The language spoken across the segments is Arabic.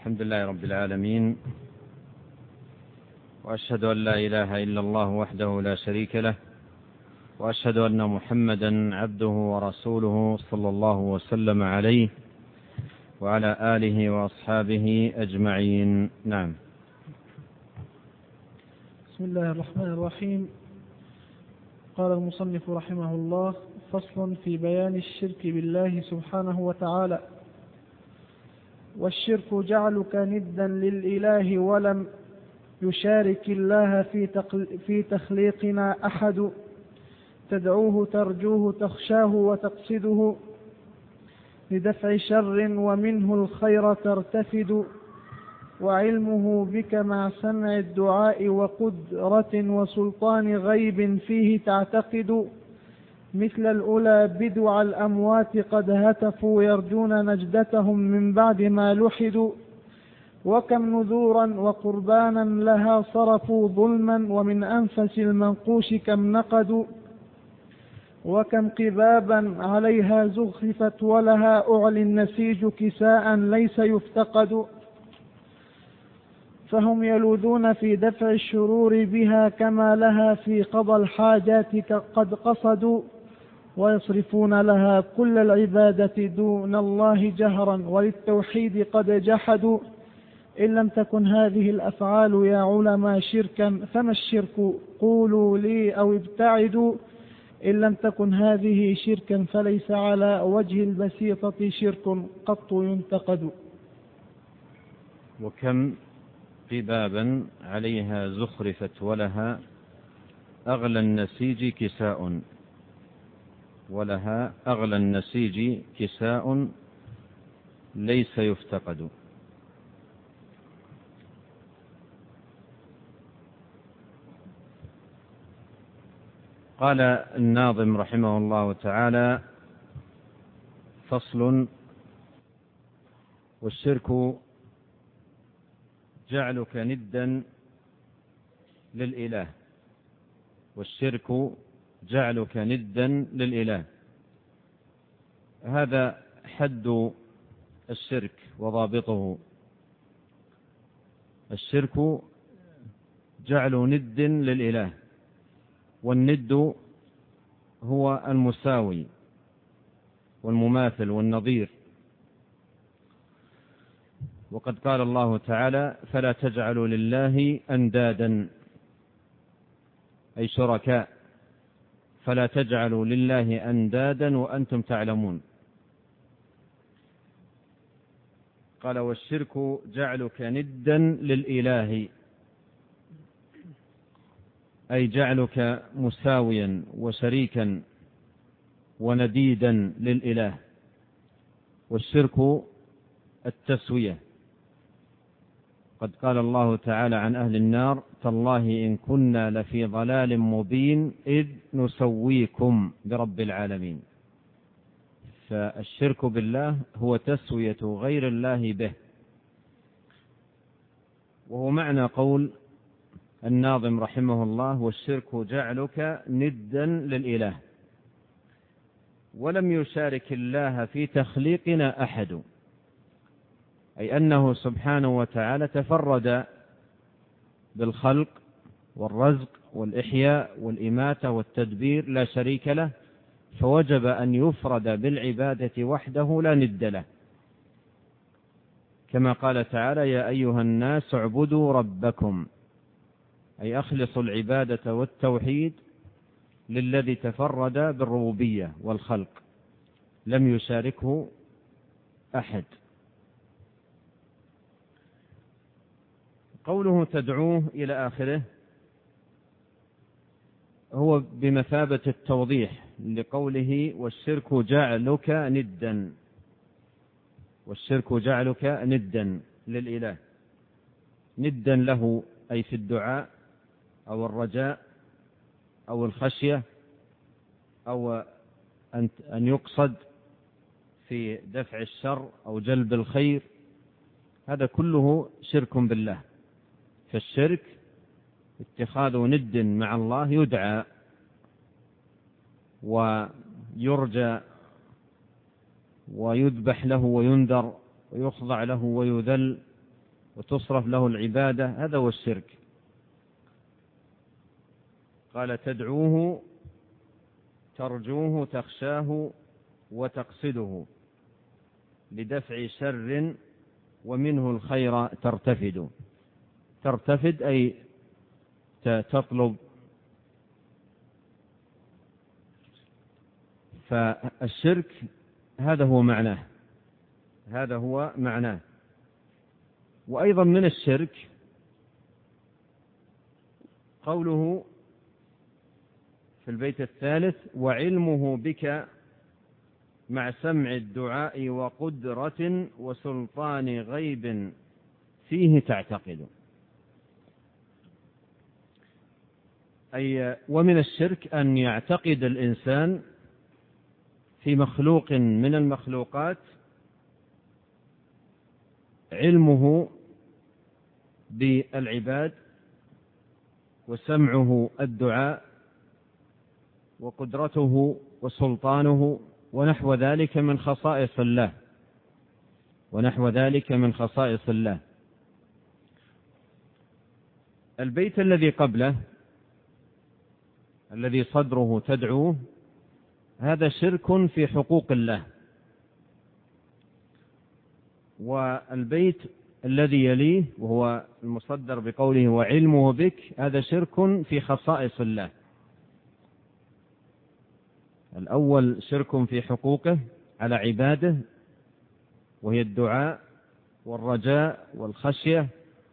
الحمد لله رب العالمين، وأشهد أن لا إله إلا الله وحده لا شريك له، وأشهد أن محمدا عبده ورسوله صلى الله وسلم عليه وعلى آله وأصحابه أجمعين. نعم. بسم الله الرحمن الرحيم. قال المصنف رحمه الله: فصل في بيان الشرك بالله سبحانه وتعالى. والشرك جعلك ندا للإله ولم يشارك الله في تخليقنا أحد، تدعوه ترجوه تخشاه وتقصده لدفع شر ومنه الخير ترتفد، وعلمه بك مع سمع الدعاء وقدرة وسلطان غيب فيه تعتقد، مثل الأولى بدع الأموات قد هتفوا يرجون نجدتهم من بعد ما لحدوا، وكم نذورا وقربانا لها صرفوا ظلما ومن أنفس المنقوش كم نقدوا، وكم قبابا عليها زخرفت ولها أعلي النسيج كساء ليس يفتقد، فهم يلوذون في دفع الشرور بها كما لها في قضى الحاجات قد قصدوا، ويصرفون لها كل العبادة دون الله جهرا وللتوحيد قد جحدوا. إن لم تكن هذه الأفعال يا علماء شركا فما الشرك؟ قولوا لي أو ابتعدوا. إن لم تكن هذه شركا فليس على وجه البسيطة شرك قط ينتقد. وكم قبابا عليها زخرفت ولها أغلى النسيج كساء، ولها أغلى النسيج كساء ليس يفتقد. قال الناظم رحمه الله تعالى: فصل: والشرك جعلك ندا للإله. والشرك جعلك ندا للإله، هذا حد الشرك وضابطه. الشرك جعل ند للإله، والند هو المساوي والمماثل والنظير. وقد قال الله تعالى: فلا تجعلوا لله أندادا، أي شركاء، فلا تجعلوا لله أندادا وأنتم تعلمون. قال: والشرك جعلك ندا للإله، أي جعلك مساويا وشريكا ونديدا للإله. والشرك التسوية. قد قال الله تعالى عن أهل النار: تالله إن كنا لفي ضلال مبين إذ نسويكم برب العالمين. فالشرك بالله هو تسوية غير الله به، وهو معنى قول الناظم رحمه الله: والشرك جعلك ندا للإله ولم يشارك الله في تخليقنا أحد، أي أنه سبحانه وتعالى تفرد بالخلق والرزق والإحياء والإماتة والتدبير، لا شريك له، فوجب أن يفرد بالعبادة وحده لا ند له، كما قال تعالى: يا أيها الناس اعبدوا ربكم، أي أخلصوا العبادة والتوحيد للذي تفرد بالربوبية والخلق، لم يشاركه أحد. قوله تدعوه إلى آخره هو بمثابة التوضيح لقوله: والشرك جعلك ندا. والشرك جعلك ندا للإله، ندا له أي في الدعاء أو الرجاء أو الخشية، أو أن يقصد في دفع الشر أو جلب الخير، هذا كله شرك بالله. فالشرك اتخاذ ند مع الله يدعى ويرجى ويذبح له وينذر ويخضع له ويذل وتصرف له العبادة، هذا هو الشرك. قال تدعوه ترجوه تخشاه وتقصده لدفع شر ومنه الخير ترتفد. ترتفد أي تطلب. فالشرك هذا هو معناه، هذا هو معناه. وأيضا من الشرك قوله في البيت الثالث وعلمه بك مع سمع الدعاء وقدرة وسلطان غيب فيه تعتقد. أي ومن الشرك أن يعتقد الإنسان في مخلوق من المخلوقات علمه بالعباد وسمعه الدعاء وقدرته وسلطانه ونحو ذلك من خصائص الله، ونحو ذلك من خصائص الله. البيت الذي قبله الذي صدره تدعوه هذا شرك في حقوق الله، والبيت الذي يليه وهو المصدر بقوله وعلمه بك هذا شرك في خصائص الله. الأول شرك في حقوقه على عباده وهي الدعاء والرجاء والخشية،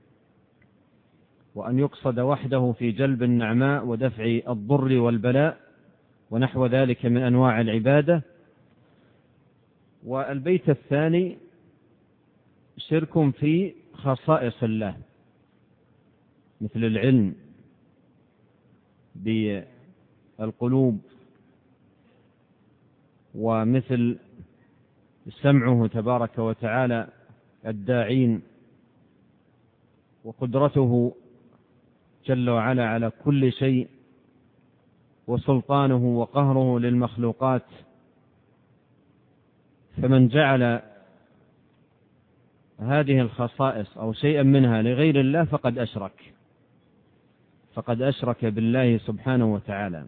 وأن يقصد وحده في جلب النعماء ودفع الضر والبلاء ونحو ذلك من أنواع العبادة. والبيت الثاني شرك في خصائص الله مثل العلم بالقلوب، ومثل سمعه تبارك وتعالى الداعين، وقدرته جل وعلا على كل شيء، وسلطانه وقهره للمخلوقات. فمن جعل هذه الخصائص أو شيئا منها لغير الله فقد أشرك بالله سبحانه وتعالى.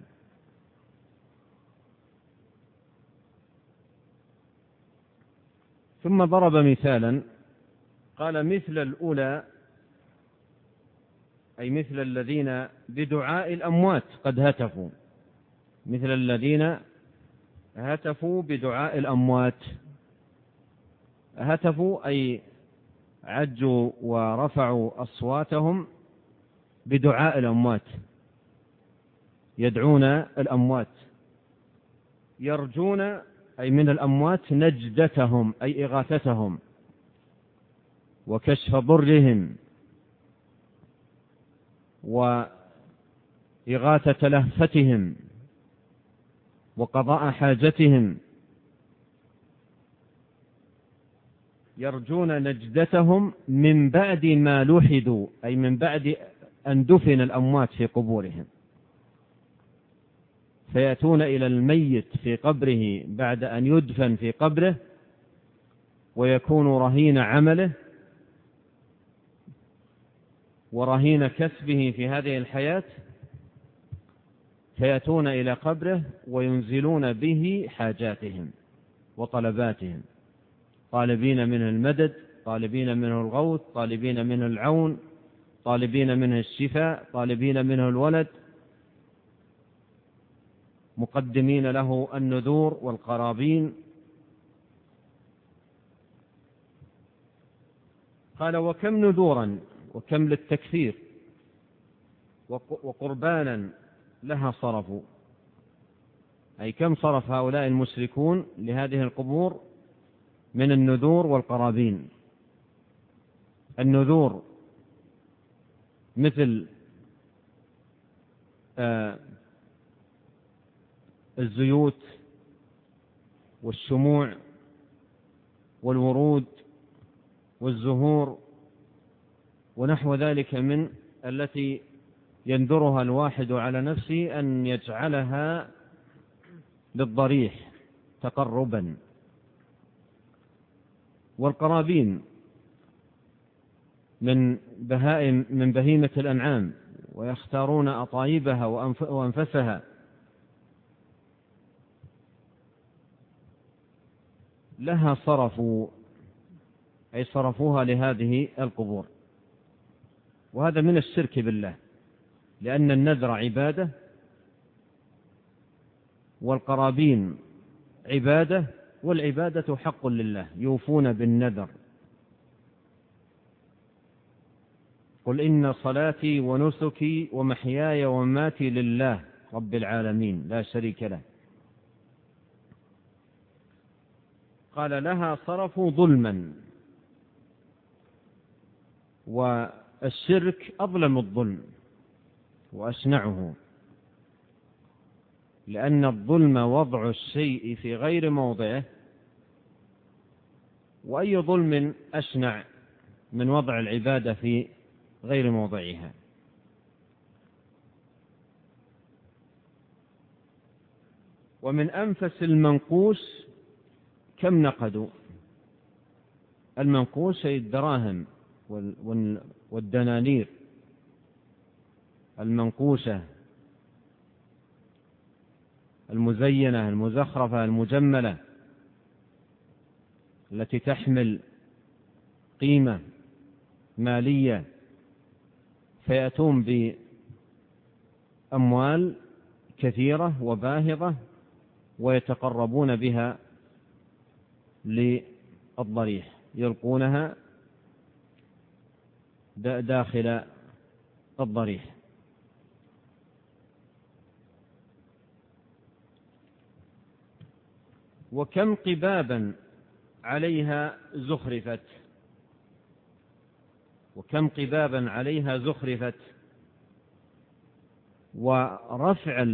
ثم ضرب مثالا قال مثل الأولى أي مثل الذين بدعاء الأموات قد هتفوا، مثل الذين هتفوا بدعاء الأموات. هتفوا أي عجوا ورفعوا أصواتهم بدعاء الأموات، يدعون الأموات. يرجون أي من الأموات نجدتهم أي إغاثتهم وكشف ضرهم وإغاثة لهفتهم وقضاء حاجتهم. يرجون نجدتهم من بعد ما لحدوا أي من بعد أن دفن الأموات في قبورهم، فيأتون إلى الميت في قبره بعد أن يدفن في قبره ويكون رهين عمله ورهين كسبه في هذه الحياة، فيأتون إلى قبره وينزلون به حاجاتهم وطلباتهم، طالبين منه المدد، طالبين منه الغوث، طالبين منه العون، طالبين منه الشفاء، طالبين منه الولد، مقدمين له النذور والقرابين. قال وكم نذورا وكم للتكثير وقربانا لها صرفوا، أي كم صرف هؤلاء المشركون لهذه القبور من النذور والقرابين. النذور مثل الزيوت والشموع والورود والزهور ونحو ذلك من التي ينذرها الواحد على نفسه أن يجعلها للضريح تقربا. والقرابين من بهيمة الأنعام ويختارون أطايبها وأنفسها، لها صرفوا، أي صرفوها لهذه القبور، وهذا من الشرك بالله، لأن النذر عبادة والقرابين عبادة، والعبادة حق لله، يوفون بالنذر. قل إن صلاتي ونسكي ومحياي ومماتي لله رب العالمين لا شريك له. قال لها صرفوا ظلما، والشرك أظلم الظلم وأشنعه، لأن الظلم وضع الشيء في غير موضعه، وأي ظلم أشنع من وضع العبادة في غير موضعها. ومن أنفس المنقوش كم نقدوا؟ المنقوش أي الدراهم والدنانير المنقوشة المزينة المزخرفة المجملة التي تحمل قيمة مالية، فيأتون بأموال كثيرة وباهظة ويتقربون بها للضريح، يلقونها داخل الضريح. وكم قبابا عليها زخرفت، وكم قبابا عليها زخرفت. ورفع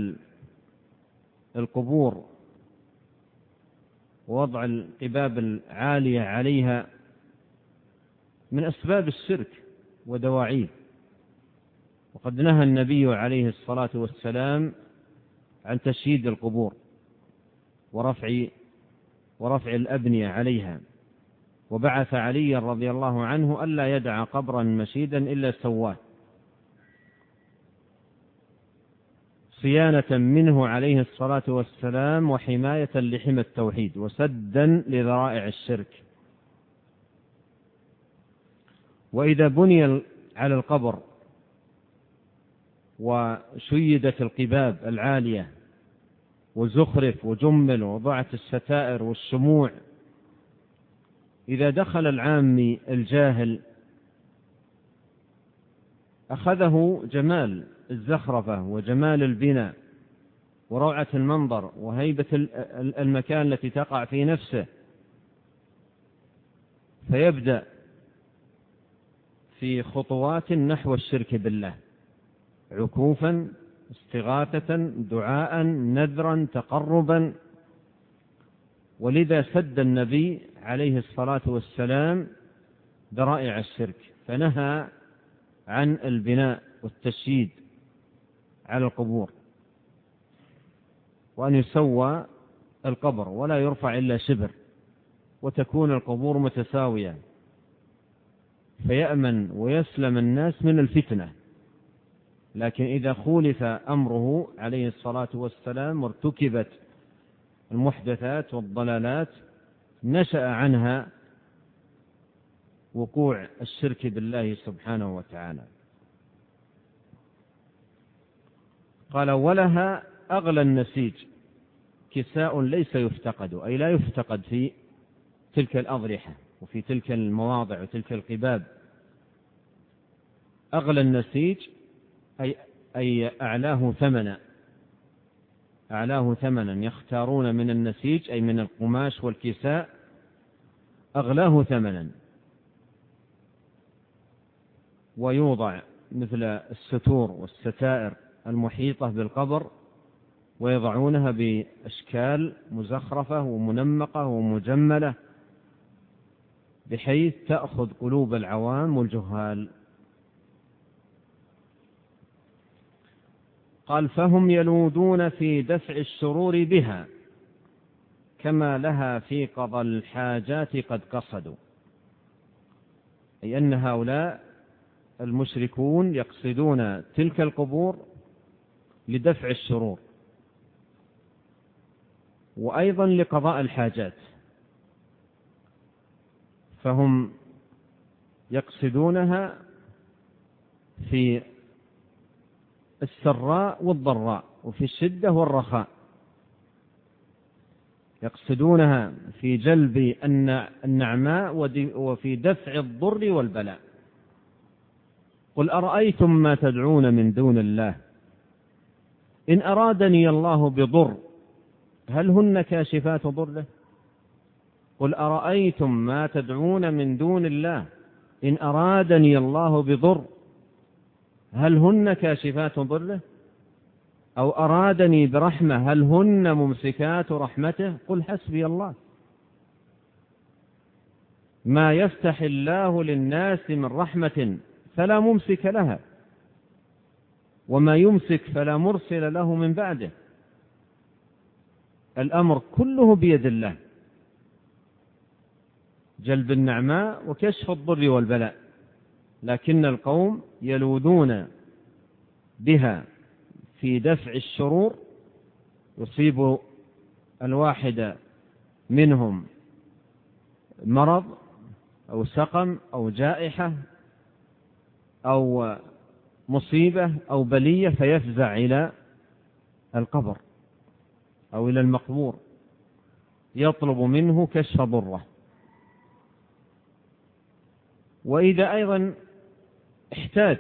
القبور ووضع القباب العالية عليها من أسباب الشرك ودواعيه، وقد نهى النبي عليه الصلاة والسلام عن تشييد القبور ورفع الأبنية عليها، وبعث علي رضي الله عنه ألا يدع قبرا مشيدا إلا سواه، صيانة منه عليه الصلاة والسلام وحماية لحمى التوحيد وسدا لذرائع الشرك. وإذا بني على القبر وشيدت القباب العالية وزخرف وجمل ووضعت الستائر والشموع، إذا دخل العامي الجاهل أخذه جمال الزخرفة وجمال البناء وروعة المنظر وهيبة المكان التي تقع في نفسه، فيبدأ في خطوات نحو الشرك بالله، عكوفا، استغاثة، دعاء، نذرا، تقربا. ولذا سد النبي عليه الصلاة والسلام ذرائع الشرك، فنهى عن البناء والتشييد على القبور، وأن يسوى القبر ولا يرفع إلا شبر، وتكون القبور متساوية، فيأمن ويسلم الناس من الفتنة. لكن إذا خولف أمره عليه الصلاة والسلام وارتكبت المحدثات والضلالات نشأ عنها وقوع الشرك بالله سبحانه وتعالى. قال ولها أغلى النسيج كساء ليس يفتقد، أي لا يفتقد في تلك الأضرحة وفي تلك المواضع وتلك القباب. أغلى النسيج أي أعلاه ثمنا، أعلاه ثمنا، يختارون من النسيج أي من القماش والكساء أغلاه ثمنا، ويوضع مثل الستور والستائر المحيطة بالقبر، ويضعونها بأشكال مزخرفة ومنمقة ومجملة بحيث تأخذ قلوب العوام والجهال. قال فهم يلوذون في دفع الشرور بها كما لها في قضى الحاجات قد قصدوا، أي أن هؤلاء المشركون يقصدون تلك القبور لدفع الشرور وأيضا لقضاء الحاجات، فهم يقصدونها في السراء والضراء وفي الشدة والرخاء، يقصدونها في جلب النعماء وفي دفع الضر والبلاء. قل أرأيتم ما تدعون من دون الله إن أرادني الله بضر هل هن كاشفات ضره؟ قل أرأيتم ما تدعون من دون الله إن أرادني الله بضر هل هن كاشفات ضره؟ أو أرادني برحمة هل هن ممسكات رحمته؟ قل حسبي الله. ما يفتح الله للناس من رحمة فلا ممسك لها وما يمسك فلا مرسل له من بعده. الأمر كله بيد الله، جلب النعماء وكشف الضر والبلاء، لكن القوم يلوذون بها في دفع الشرور. يصيب الواحد منهم مرض أو سقم أو جائحة أو مصيبة أو بلية فيفزع إلى القبر أو إلى المقبور يطلب منه كشف ضره. وإذا أيضا احتاج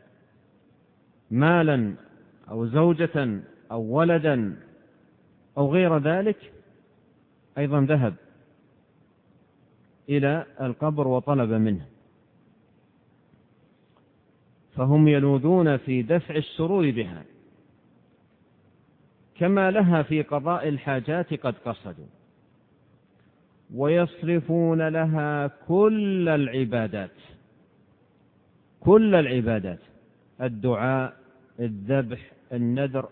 مالا أو زوجة أو ولدا أو غير ذلك أيضا ذهب إلى القبر وطلب منه. فهم يلوذون في دفع الشرور بها كما لها في قضاء الحاجات قد قصدوا، ويصرفون لها كل العبادات، الدعاء، الذبح، النذر،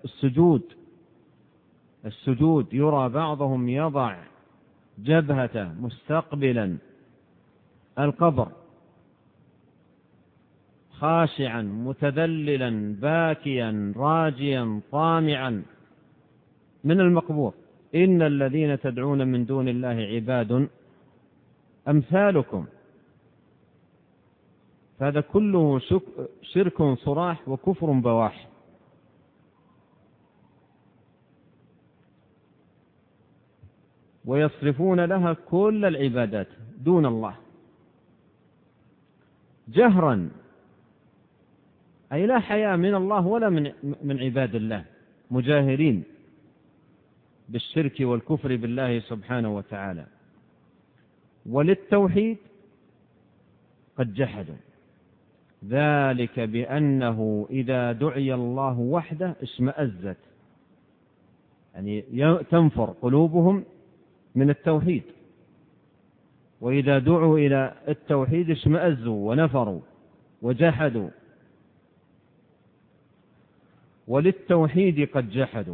السجود. يرى بعضهم يضع جبهته مستقبلا القبر خاشعا متذللا باكيا راجيا طامعا من المقبور. إن الذين تدعون من دون الله عباد أمثالكم. فهذا كله شرك صراح وكفر بواح. ويصرفون لها كل العبادات دون الله جهرا، أي لا حياء من الله ولا من عباد الله، مجاهرين بالشرك والكفر بالله سبحانه وتعالى. وللتوحيد قد جحدوا، ذلك بأنه إذا دعي الله وحده اشمأزت، يعني تنفر قلوبهم من التوحيد، وإذا دعوا إلى التوحيد اشمأزوا ونفروا وجحدوا. وللتوحيد قد جحدوا.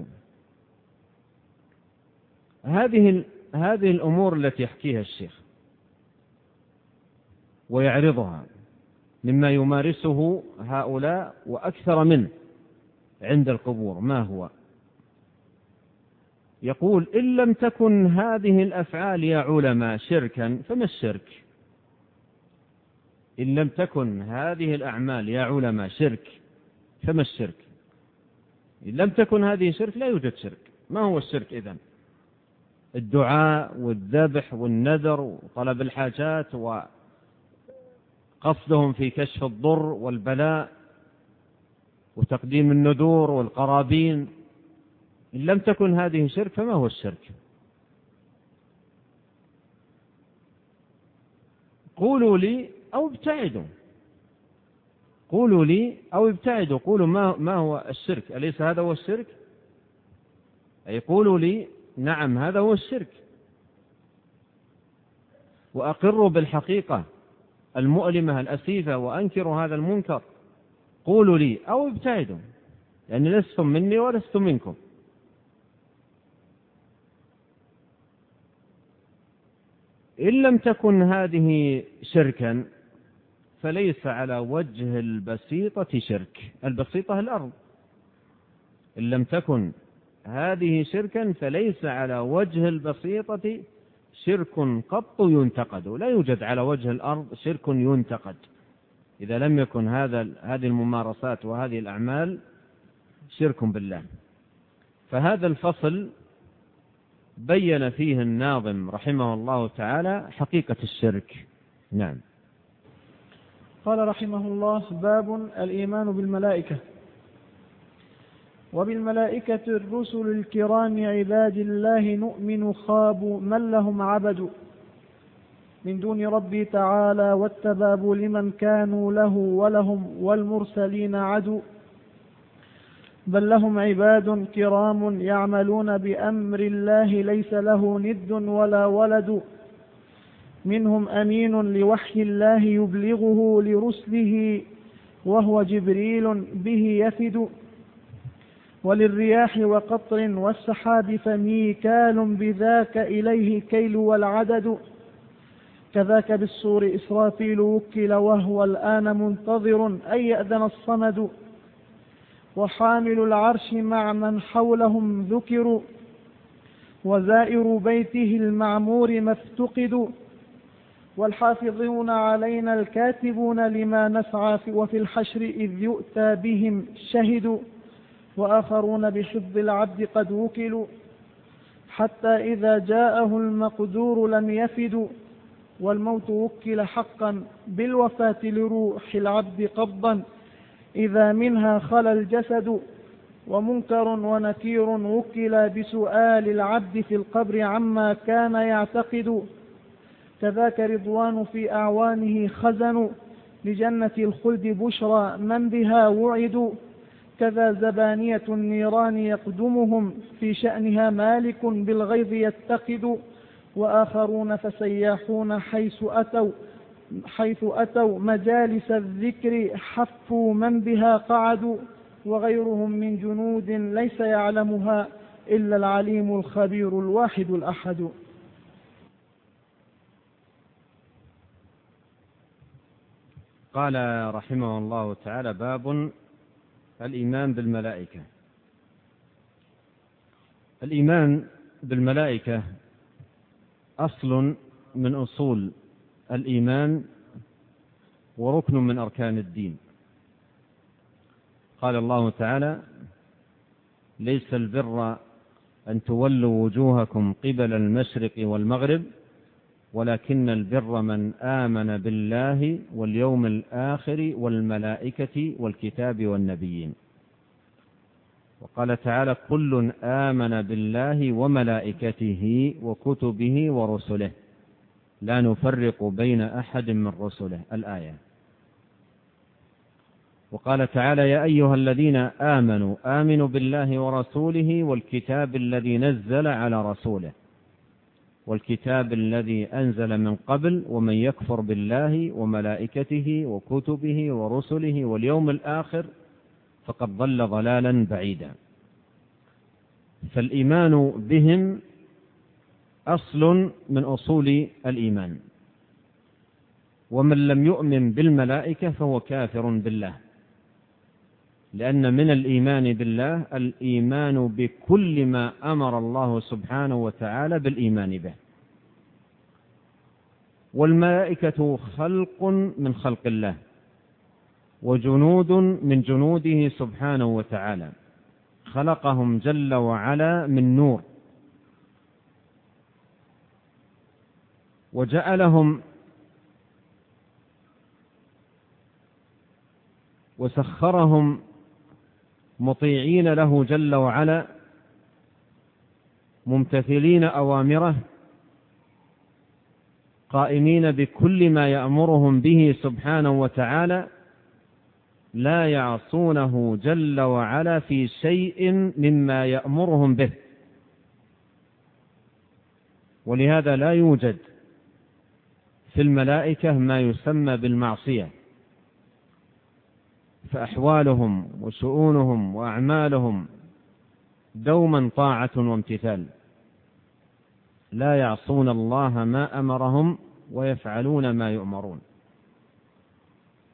هذه الأمور التي يحكيها الشيخ ويعرضها مما يمارسه هؤلاء وأكثر منه عند القبور. ما هو؟ يقول: إن لم تكن هذه الأفعال يا علماء شركا فما الشرك؟ إن لم تكن هذه الأعمال يا علماء شرك فما الشرك؟ إن لم تكن هذه شرك لا يوجد شرك. ما هو الشرك إذن؟ الدعاء والذبح والنذر وطلب الحاجات وقصدهم في كشف الضر والبلاء وتقديم النذور والقرابين. إن لم تكن هذه شرك فما هو الشرك؟ قولوا لي أو ابتعدوا. قولوا لي أو ابتعدوا. قولوا ما هو الشرك؟ أليس هذا هو الشرك؟ أي قولوا لي نعم هذا هو الشرك، وأقروا بالحقيقة المؤلمة الأسيفة وأنكروا هذا المنكر. قولوا لي أو ابتعدوا، يعني لستم مني ولست منكم. إن لم تكن هذه شركا فليس على وجه البسيطة شرك. البسيطة الأرض، إن لم تكن هذه شركا فليس على وجه البسيطة شرك قط ينتقد. لا يوجد على وجه الأرض شرك ينتقد إذا لم يكن هذه الممارسات وهذه الأعمال شرك بالله. فهذا الفصل بين فيه الناظم رحمه الله تعالى حقيقة الشرك. نعم. قال رحمه الله: باب الإيمان بالملائكة. وبالملائكة الرسل الكرام عباد الله نؤمن خابوا من لهم عبد من دون ربي تعالى والتباب لمن كانوا له ولهم والمرسلين عدو بل لهم عباد كرام يعملون بأمر الله ليس له ند ولا ولد منهم أمين لوحي الله يبلغه لرسله وهو جبريل به يفد وللرياح وقطر والسحاب فميكال بذاك إليه كيل والعدد كذاك بالصور إسرافيل وكل وهو الآن منتظر أن يأذن الصمد وحامل العرش مع من حولهم ذكروا وزائر بيته المعمور مفتقد والحافظون علينا الكاتبون لما نسعى وفي الحشر إذ يؤتى بهم شهدوا وآخرون بحفظ العبد قد وكلوا حتى إذا جاءه المقدور لم يفدوا والموت وكل حقا بالوفاة لروح العبد قبضا إذا منها خلا الجسد ومنكر ونكير وكل بسؤال العبد في القبر عما كان يعتقد كذاك رضوان في أعوانه خزن لجنة الخلد بشرى من بها وعدوا كذا زبانية النيران يقدمهم في شأنها مالك بالغيظ يتقد وآخرون فسياحون حيث أتوا مجالس الذكر حفوا من بها قعدوا وغيرهم من جنود ليس يعلمها إلا العليم الخبير الواحد الأحد. قال رحمه الله تعالى: باب الإيمان بالملائكة. الإيمان بالملائكة أصل من أصول الإيمان وركن من أركان الدين. قال الله تعالى: ليس البر أن تولوا وجوهكم قبل المشرق والمغرب ولكن البر من آمن بالله واليوم الآخر والملائكة والكتاب والنبيين. وقال تعالى: كل آمن بالله وملائكته وكتبه ورسله لا نفرق بين أحد من رسله. الآية. وقال تعالى: يا أيها الذين آمنوا بالله ورسوله والكتاب الذي نزل على رسوله والكتاب الذي أنزل من قبل ومن يكفر بالله وملائكته وكتبه ورسله واليوم الآخر فقد ضل ضلالا بعيدا. فالإيمان بهم أصل من أصول الإيمان، ومن لم يؤمن بالملائكة فهو كافر بالله، لأن من الإيمان بالله الإيمان بكل ما أمر الله سبحانه وتعالى بالإيمان به. والملائكة خلق من خلق الله وجنود من جنوده سبحانه وتعالى، خلقهم جل وعلا من نور وجعلهم وسخرهم مطيعين له جل وعلا ممتثلين أوامره قائمين بكل ما يأمرهم به سبحانه وتعالى لا يعصونه جل وعلا في شيء مما يأمرهم به. ولهذا لا يوجد في الملائكة ما يسمى بالمعصية، فأحوالهم وشؤونهم وأعمالهم دوما طاعة وامتثال، لا يعصون الله ما أمرهم ويفعلون ما يؤمرون.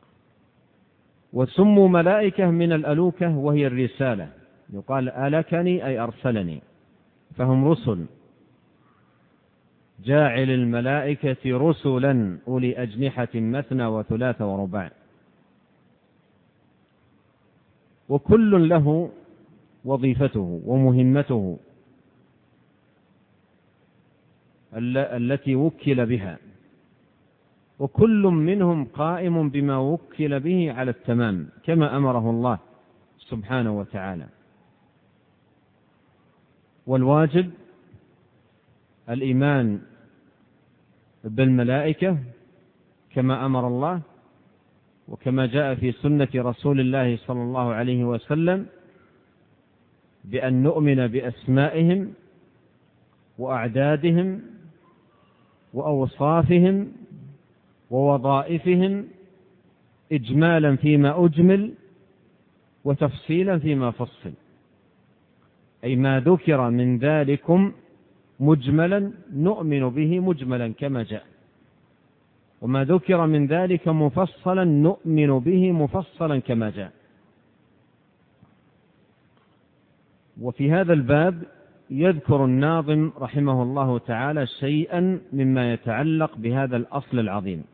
وسموا ملائكة من الألوكة وهي الرسالة، يقال ألكني أي أرسلني، فهم رسل. جاعل الملائكة رسلا أولي أجنحة مثنى وثلاث ورباع. وكل له وظيفته ومهمته التي وكل بها، وكل منهم قائم بما وكل به على التمام كما أمره الله سبحانه وتعالى. والواجب الإيمان بالملائكة كما أمر الله، وكما جاء في سنة رسول الله صلى الله عليه وسلم، بأن نؤمن بأسمائهم وأعدادهم وأوصافهم ووظائفهم إجمالا فيما أجمل وتفصيلا فيما فصل، أي ما ذكر من ذلكم مجملا نؤمن به مجملا كما جاء، وما ذكر من ذلك مفصلا نؤمن به مفصلا كما جاء. وفي هذا الباب يذكر الناظم رحمه الله تعالى شيئا مما يتعلق بهذا الأصل العظيم.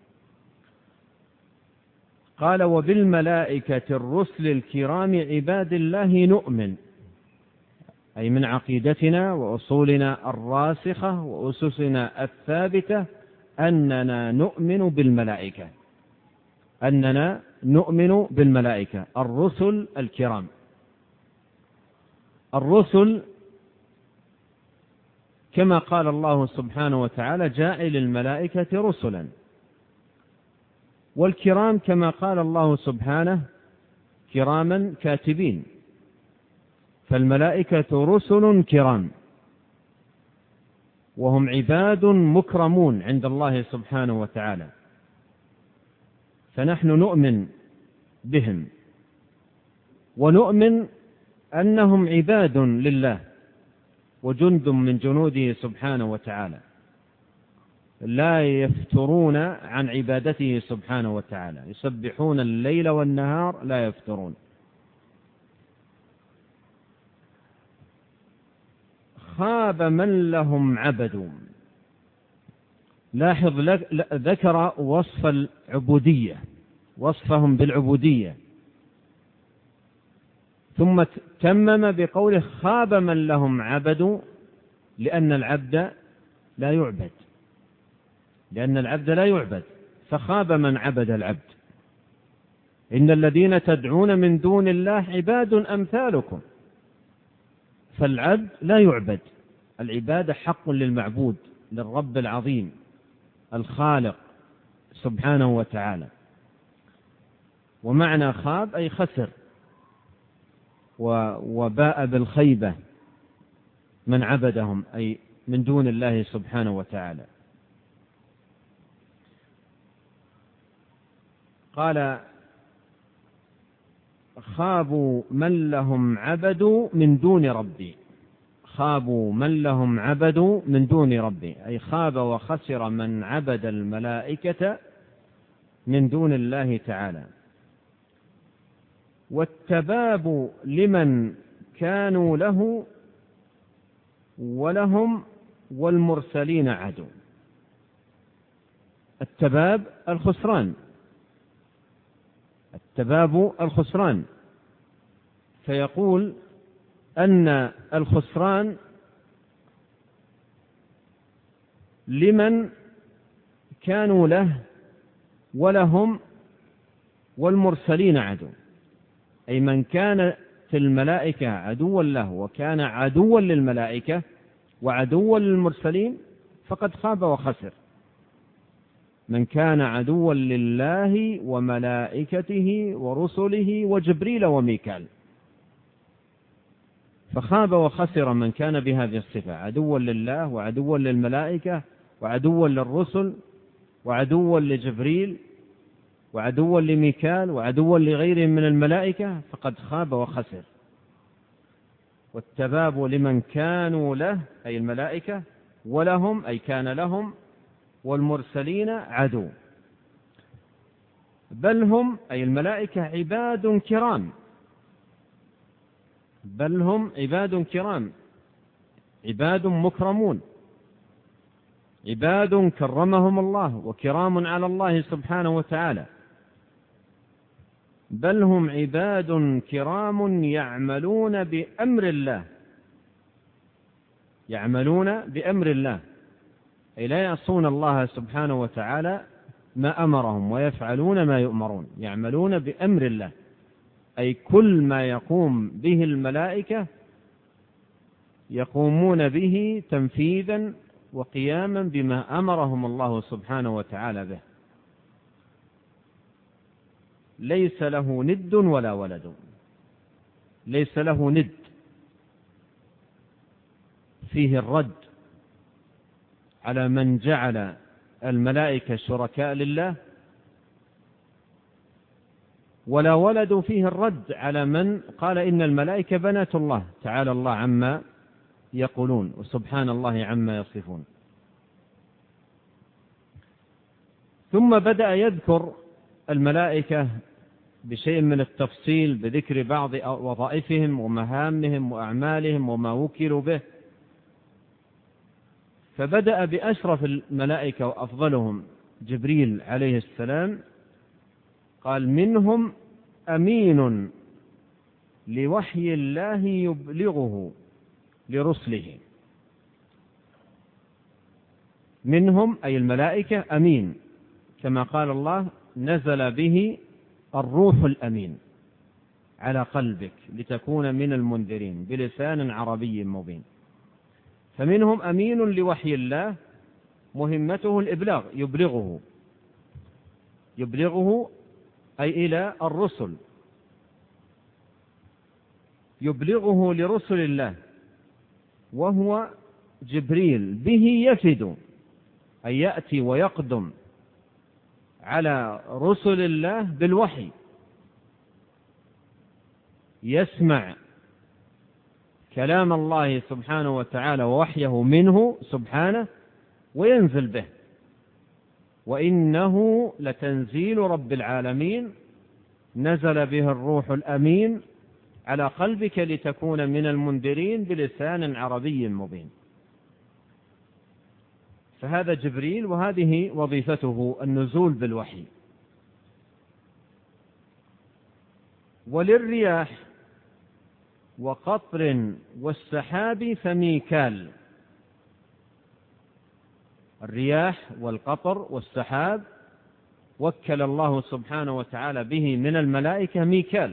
قال: وبالملائكة الرسل الكرام عباد الله نؤمن، أي من عقيدتنا وأصولنا الراسخة وأسسنا الثابتة أننا نؤمن بالملائكة، أننا نؤمن بالملائكة الرسل الكرام. الرسل كما قال الله سبحانه وتعالى: جاعل الملائكة رسلا. والكرام كما قال الله سبحانه: كراما كاتبين. فالملائكة رسل كرام، وهم عباد مكرمون عند الله سبحانه وتعالى، فنحن نؤمن بهم ونؤمن أنهم عباد لله وجند من جنوده سبحانه وتعالى، لا يفترون عن عبادته سبحانه وتعالى، يسبحون الليل والنهار لا يفترون. خاب من لهم عبدوا. لاحظ ذكر وصف العبودية، وصفهم بالعبودية، ثم تمم بقوله: خاب من لهم عبدوا، لأن العبد لا يعبد، لأن العبد لا يعبد، فخاب من عبد العبد. إن الذين تدعون من دون الله عباد أمثالكم. فالعبد لا يعبد، العبادة حق للمعبود، للرب العظيم الخالق سبحانه وتعالى. ومعنى خاب أي خسر وباء بالخيبة من عبدهم، أي من دون الله سبحانه وتعالى. قال: خابوا من لهم عبدوا من دون ربي. خابوا من لهم عبدوا من دون ربي، أي خاب وخسر من عبد الملائكة من دون الله تعالى. والتباب لمن كانوا له ولهم والمرسلين عدو. التباب الخسران، التباب الخسران. فيقول أن الخسران لمن كانوا له ولهم والمرسلين عدو، أي من كانت الملائكة عدوا له وكان عدوا للملائكة وعدوا للمرسلين فقد خاب وخسر. من كان عدوا لله وملائكته ورسله وجبريل وميكال، فخاب وخسر من كان بهذه الصفة: عدوا لله وعدوا للملائكة وعدوا للرسل وعدوا لجبريل وعدوا لميكال وعدوا لغيرهم من الملائكة، فقد خاب وخسر. والتباب لمن كانوا له أي الملائكة، ولهم أي كان لهم، والمرسلين عدو. بل هم أي الملائكة عباد كرام، بل هم عباد كرام، عباد مكرمون، عباد كرمهم الله وكرام على الله سبحانه وتعالى، بل هم عباد كرام يعملون بأمر الله، يعملون بأمر الله، أي لا يعصون الله سبحانه وتعالى ما أمرهم ويفعلون ما يؤمرون، يعملون بأمر الله، أي كل ما يقوم به الملائكة يقومون به تنفيذا وقياما بما أمرهم الله سبحانه وتعالى به، ليس له ند ولا ولد، ليس له ند، فيه الرد على من جعل الملائكة شركاء لله، ولا ولد، فيه الرد على من قال إن الملائكة بنات الله، تعالى الله عما يقولون وسبحان الله عما يصفون. ثم بدأ يذكر الملائكة بشيء من التفصيل بذكر بعض وظائفهم ومهامهم وأعمالهم وما وكلوا به، فبدأ بأشرف الملائكة وأفضلهم جبريل عليه السلام، قال منهم أمين لوحي الله يبلغه لرسله، منهم أي الملائكة أمين، كما قال الله نزل به الروح الأمين على قلبك لتكون من المنذرين بلسان عربي مبين، فمنهم أمين لوحي الله مهمته الإبلاغ، يبلغه أي إلى الرسل، يبلغه لرسل الله، وهو جبريل به يفد أي يأتي ويقدم على رسل الله بالوحي، يسمع كلام الله سبحانه وتعالى ووحيه منه سبحانه وينزل به، وإنه لتنزيل رب العالمين نزل به الروح الأمين على قلبك لتكون من المنذرين بلسان عربي مبين. فهذا جبريل وهذه وظيفته النزول بالوحي. وللرياح وقطر والسحاب فميكال، الرياح والقطر والسحاب وكل الله سبحانه وتعالى به من الملائكة ميكال.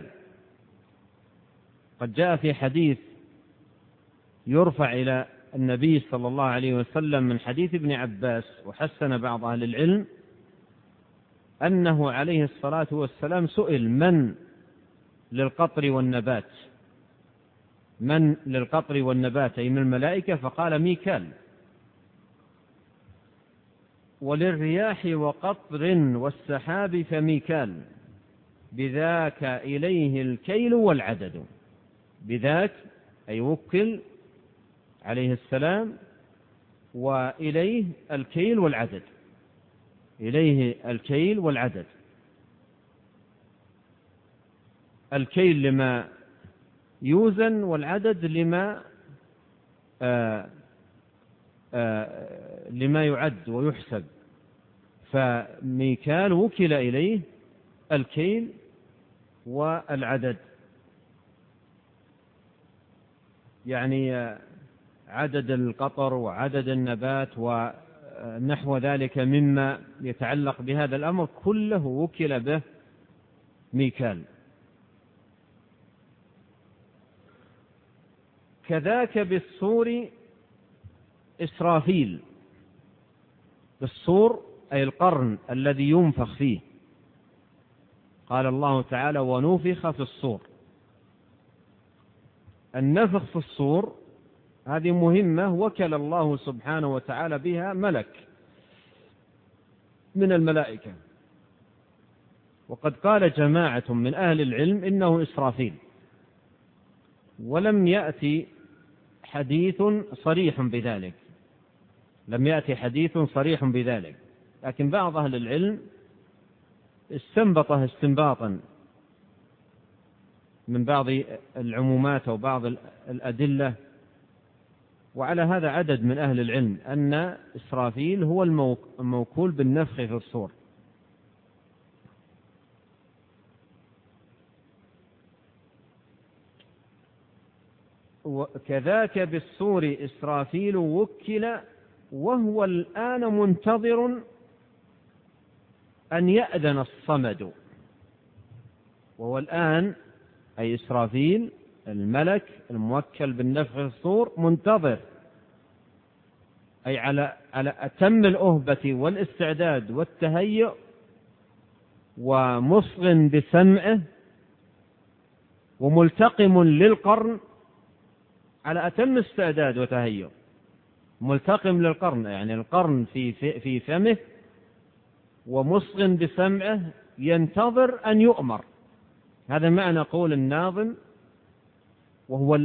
قد جاء في حديث يرفع إلى النبي صلى الله عليه وسلم من حديث ابن عباس وحسن بعض أهل العلم أنه عليه الصلاة والسلام سئل من للقطر والنبات، من للقطر والنبات أي من الملائكة، فقال ميكال. وللرياح وقطر والسحاب فميكال بذاك إليه الكيل والعدد، بذاك أي وكل عليه السلام، وإليه الكيل والعدد، إليه الكيل والعدد، الكيل لما يوزن والعدد لما يعد ويحسب، فميكال وكل إليه الكيل والعدد، يعني عدد القطر وعدد النبات ونحو ذلك مما يتعلق بهذا الأمر كله وكل به ميكال. كذاك بالصور إسرافيل، بالصور أي القرن الذي ينفخ فيه، قال الله تعالى ونفخ في الصور. النفخ في الصور هذه مهمة وكل الله سبحانه وتعالى بها ملك من الملائكة، وقد قال جماعة من أهل العلم إنه إسرافيل، ولم يأتي حديث صريح بذلك، لم يأتي حديث صريح بذلك، لكن بعض أهل العلم استنبطه استنباطا من بعض العمومات أو بعض الأدلة، وعلى هذا عدد من أهل العلم أن إسرافيل هو الموكول بالنفخ في الصور. وكذاك بالصور إسرافيل وكل وهو الآن منتظر أن يأذن الصمد. وهو الآن أي إسرافيل الملك الموكل بالنفخ في الصور منتظر، أي على أتم الأهبة والاستعداد والتهيؤ، ومصغ بسمعه وملتقم للقرن على أتم استعداد وتهيؤ. ملتقم للقرن يعني القرن في فمه، ومصغ بسمعه ينتظر أن يؤمر. هذا معنى قول الناظم وهو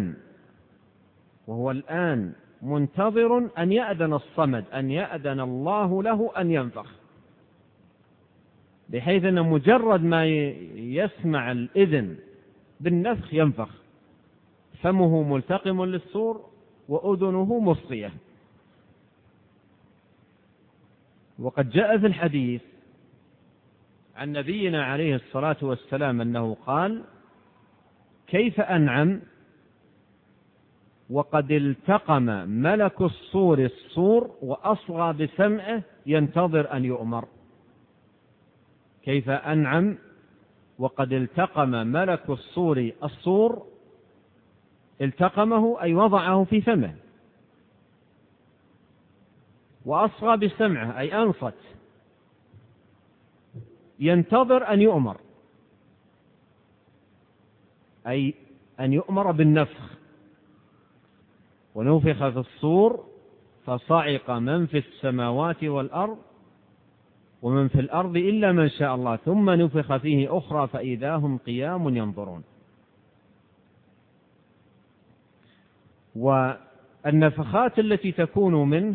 الآن منتظر أن يأذن الصمد، أن يأذن الله له أن ينفخ، بحيث أن مجرد ما يسمع الإذن بالنفخ ينفخ، فمه ملتقم للصور وأذنه مصغية. وقد جاء في الحديث عن نبينا عليه الصلاة والسلام أنه قال: كيف أنعم وقد التقم ملك الصور وأصغى بسمعه ينتظر أن يؤمر. كيف أنعم وقد التقم ملك الصور التقمه أي وضعه في فمه، وأصغى بسمعه أي أنصت، ينتظر أن يؤمر، أي أن يؤمر بالنفخ. ونفخ في الصور فصعق من في السماوات والأرض ومن في الأرض إلا من شاء الله، ثم نفخ فيه أخرى فإذا هم قيام ينظرون. والنفخات التي تكون منه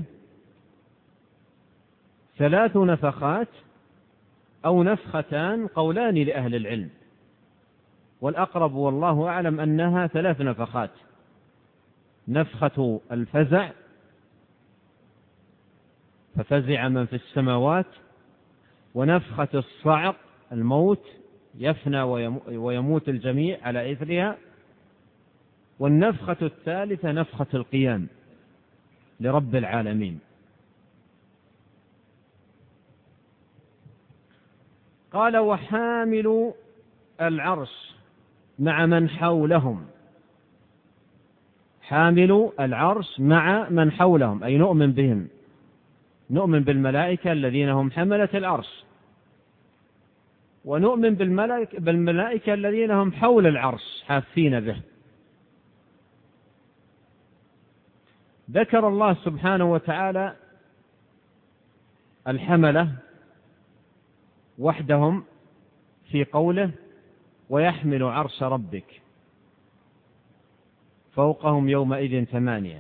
3 نفخات أو نفختان، قولان لأهل العلم، والأقرب والله أعلم أنها 3 نفخات: نفخة الفزع ففزع من في السماوات، ونفخة الصعق الموت يفنى ويموت الجميع على إثرها، والنفخة الثالثة نفخة القيام لرب العالمين. قال: وحامل العرش مع من حولهم. حامل العرش مع من حولهم أي نؤمن بهم، نؤمن بالملائكة الذين هم حملة العرش، ونؤمن بالملائكة الذين هم حول العرش حافين به. ذكر الله سبحانه وتعالى الحملة وحدهم في قوله: ويحمل عرش ربك فوقهم يومئذ 8.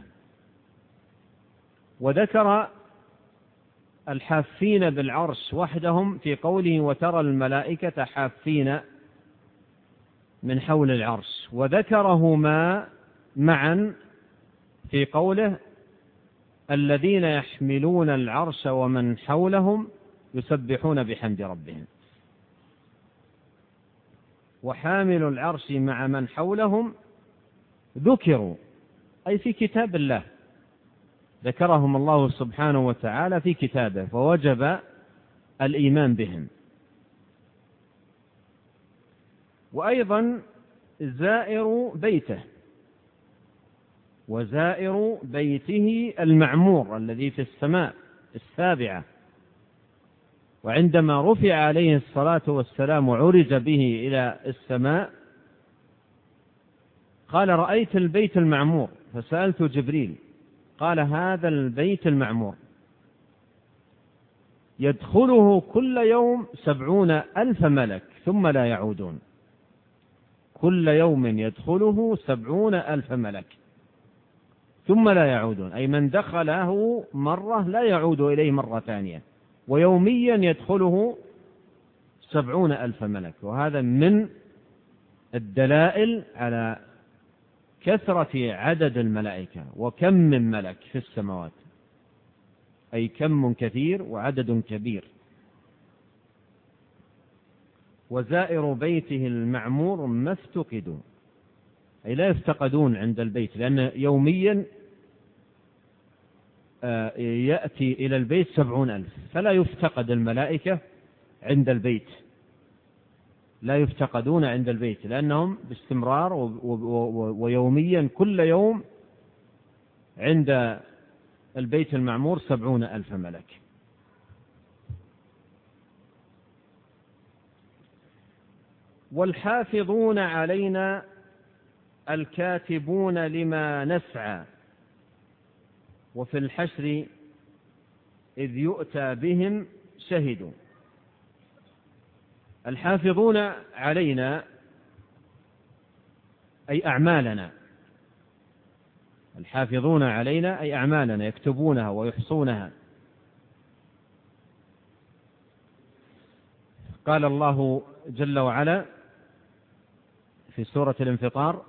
وذكر الحافين بالعرش وحدهم في قوله: وترى الملائكة حافين من حول العرش. وذكرهما معا في قوله: الذين يحملون العرش ومن حولهم يسبحون بحمد ربهم. وحامل العرش مع من حولهم ذكروا أي في كتاب الله، ذكرهم الله سبحانه وتعالى في كتابه، فوجب الإيمان بهم. وأيضا زائر بيته، وزائر بيته المعمور الذي في السماء 7. وعندما رفع عليه الصلاة والسلام وعرج به إلى السماء قال: رأيت البيت المعمور، فسألت جبريل قال: هذا البيت المعمور يدخله كل يوم 70,000 ملك ثم لا يعودون. كل يوم يدخله 70,000 ملك ثم لا يعودون، أي من دخله مرة لا يعود إليه مرة ثانية. ويوميا يدخله 70,000 ملك، وهذا من الدلائل على كثرة عدد الملائكة وكم من ملك في السماوات، أي كم كثير وعدد كبير. وزائر بيته المعمور ما افتقدوا، أي لا يفتقدون عند البيت، لأن يوميا يأتي إلى البيت 70,000، فلا يفتقد الملائكة عند البيت، لا يفتقدون عند البيت، لأنهم باستمرار ويوميا كل يوم عند البيت المعمور 70,000 ملك. والحافظون علينا الكاتبون لما نسعى، وفي الحشر إذ يؤتى بهم شهدوا. الحافظون علينا أي أعمالنا، الحافظون علينا أي أعمالنا، يكتبونها ويحصونها. قال الله جل وعلا في سورة الانفطار: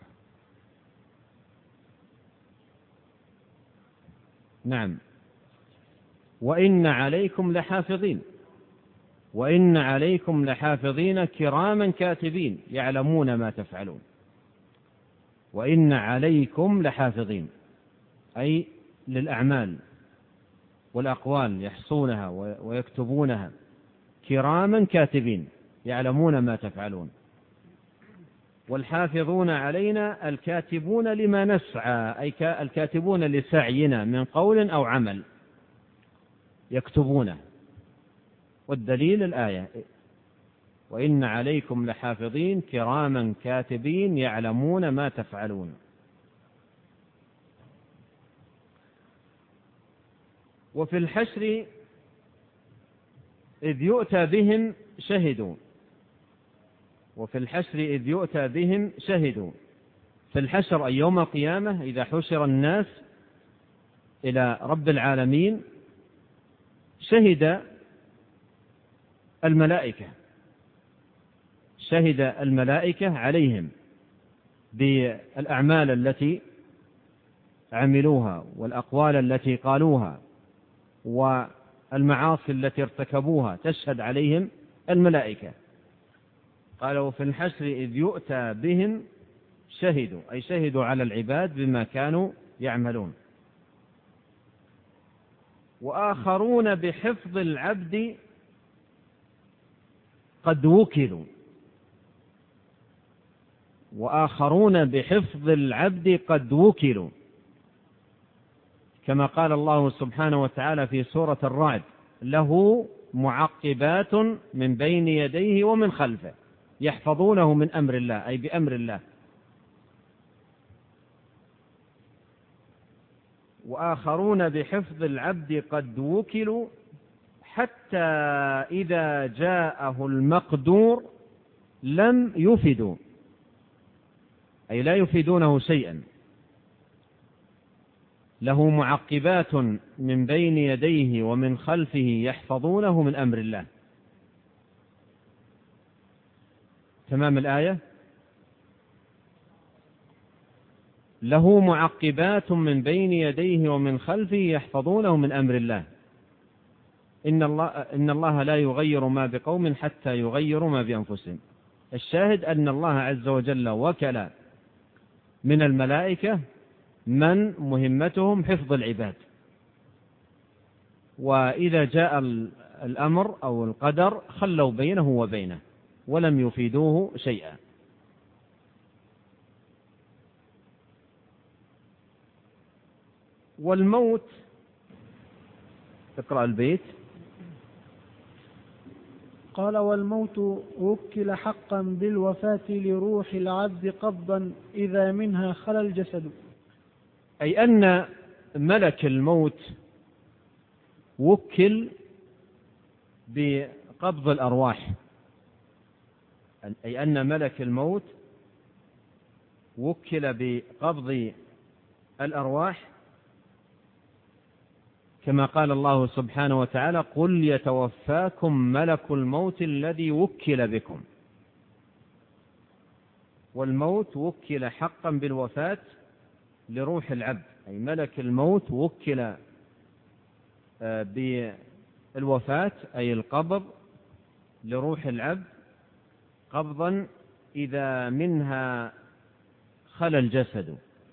نعم، وإن عليكم لحافظين، وإن عليكم لحافظين كراما كاتبين يعلمون ما تفعلون. وإن عليكم لحافظين أي للأعمال والأقوال يحصونها ويكتبونها، كراما كاتبين يعلمون ما تفعلون. والحافظون علينا الكاتبون لما نسعى، أي الكاتبون لسعينا من قول أو عمل يكتبونه. والدليل الآية: وإن عليكم لحافظين كراما كاتبين يعلمون ما تفعلون. وفي الحشر إذ يؤتى بهم شهدوا، وفي الحشر إذ يؤتى بهم شهدوا. في الحشر أي يوم القيامة، إذا حشر الناس إلى رب العالمين شهد الملائكة، شهد الملائكة عليهم بالأعمال التي عملوها والأقوال التي قالوها والمعاصي التي ارتكبوها، تشهد عليهم الملائكة. قالوا في الحشر إذ يؤتى بهم شهدوا، أي شهدوا على العباد بما كانوا يعملون. وآخرون بحفظ العبد قد وكلوا، وآخرون بحفظ العبد قد وكلوا، كما قال الله سبحانه وتعالى في سورة الرعد: له معقبات من بين يديه ومن خلفه يحفظونه من أمر الله، أي بأمر الله. وآخرون بحفظ العبد قد وكلوا حتى إذا جاءه المقدور لم يفدوا، أي لا يفيدونه شيئا. له معقبات من بين يديه ومن خلفه يحفظونه من أمر الله. تمام الآية: له معقبات من بين يديه ومن خلفه يحفظونه من أمر الله. إن الله لا يغير ما بقوم حتى يغيروا ما بأنفسهم. الشاهد أن الله عز وجل وكل من الملائكة من مهمتهم حفظ العباد، وإذا جاء الأمر أو القدر خلوا بينه وبينه ولم يفيدوه شيئا. والموت، اقرأ البيت. قال: والموت وكل حقا بالوفاة لروح العبد قبضا إذا منها خلا الجسد. أي أن ملك الموت وكل بقبض الأرواح، أي أن ملك الموت وكل بقبض الأرواح كما قال الله سبحانه وتعالى: قل يتوفاكم ملك الموت الذي وكل بكم. والموت وكل حقا بالوفاة لروح العبد، أي ملك الموت وكل بالوفاة أي القبض لروح العبد قبضا إذا منها خلا الجسد،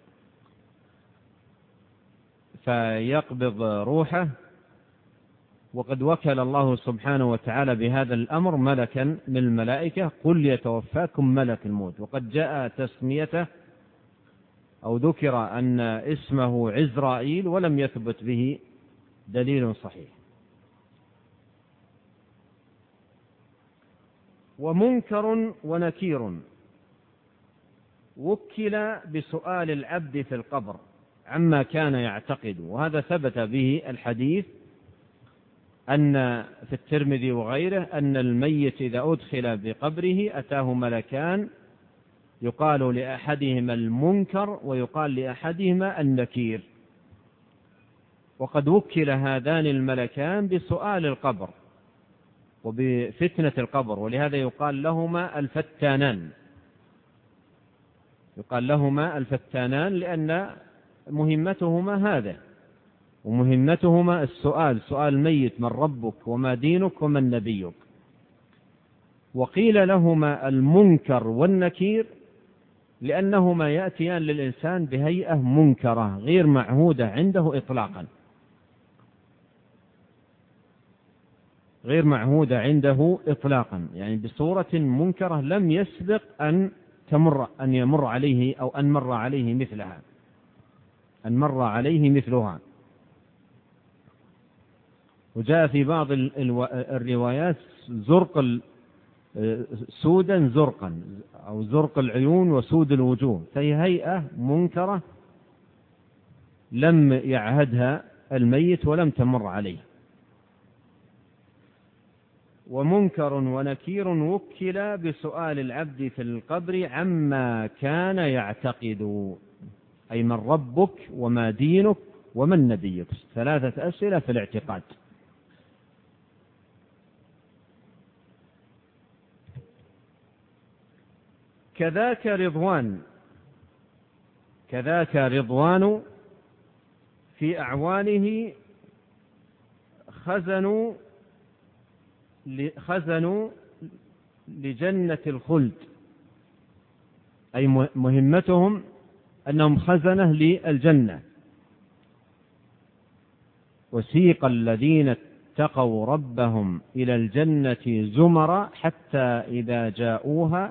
فيقبض روحه. وقد وكل الله سبحانه وتعالى بهذا الأمر ملكا من الملائكة: قل يتوفاكم ملك الموت. وقد جاء تسميته أو ذكر أن اسمه عزرائيل، ولم يثبت به دليل صحيح. ومنكر ونكير وكل بسؤال العبد في القبر عما كان يعتقد، وهذا ثبت به الحديث أن في الترمذي وغيره أن الميت إذا أدخل بقبره أتاه ملكان، يقال لأحدهما المنكر ويقال لأحدهما النكير. وقد وكل هذان الملكان بسؤال القبر وبفتنة القبر، ولهذا يقال لهما الفتانان، يقال لهما الفتانان لأن مهمتهما هذا، ومهمتهما السؤال، سؤال الميت: من ربك وما دينك ومن نبيك. وقيل لهما المنكر والنكير لأنهما يأتيان للإنسان بهيئة منكرة غير معهودة عنده إطلاقا، غير معهودة عنده إطلاقا، يعني بصورة منكرة لم يسبق أن يمر عليه أو أن مر عليه مثلها، أن مر عليه مثلها. وجاء في بعض الروايات زرق سودا زرقا، أو زرق العيون وسود الوجوه، فهي هيئة منكرة لم يعهدها الميت ولم تمر عليه. ومنكر ونكير وكل بسؤال العبد في القبر عما كان يعتقد، أي من ربك وما دينك ومن نبيك، 3 أسئلة في الاعتقاد. كذاك رضوان في أعوانه خزنوا لجنة الخلد، أي مهمتهم أنهم خزنة للجنة. وسيق الذين اتقوا ربهم إلى الجنة زمرا حتى إذا جاءوها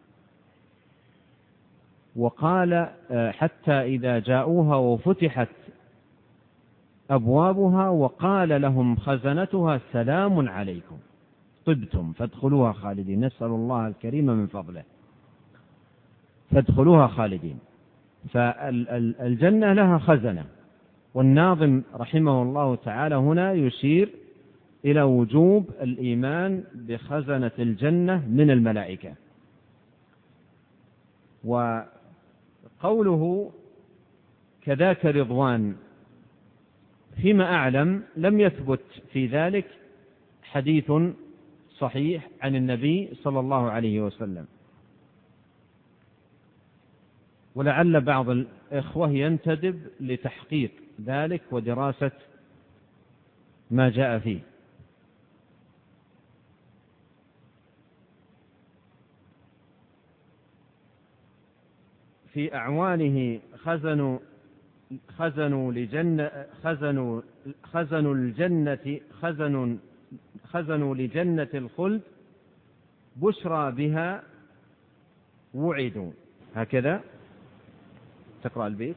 وفتحت أبوابها وقال لهم خزنتها: سلام عليكم طبتم فادخلوها خالدين. نسأل الله الكريم من فضله، فادخلوها خالدين. فالجنة لها خزنة، والناظم رحمه الله تعالى هنا يشير إلى وجوب الإيمان بخزنة الجنة من الملائكة. وقوله كذاك رضوان، فيما أعلم لم يثبت في ذلك حديث صحيح عن النبي صلى الله عليه وسلم، ولعل بعض الإخوة ينتدب لتحقيق ذلك ودراسة ما جاء فيه. في أعوانه خزنوا لجنة الخلد بشرى بها وعدوا. هكذا تقرأ البيت.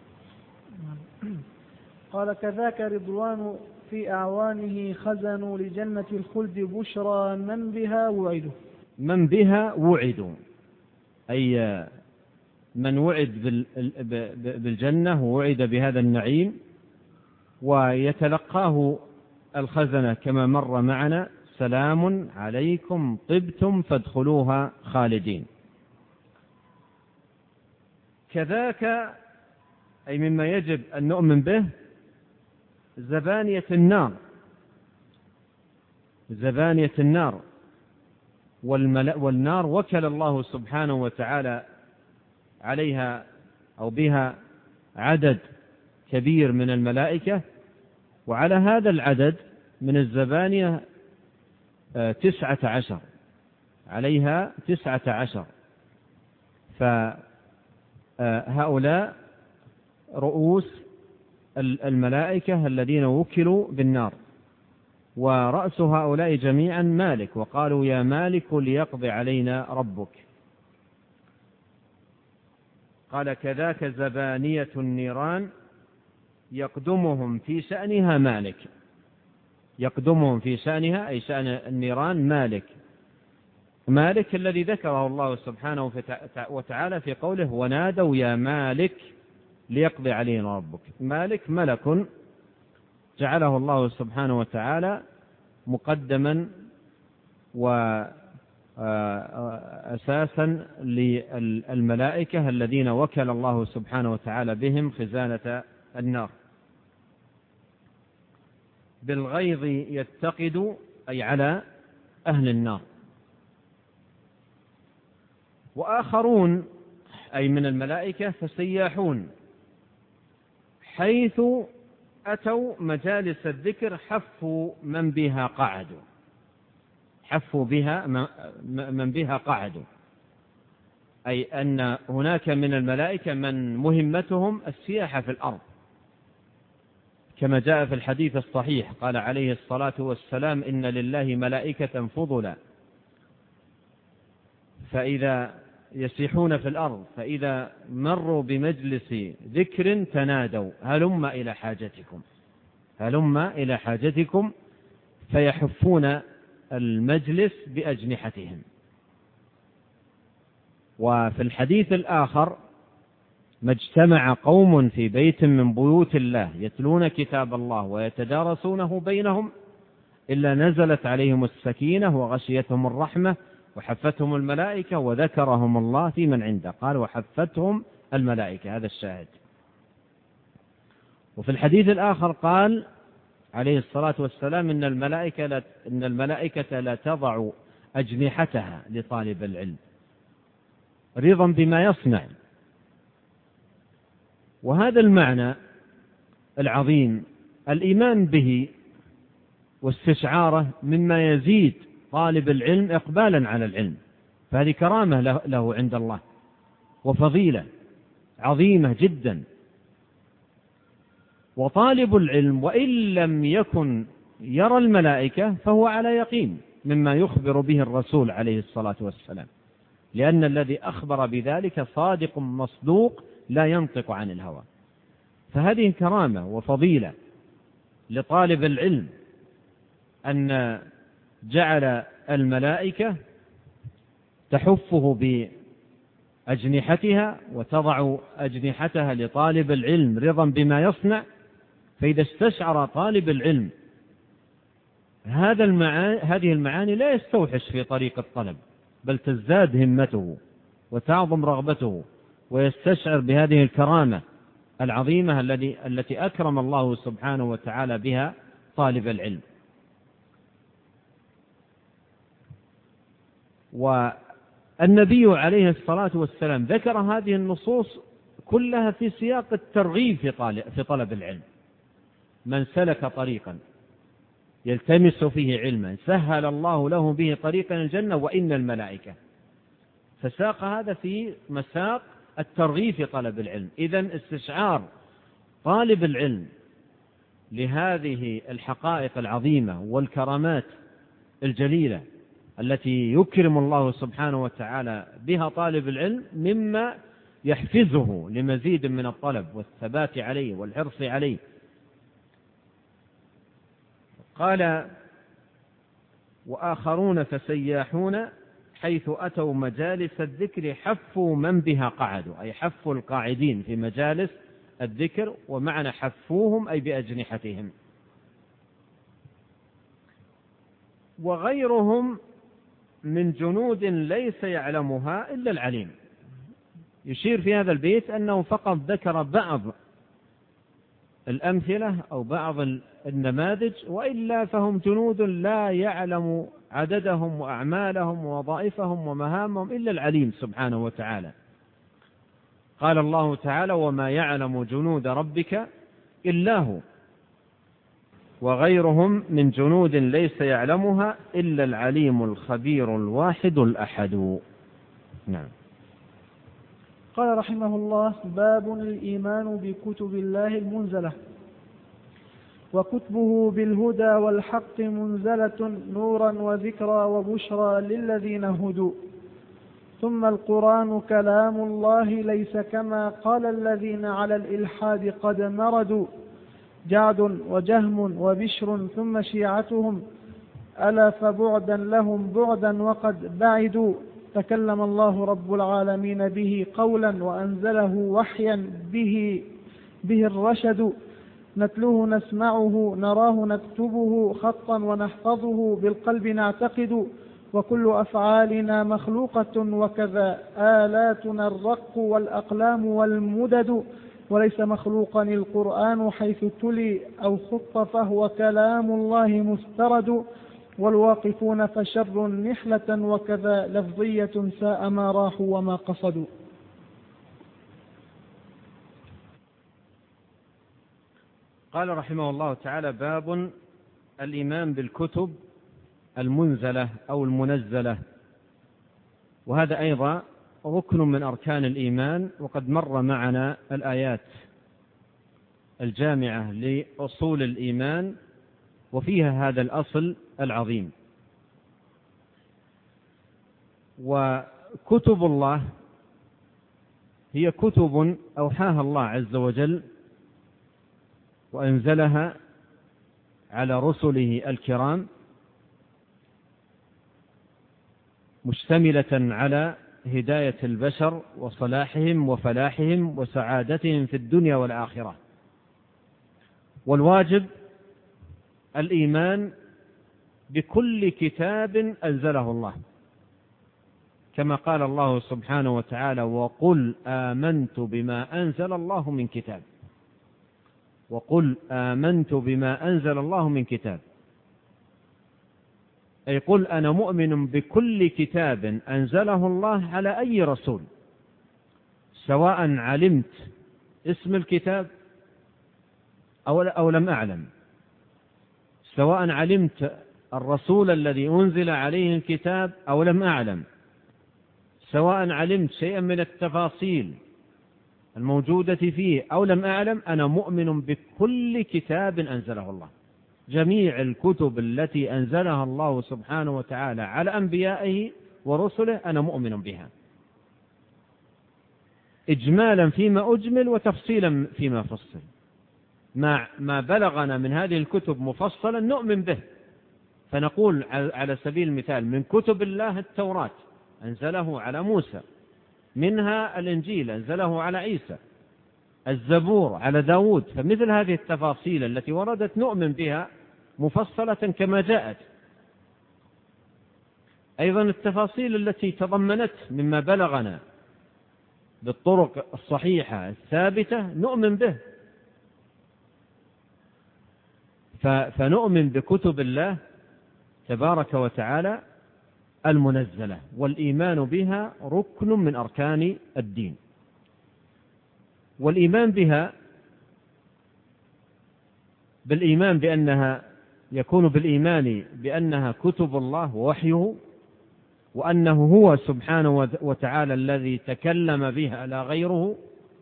قال: كذاك رضوان في أعوانه خزنوا لجنة الخلد بشرى من بها وعدوا. من بها وعدوا، أي من وعد بالجنة ووعد بهذا النعيم، ويتلقاه الخزنة كما مر معنا: سلام عليكم طبتم فادخلوها خالدين. كذاك أي مما يجب أن نؤمن به زبانية النار، زبانية النار. والنار وكل الله سبحانه وتعالى عليها أو بها عدد كبير من الملائكة، وعلى هذا العدد من الزبانية 19، عليها 19. فهؤلاء رؤوس الملائكة الذين وكلوا بالنار، ورأس هؤلاء جميعا مالك، وقالوا يا مالك ليقضي علينا ربك. قال كذاك زبانية النيران يقدمهم في شأنها مالك، يقدمهم في شأنها أي شأن النيران مالك، مالك الذي ذكره الله سبحانه وتعالى في قوله ونادوا يا مالك ليقضي علينا ربك. مالك ملك جعله الله سبحانه وتعالى مقدما وأساسا للملائكة الذين وكل الله سبحانه وتعالى بهم خزانة النار. بالغيظ يتقد أي على أهل النار. وآخرون أي من الملائكة فسياحون حيث أتوا مجالس الذكر حفوا من بها قعدوا، حفوا بها من بها قعدوا، أي أن هناك من الملائكة من مهمتهم السياحة في الأرض، كما جاء في الحديث الصحيح قال عليه الصلاة والسلام إن لله ملائكة فضلا فإذا يسيحون في الأرض فإذا مروا بمجلس ذكر تنادوا هلم إلى حاجتكم، هلم إلى حاجتكم، فيحفون المجلس بأجنحتهم. وفي الحديث الآخر ما اجتمع قوم في بيت من بيوت الله يتلون كتاب الله ويتدارسونه بينهم إلا نزلت عليهم السكينة وغشيتهم الرحمة وحفتهم الملائكة وذكرهم الله في من عنده. قال وحفتهم الملائكة، هذا الشاهد. وفي الحديث الآخر قال عليه الصلاة والسلام إن الملائكة لا تضع أجنحتها لطالب العلم رضا بما يصنع. وهذا المعنى العظيم الإيمان به واستشعاره مما يزيد طالب العلم إقبالا على العلم، فهذه كرامة له عند الله وفضيلة عظيمة جدا. وطالب العلم وإن لم يكن يرى الملائكة فهو على يقين مما يخبر به الرسول عليه الصلاة والسلام، لأن الذي أخبر بذلك صادق مصدوق لا ينطق عن الهوى. فهذه كرامة وفضيلة لطالب العلم أن جعل الملائكة تحفه بأجنحتها وتضع أجنحتها لطالب العلم رضا بما يصنع. فإذا استشعر طالب العلم هذه المعاني لا يستوحش في طريق الطلب، بل تزداد همته وتعظم رغبته، ويستشعر بهذه الكرامة العظيمة التي أكرم الله سبحانه وتعالى بها طالب العلم. والنبي عليه الصلاة والسلام ذكر هذه النصوص كلها في سياق الترغيب في طلب العلم. من سلك طريقا يلتمس فيه علما سهل الله له به طريقا الجنة وإن الملائكة، فساق هذا في مساق الترغيب في طلب العلم. إذن استشعار طالب العلم لهذه الحقائق العظيمة والكرامات الجليلة التي يكرم الله سبحانه وتعالى بها طالب العلم مما يحفزه لمزيد من الطلب والثبات عليه والحرص عليه. قال وآخرون فسياحون حيث أتوا مجالس الذكر حفوا من بها قعدوا، أي حفوا القاعدين في مجالس الذكر، ومعنى حفوهم أي بأجنحتهم. وغيرهم من جنود ليس يعلمها إلا العليم. يشير في هذا البيت أنه فقط ذكر بعض الأمثلة أو بعض النماذج، وإلا فهم جنود لا يعلم عددهم وأعمالهم ووظائفهم ومهامهم إلا العليم سبحانه وتعالى. قال الله تعالى: وما يعلم جنود ربك إلا هو، وغيرهم من جنود ليس يعلمها إلا العليم الخبير الواحد الأحد. نعم. قال رحمه الله: باب الإيمان بكتب الله المنزلة. وكتبه بالهدى والحق منزلة نورا وذكرى وبشرى للذين هدوا. ثم القرآن كلام الله ليس كما قال الذين على الإلحاد قد مردوا، جعد وجهم وبشر ثم شيعتهم، ألا فبعدا لهم بعدا وقد بعدوا. تكلم الله رب العالمين به قولا وأنزله وحيا به الرشد، نتلوه نسمعه نراه نكتبه خطا ونحفظه بالقلب نعتقد. وكل أفعالنا مخلوقة وكذا آلاتنا الرق والأقلام والمدد، وليس مخلوقا القرآن حيث تلي أو خط فهو كلام الله مسترد. والواقفون فشر نحلة وكذا لفظية ساء ما راحوا وما قصدوا. قال رحمه الله تعالى: باب الإيمان بالكتب المنزلة أو المنزلة، وهذا أيضا ركن من أركان الإيمان، وقد مر معنا الآيات الجامعة لأصول الإيمان وفيها هذا الأصل العظيم. وكتب الله هي كتب أوحاها الله عز وجل وأنزلها على رسله الكرام، مشتملة على هداية البشر وصلاحهم وفلاحهم وسعادتهم في الدنيا والآخرة. والواجب الإيمان بكل كتاب أنزله الله، كما قال الله سبحانه وتعالى: وقل آمنت بما أنزل الله من كتاب. وقل آمنت بما أنزل الله من كتاب، أي قل أنا مؤمن بكل كتاب أنزله الله على أي رسول، سواء علمت اسم الكتاب أو لم أعلم، سواء علمت الرسول الذي أنزل عليه الكتاب أو لم أعلم، سواء علمت شيئا من التفاصيل الموجودة فيه أو لم أعلم، أنا مؤمن بكل كتاب أنزله الله. جميع الكتب التي أنزلها الله سبحانه وتعالى على أنبيائه ورسله أنا مؤمن بها، إجمالا فيما أجمل وتفصيلا فيما فصل. ما بلغنا من هذه الكتب مفصلا نؤمن به، فنقول على سبيل المثال: من كتب الله التوراة أنزله على موسى، منها الإنجيل أنزله على عيسى، الزبور على داود. فمثل هذه التفاصيل التي وردت نؤمن بها مفصلة كما جاءت. أيضا التفاصيل التي تضمنت مما بلغنا بالطرق الصحيحة الثابتة نؤمن به. فنؤمن بكتب الله تبارك وتعالى المنزلة، والإيمان بها ركن من أركان الدين. والإيمان بها بالإيمان بأنها يكون بالإيمان بأنها كتب الله ووحيه، وأنه هو سبحانه وتعالى الذي تكلم بها لا غيره،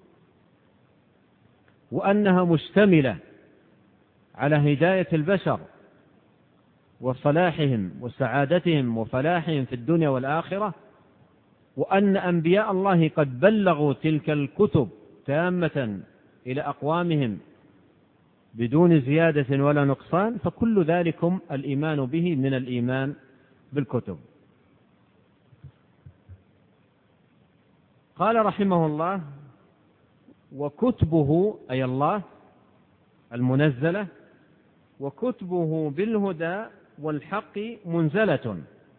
وأنها مشتملة على هداية البشر وصلاحهم وسعادتهم وفلاحهم في الدنيا والآخرة، وأن أنبياء الله قد بلغوا تلك الكتب تامة إلى أقوامهم بدون زيادة ولا نقصان. فكل ذلكم الإيمان به من الإيمان بالكتب. قال رحمه الله: وكتبه أي الله المنزلة، وكتبه بالهدى والحق منزلة،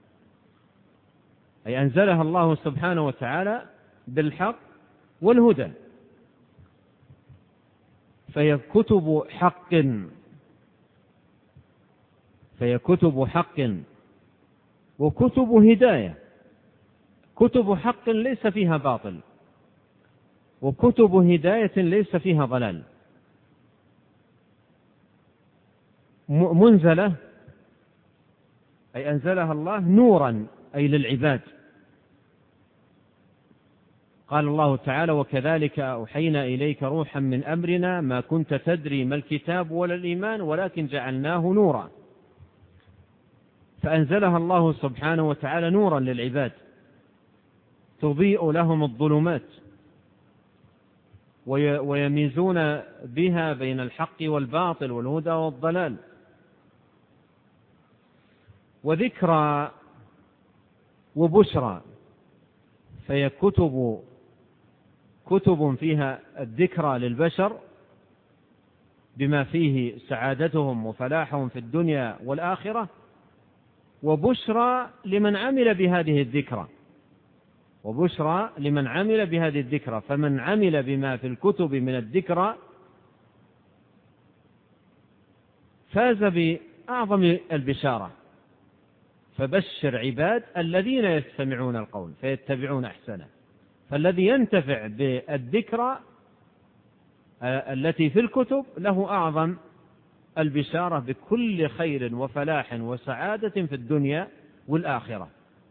أي أنزلها الله سبحانه وتعالى بالحق والهدى. فهي كتب حق وكتب هداية. كتب حق ليس فيها باطل، وكتب هداية ليس فيها ضلال. منزلة أي أنزلها الله نورا أي للعباد. قال الله تعالى: وكذلك أوحينا إليك روحا من أمرنا ما كنت تدري ما الكتاب ولا الإيمان ولكن جعلناه نورا. فأنزلها الله سبحانه وتعالى نورا للعباد تضيء لهم الظلمات ويميزون بها بين الحق والباطل والهدى والضلال. وذكرى وبشرى، فهي كتب فيها الذكرى للبشر بما فيه سعادتهم وفلاحهم في الدنيا والآخرة، وبشرى لمن عمل بهذه الذكرى. فمن عمل بما في الكتب من الذكرى فاز بأعظم البشارة. فبشر عباد الذين يستمعون القول فيتبعون أحسنه. فالذي ينتفع بالذكرى التي في الكتب له أعظم البشارة بكل خير وفلاح وسعادة في الدنيا والآخرة.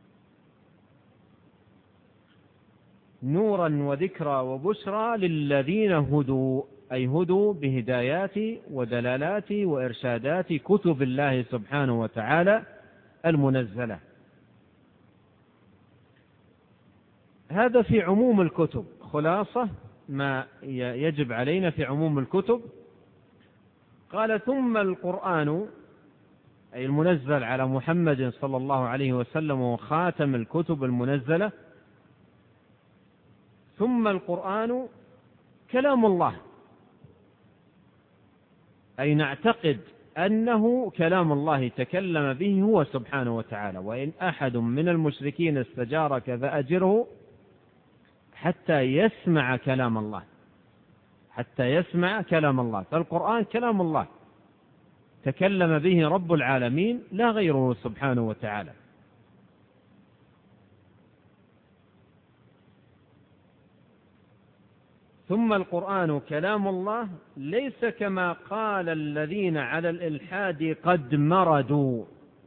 نورا وذكرى وبشرى للذين هدوا، أي هدوا بهدايات ودلالات وإرشادات كتب الله سبحانه وتعالى المنزلة. هذا في عموم الكتب، خلاصة ما يجب علينا في عموم الكتب. قال: ثم القرآن، أي المنزل على محمد صلى الله عليه وسلم وخاتم الكتب المنزلة. ثم القرآن كلام الله، أي نعتقد أنه كلام الله تكلم به هو سبحانه وتعالى. وإن أحد من المشركين استجارك فأجره حتى يسمع كلام الله. فالقرآن كلام الله تكلم به رب العالمين لا غيره سبحانه وتعالى. ثم القرآن كلام الله ليس كما قال الذين على الإلحاد قد مردوا.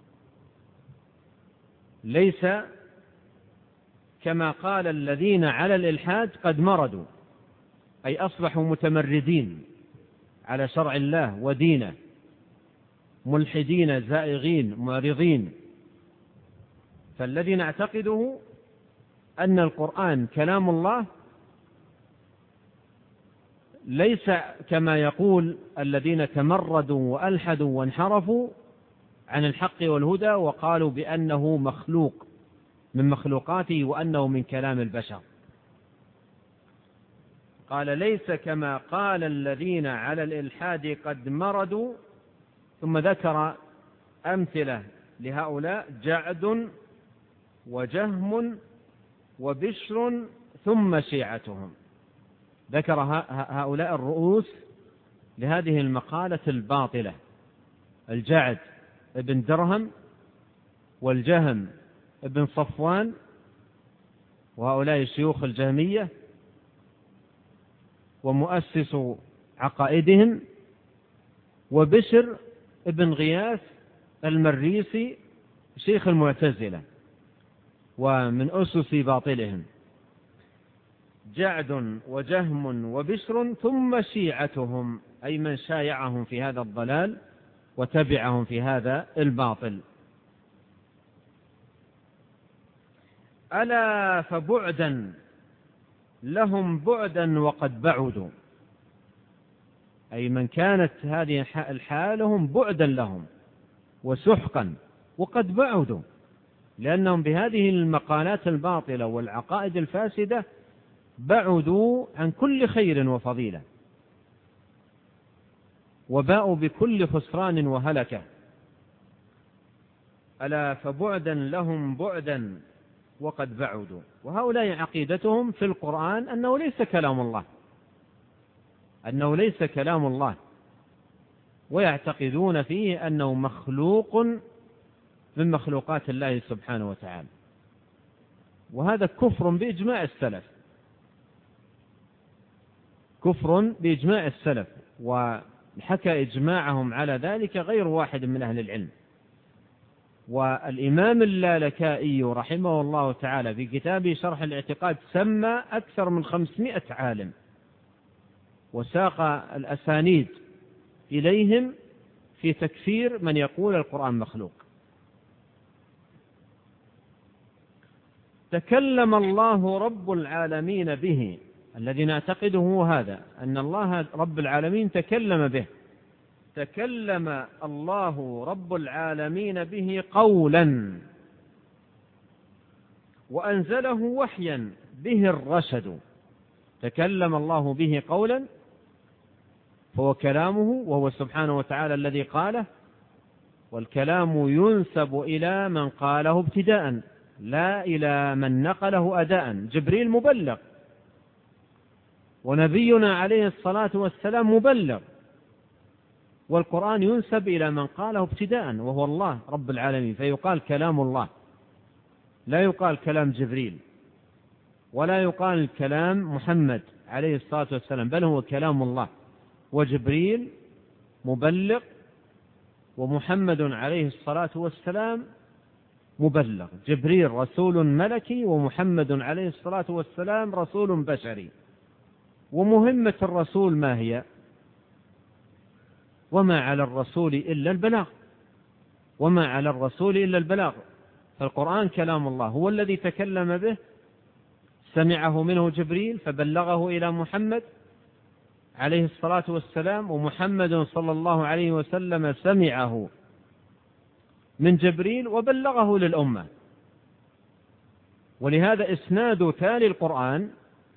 ليس كما قال الذين على الإلحاد قد مردوا، أي أصبحوا متمردين على شرع الله ودينه، ملحدين زائغين معرضين. فالذي نعتقده أن القرآن كلام الله ليس كما يقول الذين تمردوا وألحدوا وانحرفوا عن الحق والهدى وقالوا بأنه مخلوق من مخلوقاته وأنه من كلام البشر. قال: ليس كما قال الذين على الإلحاد قد مردوا. ثم ذكر أمثلة لهؤلاء: جعد وجهم وبشر ثم شيعتهم. ذكر هؤلاء الرؤوس لهذه المقالة الباطلة: الجعد ابن درهم، والجهم ابن صفوان، وهؤلاء شيوخ الجهمية ومؤسس عقائدهم، وبشر ابن غياث المريسي شيخ المعتزلة ومن أسس باطلهم. جعد وجهم وبشر ثم شيعتهم، أي من شايعهم في هذا الضلال وتبعهم في هذا الباطل. ألا فبعدا لهم بعدا وقد بعدوا، أي من كانت هذه الحالهم بعدا لهم وسحقا وقد بعدوا، لأنهم بهذه المقالات الباطلة والعقائد الفاسدة بعدوا عن كل خير وفضيلة، وباءوا بكل خسران وهلكة. ألا فبعدا لهم بعدا وقد بعدوا. وهؤلاء عقيدتهم في القرآن أنه ليس كلام الله، أنه ليس كلام الله، ويعتقدون فيه أنه مخلوق من مخلوقات الله سبحانه وتعالى، وهذا كفر بإجماع السلف، كفر بإجماع السلف، وحكى إجماعهم على ذلك غير واحد من أهل العلم. والإمام اللالكائي رحمه الله تعالى في كتابه شرح الاعتقاد سمى أكثر من 500 عالم وساق الأسانيد إليهم في تكفير من يقول القرآن مخلوق. تكلم الله رب العالمين به، الذي نعتقده هذا، أن الله رب العالمين تكلم به، تكلم الله رب العالمين به قولا وأنزله وحيا به الرشد. تكلم الله به قولا فهو كلامه، وهو سبحانه وتعالى الذي قاله، والكلام ينسب إلى من قاله ابتداء لا إلى من نقله أداء. جبريل مبلغ، ونبينا عليه الصلاة والسلام مبلغ، والقرآن ينسب إلى من قاله ابتداء وهو الله رب العالمين، فيقال كلام الله، لا يقال كلام جبريل، ولا يقال كلام محمد عليه الصلاة والسلام، بل هو كلام الله. وجبريل مبلغ، ومحمد عليه الصلاة والسلام مبلغ. جبريل رسول ملكي، ومحمد عليه الصلاة والسلام رسول بشري. ومهمة الرسول ما هي؟ وما على الرسول إلا البلاغ، وما على الرسول إلا البلاغ. فالقرآن كلام الله، هو الذي تكلم به، سمعه منه جبريل فبلغه إلى محمد عليه الصلاة والسلام، ومحمد صلى الله عليه وسلم سمعه من جبريل وبلغه للأمة. ولهذا إسناد تالي القرآن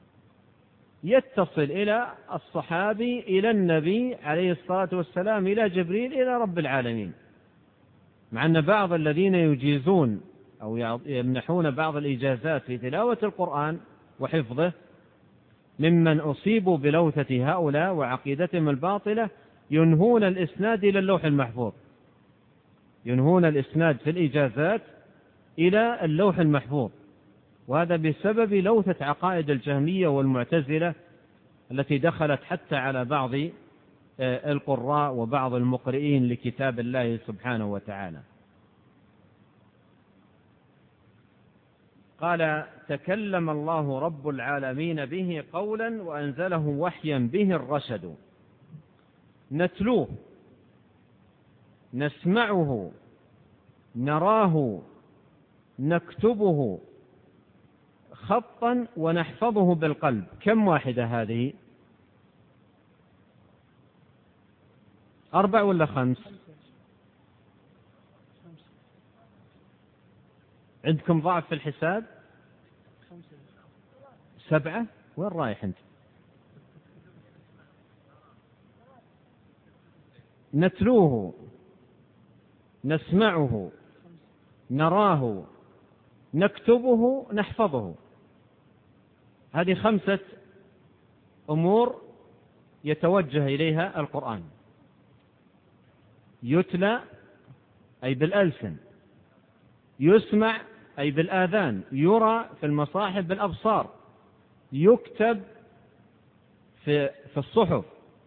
يتصل إلى الصحابي إلى النبي عليه الصلاة والسلام إلى جبريل إلى رب العالمين، مع أن بعض الذين يجيزون أو يمنحون بعض الإجازات في تلاوة القرآن وحفظه ممن أصيبوا بلوثة هؤلاء وعقيدتهم الباطلة ينهون الإسناد إلى اللوح المحفوظ، ينهون الإسناد في الإجازات إلى اللوح المحفوظ، وهذا بسبب لوثة عقائد الجهمية والمعتزلة التي دخلت حتى على بعض القراء وبعض المقرئين لكتاب الله سبحانه وتعالى. قال تكلم الله رب العالمين به قولا وأنزله وحيا به الرشد. نتلوه، نسمعه، نراه، نكتبه خطا ونحفظه بالقلب. كم واحدة هذه؟ 4 ولا 5؟ عندكم ضعف في الحساب؟ 7؟ وين رايح أنت؟ نتلوه، نسمعه، نراه، نكتبه، نحفظه. هذه 5 أمور يتوجه إليها القرآن. يتلى أي بالألسن، يسمع أي بالآذان، يرى في المصاحف بالأبصار، يكتب في الصحف،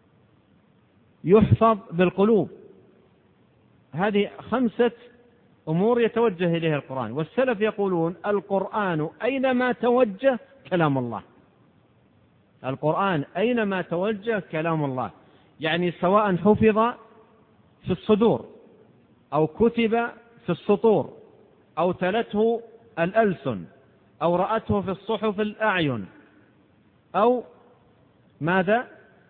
يحفظ بالقلوب. هذه 5 أمور يتوجه إليها القرآن. والسلف يقولون القرآن أينما توجه كلام الله، القرآن أينما توجه كلام الله، يعني سواء حفظ في الصدور أو كتب في السطور أو تلته الألسن أو رأته في الصحف الأعين أو ماذا،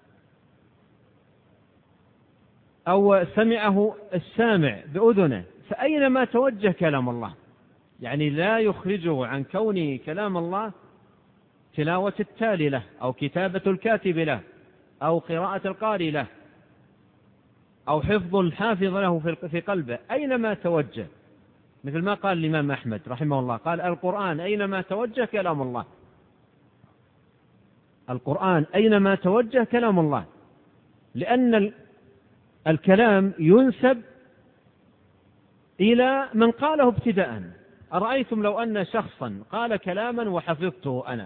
أو سمعه السامع بأذنه، فأينما توجه كلام الله، يعني لا يخرجه عن كونه كلام الله تلاوة التالي له أو كتابة الكاتب له أو قراءة القارئ له أو حفظ الحافظ له في قلبه. أينما توجه، مثل ما قال الإمام أحمد رحمه الله، قال القرآن أينما توجه كلام الله، القرآن أينما توجه كلام الله. لأن الكلام ينسب إلى من قاله ابتداء. أرأيتم لو أن شخصا قال كلاما وحفظته أنا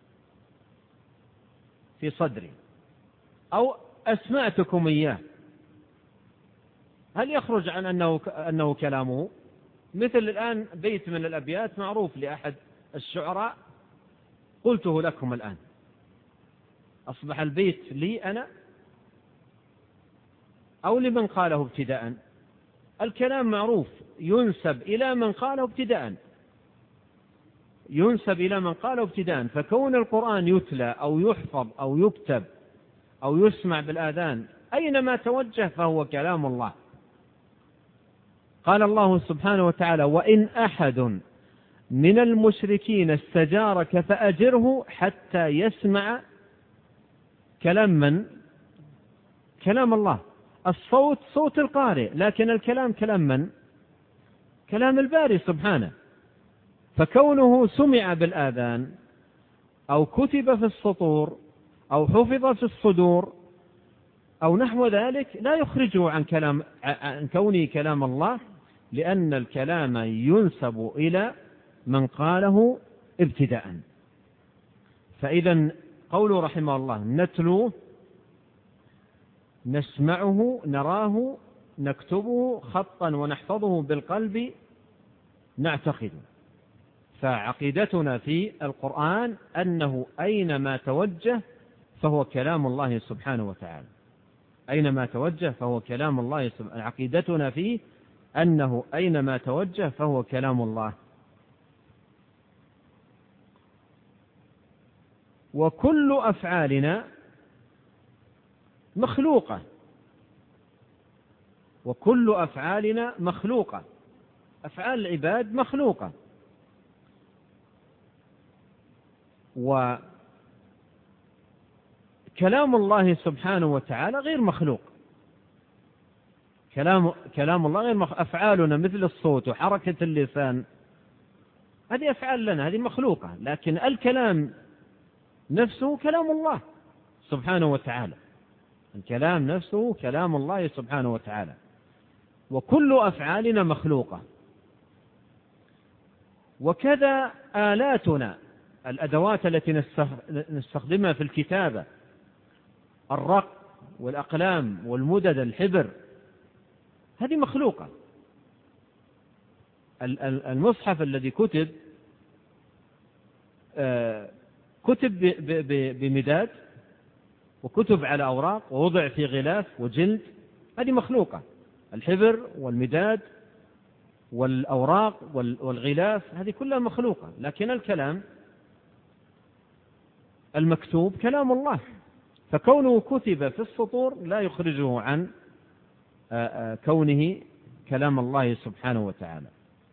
في صدري أو أسمعتكم إياه، هل يخرج عن أنه كلامه؟ مثل الآن بيت من الأبيات معروف لأحد الشعراء قلته لكم الآن، أصبح البيت لي أنا أو لمن قاله ابتداء؟ الكلام معروف ينسب إلى من قاله ابتداء، ينسب إلى من قاله ابتداء. فكون القرآن يتلى أو يحفظ أو يكتب أو يسمع بالآذان أينما توجه فهو كلام الله. قال الله سبحانه وتعالى: وإن أحد من المشركين استجارك فأجره حتى يسمع كلام من؟ كلام الله. الصوت صوت القارئ، لكن الكلام كلام من؟ كلام الباري سبحانه. فكونه سمع بالآذان أو كتب في السطور أو حفظ في الصدور أو نحو ذلك لا يخرجه عن كونه كلام الله، لأن الكلام ينسب إلى من قاله ابتداء. فإذا قوله رحمه الله: نتلوه، نسمعه، نراه، نكتبه خطا ونحفظه بالقلب، نعتقد. فعقيدتنا في القرآن أنه أينما توجه فهو كلام الله سبحانه وتعالى، أينما توجه فهو كلام الله سبحانه. عقيدتنا فيه أنه أينما توجه فهو كلام الله. وكل أفعالنا مخلوقة، وكل أفعالنا مخلوقة، أفعال العباد مخلوقة. وكلام الله سبحانه وتعالى غير مخلوق. كلام الله غير مخلوق. أفعالنا مثل الصوت وحركة اللسان هذه أفعال لنا، هذه مخلوقة، لكن الكلام نفسه كلام الله سبحانه وتعالى. الكلام نفسه كلام الله سبحانه وتعالى. وكل أفعالنا مخلوقة. وكذا آلاتنا، الأدوات التي نستخدمها في الكتابة، الرق والأقلام والمدد الحبر، هذه مخلوقة. المصحف الذي كتب بمداد وكتب على أوراق ووضع في غلاف وجلد، هذه مخلوقة. الحبر والمداد والأوراق والغلاف هذه كلها مخلوقة. لكن الكلام المكتوب كلام الله، فكونه كتب في السطور لا يخرجه عن كونه كلام الله سبحانه وتعالى.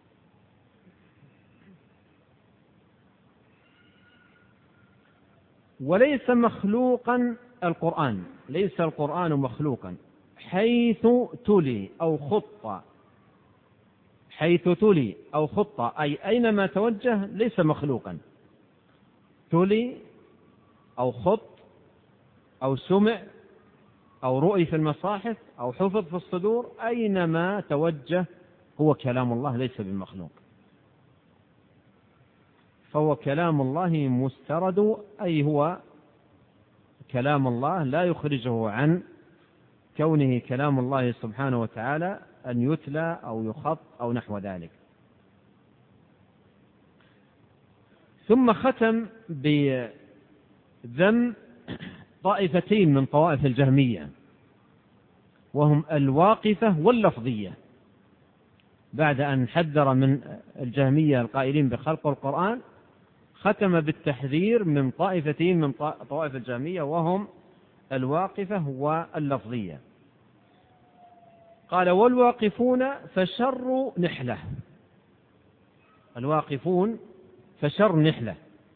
وليس مخلوقا القرآن، ليس القرآن مخلوقا حيث تلي أو خط، حيث تلي أو خط أي أينما توجه ليس مخلوقا. تلي أو خط أو سمع أو رؤي في المصاحف أو حفظ في الصدور، أينما توجه هو كلام الله ليس بمخلوق. فهو كلام الله مسترد، أي هو كلام الله لا يخرجه عن كونه كلام الله سبحانه وتعالى أن يتلى أو يخط أو نحو ذلك. ثم ختم بذم طائفتين من طوائف الجهمية، وهم الواقفة واللفظية. بعد أن حذر من الجهمية القائلين بخلق القرآن، ختم بالتحذير من طائفتين من طوائف الجهمية، وهم الواقفة واللفظية. قال: والواقفون فشر نحلة. الواقفون فشر نحلة.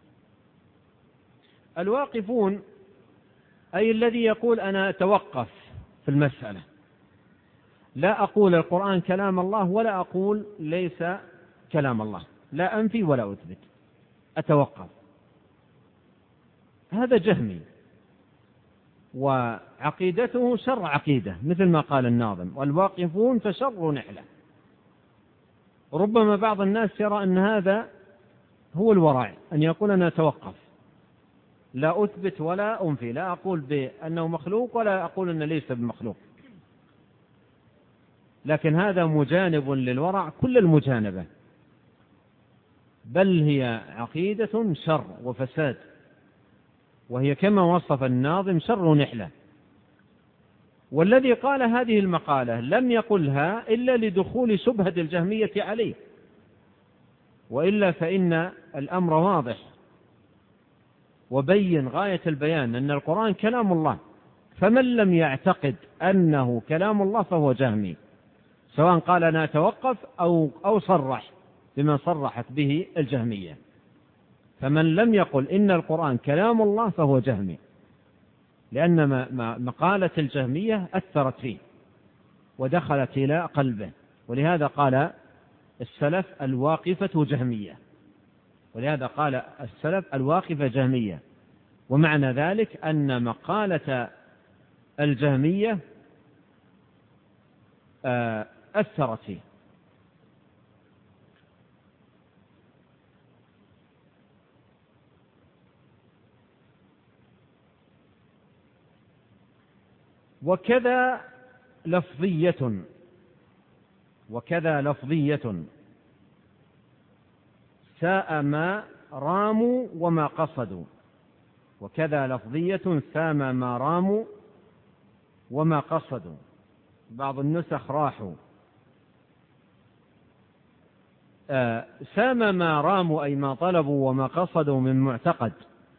الواقفون أي الذي يقول أنا أتوقف في المسألة، لا أقول القرآن كلام الله ولا أقول ليس كلام الله، لا أنفي ولا أثبت، أتوقف. هذا جهمي. وعقيدته شر عقيدة، مثل ما قال الناظم: والواقفون فشر نحلة. ربما بعض الناس يرى أن هذا هو الورع، أن يقول أنا أتوقف، لا أثبت ولا أنفي، لا أقول بأنه مخلوق ولا أقول أنه ليس بمخلوق. لكن هذا مجانب للورع كل المجانبة، بل هي عقيدة شر وفساد، وهي كما وصف الناظم شر نحلة. والذي قال هذه المقالة لم يقلها إلا لدخول شبهة الجهمية عليه، وإلا فإن الأمر واضح وبين غاية البيان أن القرآن كلام الله، فمن لم يعتقد أنه كلام الله فهو جهمي، سواء قال أنا أتوقف أو صرح بما صرحت به الجهمية. فمن لم يقل إن القرآن كلام الله فهو جهمي، لأن مقالة الجهمية أثرت فيه ودخلت إلى قلبه، ولهذا قال السلف الواقفة جهمية، ولهذا قال السلف الواقفة جهمية، ومعنى ذلك أن مقالة الجهمية أثرت فيه. وكذا لفظية ساء ما راموا وما قصدوا. وكذا لفظية سام ما راموا وما قصدوا. بعض النسخ راحوا سام ما راموا أي ما طلبوا وما قصدوا من معتقد.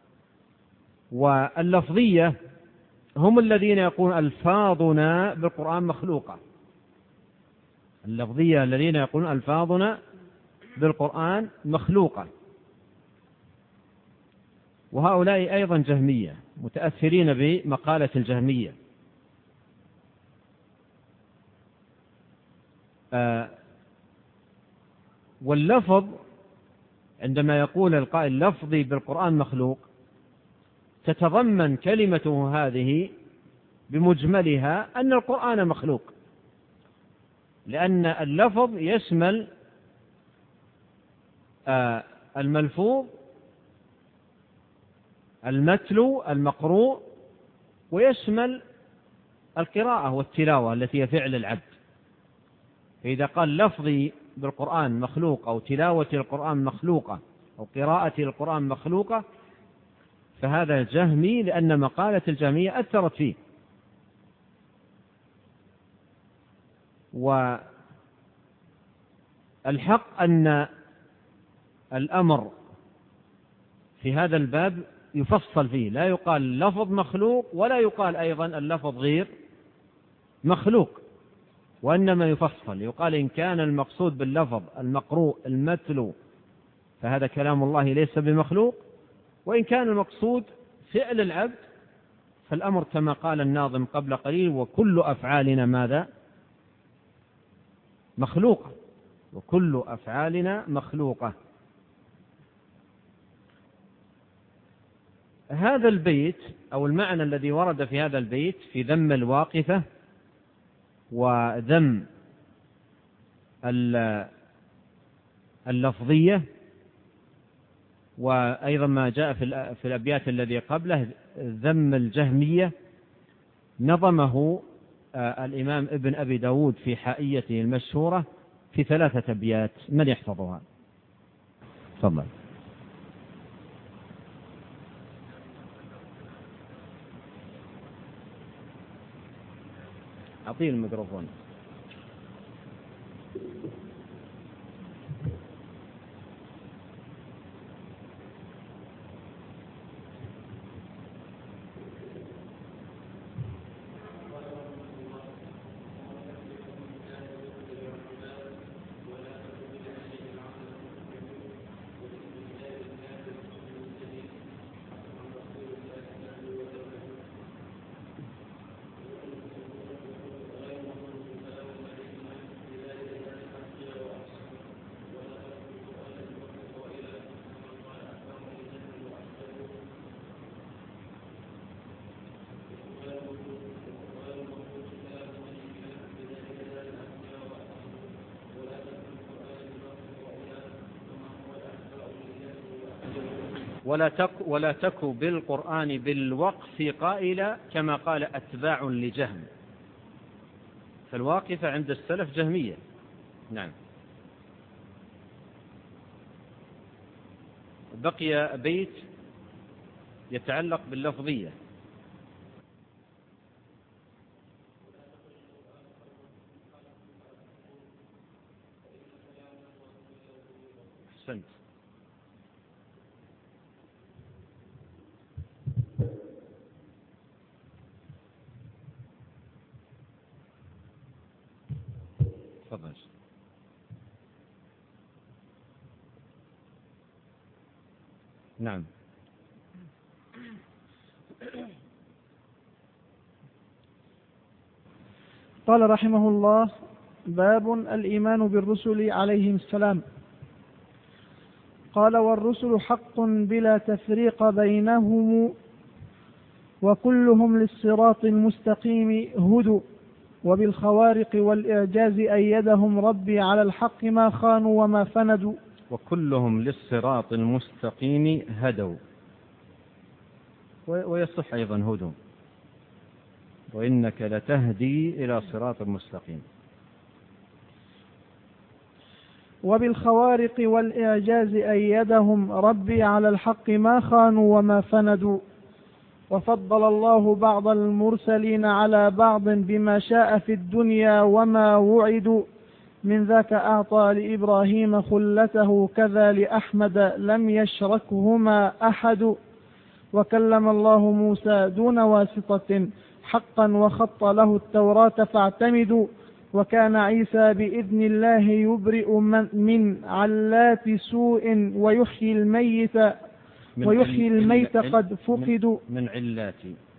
واللفظية هم الذين يقولون ألفاظنا بالقرآن مخلوقة. اللفظية الذين يقولون ألفاظنا بالقرآن مخلوقة، وهؤلاء أيضا جهمية متأثرين بمقالة الجهمية. واللفظ عندما يقول القائل لفظي بالقرآن مخلوق، تتضمن كلمته هذه بمجملها أن القرآن مخلوق، لأن اللفظ يشمل الملفوظ، المتلو، المقروء، ويشمل القراءة والتلاوة التي هي فعل العبد. فإذا قال لفظي بالقرآن مخلوق أو تلاوة القرآن مخلوقة أو قراءة القرآن مخلوقة فهذا جهمي، لأن مقالة الجهمية أثرت فيه. والحق أن الأمر في هذا الباب يفصل فيه، لا يقال اللفظ مخلوق ولا يقال أيضا اللفظ غير مخلوق، وإنما يفصل، يقال إن كان المقصود باللفظ المقروء المتلو فهذا كلام الله ليس بمخلوق، وإن كان المقصود فعل العبد فالأمر كما قال الناظم قبل قليل: وكل أفعالنا ماذا؟ مخلوقة. وكل أفعالنا مخلوقة. هذا البيت أو المعنى الذي ورد في هذا البيت في ذم الواقفة وذم اللفظية، وأيضا ما جاء في الأبيات الذي قبله ذم الجهمية، نظمه الإمام ابن أبي داود في حائيته المشهورة في 3 أبيات. من يحفظها؟ تفضل. أعطيه الميكروفون. ولا تك بالقرآن بالوقف قائلا كما قال أتباع لجهم، فالواقفة عند السلف جهمية. نعم. بقي بيت يتعلق باللفظية. أحسنت. تفضل. نعم. قال رحمه الله: باب الإيمان بالرسل عليهم السلام. قال: والرسل حق بلا تفريق بينهم، وكلهم للصراط المستقيم هدوا، وبالخوارق والإعجاز أيدهم ربي على الحق ما خانوا وما فندوا. وكلهم للصراط المستقيم هدوا، ويصح أيضا هدوا، وإنك لتهدي إلى صراط مستقيم. وبالخوارق والإعجاز أيدهم ربي على الحق ما خانوا وما فندوا. وفضل الله بعض المرسلين على بعض بما شاء في الدنيا وما وعدوا، من ذاك أعطى لإبراهيم خلته كذا لأحمد لم يشركهما أحد. وكلم الله موسى دون واسطة حقا وخط له التوراة فاعتمدوا. وكان عيسى بإذن الله يبرئ من علات سوء ويحيي الميت قد فقدوا. من علات.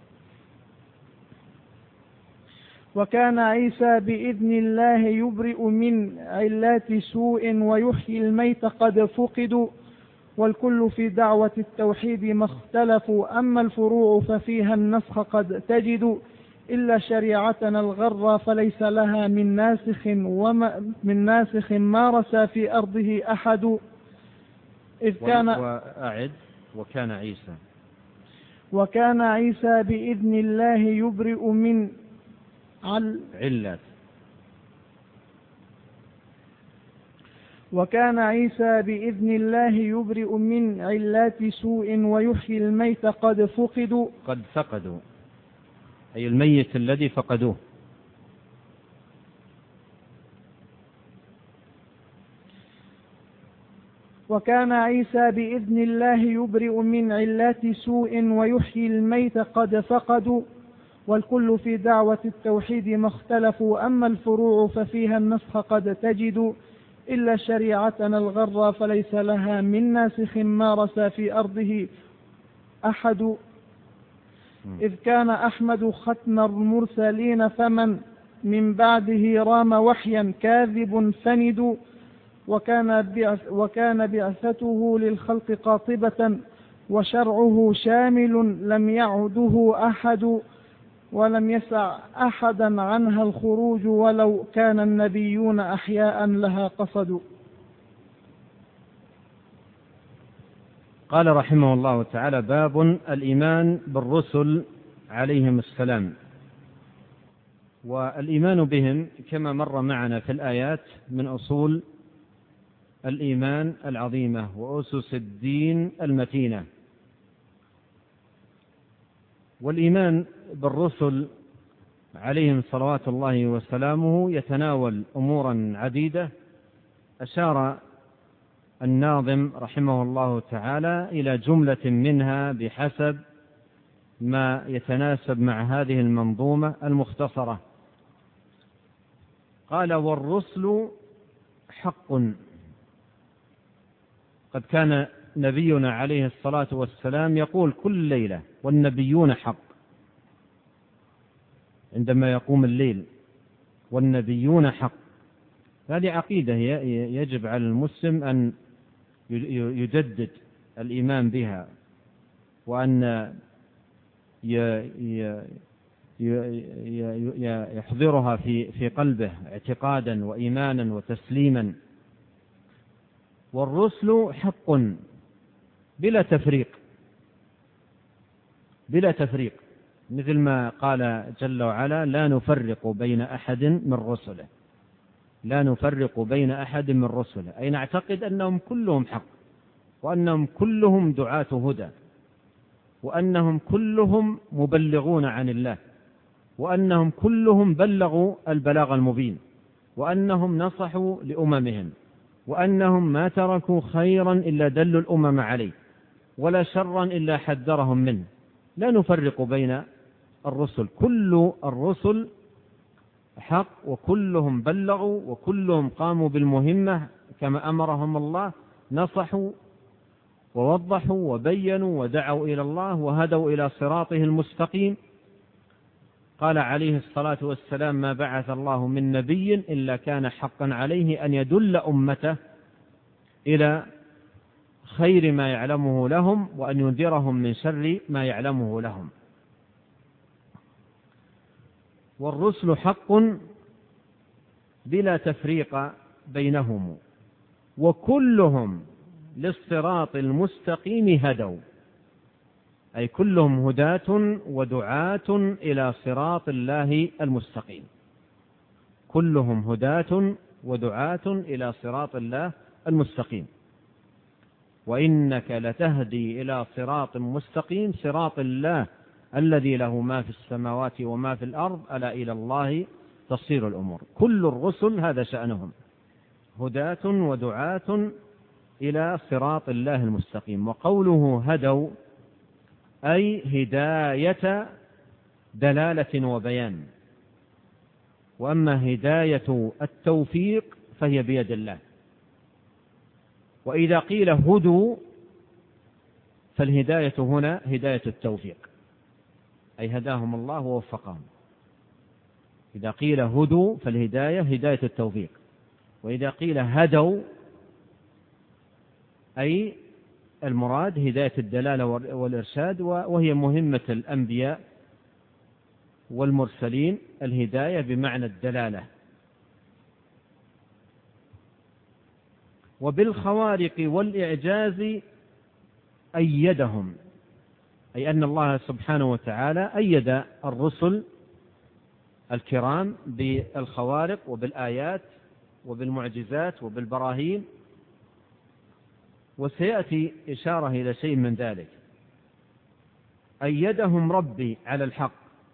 وكان عيسى بإذن الله يبرئ من علات سوء ويحيي الميت قد فقدوا. والكل في دعوة التوحيد ما اختلفوا، أما الفروع ففيها النسخ قد تجد، إلا شريعتنا الغرة فليس لها من ناسخ ما رسى في أرضه أحد. إذ كان وكان عيسى بإذن الله يبرئ من علات. وكان عيسى بإذن الله يبرئ من علات سوء ويحيي الميت قد فقدوا أي الميت الذي فقدوه. وكان عيسى بإذن الله يبرئ من علات سوء ويحيي الميت قد فقدوا. والكل في دعوة التوحيد ما اختلفوا، أما الفروع ففيها النسخ قد تجد، إلا شريعتنا الغرة فليس لها من ناسخ ما رسى في أرضه أحد. إذ كان أحمد ختم المرسلين فمن من بعده رام وحيا كاذب فند. وكان بعثته للخلق قاطبة وشرعه شامل لم يعده أحد. ولم يسع أحدا عنها الخروج ولو كان النبيون أحياء لها قصدوا. قال رحمه الله تعالى: باب الإيمان بالرسل عليهم السلام. والإيمان بهم كما مر معنا في الآيات من أصول الإيمان العظيمة وأسس الدين المتينة. والإيمان بالرسل عليهم صلوات الله وسلامه يتناول أمورا عديدة، أشار الناظم رحمه الله تعالى إلى جملة منها بحسب ما يتناسب مع هذه المنظومة المختصرة. قال: والرسل حق. قد كان نبينا عليه الصلاة والسلام يقول كل ليلة: والنبيون حق، عندما يقوم الليل: والنبيون حق. هذه عقيدة يجب على المسلم أن يجدد الإيمان بها، وأن يحضرها في قلبه اعتقادا وإيمانا وتسليما. والرسل حق بلا تفريق، بلا تفريق، مثل ما قال جل وعلا: لا نفرق بين أحد من رسله، لا نفرق بين أحد من رسله، أي نعتقد أنهم كلهم حق، وأنهم كلهم دعاة هدى، وأنهم كلهم مبلغون عن الله، وأنهم كلهم بلغوا البلاغ المبين، وأنهم نصحوا لأممهم، وأنهم ما تركوا خيرا إلا دلوا الأمم عليه، ولا شرا إلا حذرهم منه. لا نفرق بين الرسل، كل الرسل حق، وكلهم بلغوا، وكلهم قاموا بالمهمة كما أمرهم الله، نصحوا ووضحوا وبينوا ودعوا إلى الله وهدوا إلى صراطه المستقيم. قال عليه الصلاة والسلام: ما بعث الله من نبي إلا كان حقا عليه أن يدل أمته إلى خير ما يعلمه لهم، وأن ينذرهم من شر ما يعلمه لهم. والرسل حق بلا تفريق بينهم، وكلهم للصراط المستقيم هدوا، أي كلهم هداة ودعاة إلى صراط الله المستقيم، كلهم هداة ودعاة إلى صراط الله المستقيم. وإنك لتهدي إلى صراط مستقيم، صراط الله الذي له ما في السماوات وما في الأرض، ألا إلى الله تصير الأمور. كل الرسل هذا شأنهم، هداة ودعاة إلى صراط الله المستقيم. وقوله هدوا أي هداية دلالة وبيان، وأما هداية التوفيق فهي بيد الله. وإذا قيل هدوا فالهداية هنا هداية التوفيق، أي هداهم الله ووفقهم. إذا قيل هدوا فالهداية هداية التوفيق، وإذا قيل هدوا أي المراد هداية الدلالة والإرشاد، وهي مهمة الأنبياء والمرسلين، الهداية بمعنى الدلالة. وبالخوارق والإعجاز أيدهم، أي أن الله سبحانه وتعالى أيد الرسل الكرام بالخوارق وبالآيات وبالمعجزات وبالبراهين، وسيأتي إشارة إلى شيء من ذلك. أيدهم ربي على الحق،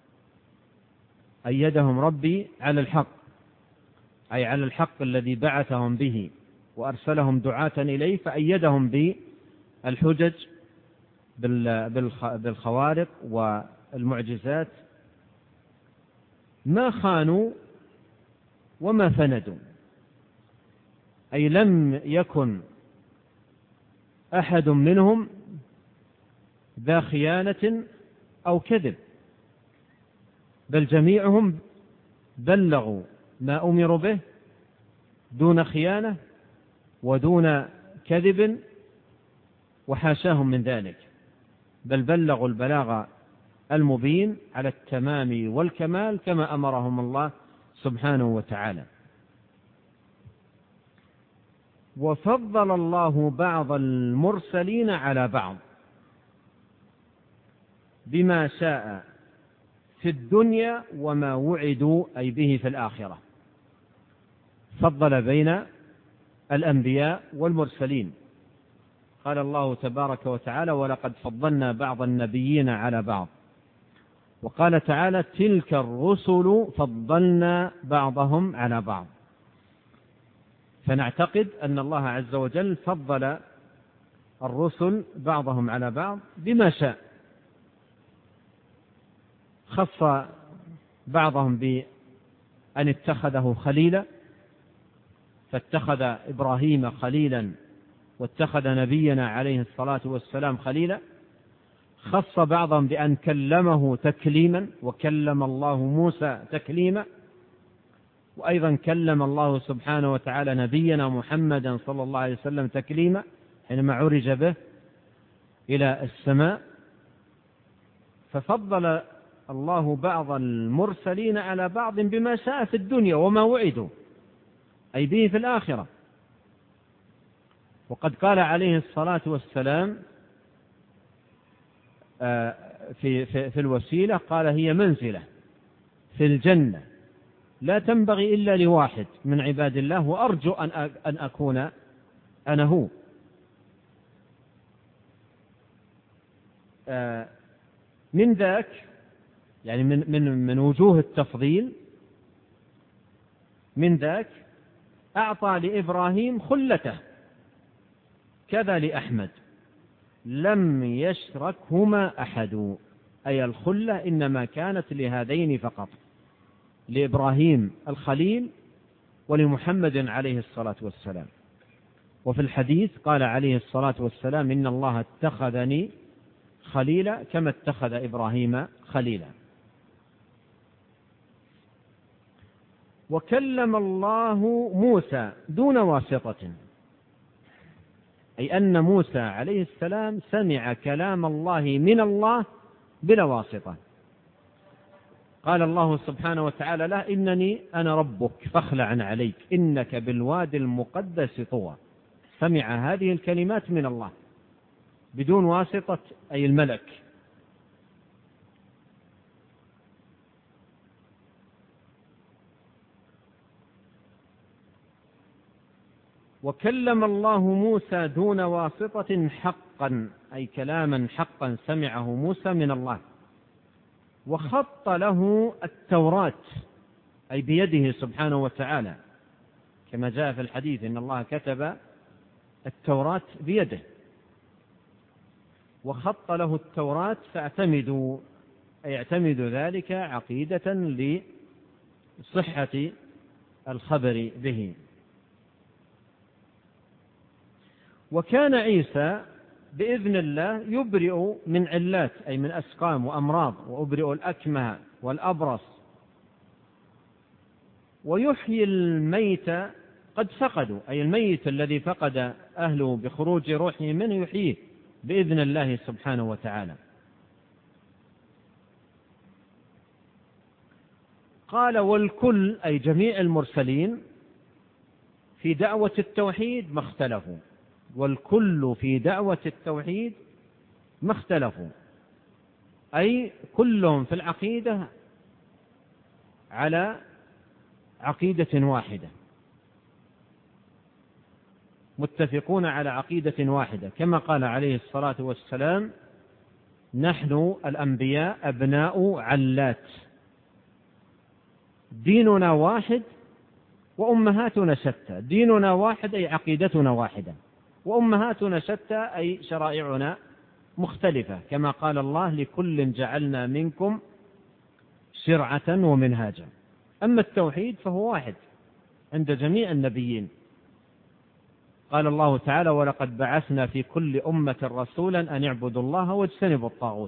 أيدهم ربي على الحق، أي على الحق الذي بعثهم به وأرسلهم دعاة إليه، فأيدهم بالحجج بالخوارق والمعجزات، ما خانوا وما فندوا، أي لم يكن أحد منهم ذا خيانة أو كذب، بل جميعهم بلغوا ما أمروا به دون خيانة ودون كذب، وحاشاهم من ذلك، بل بلغوا البلاغ المبين على التمام والكمال كما أمرهم الله سبحانه وتعالى. وفضل الله بعض المرسلين على بعض بما شاء في الدنيا وما وعدوا أي به في الآخرة. فضل بين الأنبياء والمرسلين، قال الله تبارك وتعالى: ولقد فضلنا بعض النبيين على بعض. وقال تعالى: تلك الرسل فضلنا بعضهم على بعض. فنعتقد أن الله عز وجل فضل الرسل بعضهم على بعض بما شاء، خص بعضهم بأن اتخذه خليلا، فاتخذ إبراهيم خليلا واتخذ نبينا عليه الصلاة والسلام خليلا. خص بعضهم بأن كلمه تكليما، وكلم الله موسى تكليما، وأيضا كلم الله سبحانه وتعالى نبينا محمدا صلى الله عليه وسلم تكليما حينما عرج به إلى السماء. ففضل الله بعض المرسلين على بعض بما شاء في الدنيا وما وعدوا أي به في الآخرة. وقد قال عليه الصلاة والسلام في الوسيلة قال هي منزلة في الجنة لا تنبغي إلا لواحد من عباد الله، وأرجو أن أكون أنا هو. من ذاك يعني من وجوه التفضيل من ذاك أعطى لإبراهيم خلته، كذا لأحمد لم يشركهما أحد، أي الخلة إنما كانت لهذين فقط، لإبراهيم الخليل ولمحمد عليه الصلاة والسلام. وفي الحديث قال عليه الصلاة والسلام إن الله اتخذني خليلا كما اتخذ إبراهيم خليلا. وكلم الله موسى دون واسطة، أي أن موسى عليه السلام سمع كلام الله من الله بلا واسطة. قال الله سبحانه وتعالى له إنني أنا ربك فاخلع عليك إنك بالوادي المقدس طوى. سمع هذه الكلمات من الله بدون واسطة أي الملك. وكلم الله موسى دون واسطة حقا، أي كلاما حقا سمعه موسى من الله. وخط له التوراة أي بيده سبحانه وتعالى، كما جاء في الحديث إن الله كتب التوراة بيده. وخط له التوراة فاعتمد ذلك عقيدة لصحة الخبر به. وكان عيسى بإذن الله يبرئ من علات أي من أسقام وأمراض، وأبرئ الأكمه والأبرص، ويحيي الميت قد فقدوا، أي الميت الذي فقد أهله بخروج روحه منه يحييه بإذن الله سبحانه وتعالى. قال والكل أي جميع المرسلين في دعوة التوحيد ما اختلفوا، والكل في دعوة التوحيد ما اختلفوا، أي كلهم في العقيدة على عقيدة واحدة، متفقون على عقيدة واحدة، كما قال عليه الصلاة والسلام نحن الأنبياء أبناء علات، ديننا واحد وأمهاتنا شتى. ديننا واحد أي عقيدتنا واحدة، وأمهاتنا شتى أي شرائعنا مختلفة، كما قال الله لكل جعلنا منكم شرعة ومنهاجا. أما التوحيد فهو واحد عند جميع النبيين. قال الله تعالى ولقد بعثنا في كل أمة رسولا أن اعبدوا الله واجتنبوا الطاغوت.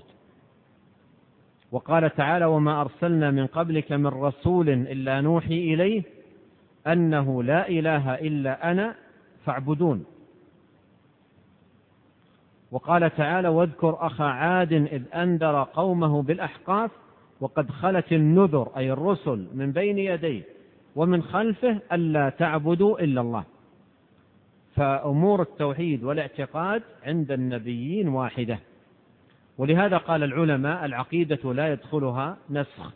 وقال تعالى وما أرسلنا من قبلك من رسول إلا نوحي إليه أنه لا إله إلا أنا فاعبدون. وقال تعالى واذكر أخا عاد إذ أنذر قومه بالأحقاف وقد خلت النذر أي الرسل من بين يديه ومن خلفه ألا تعبدوا إلا الله. فأمور التوحيد والاعتقاد عند النبيين واحدة، ولهذا قال العلماء العقيدة لا يدخلها نسخ،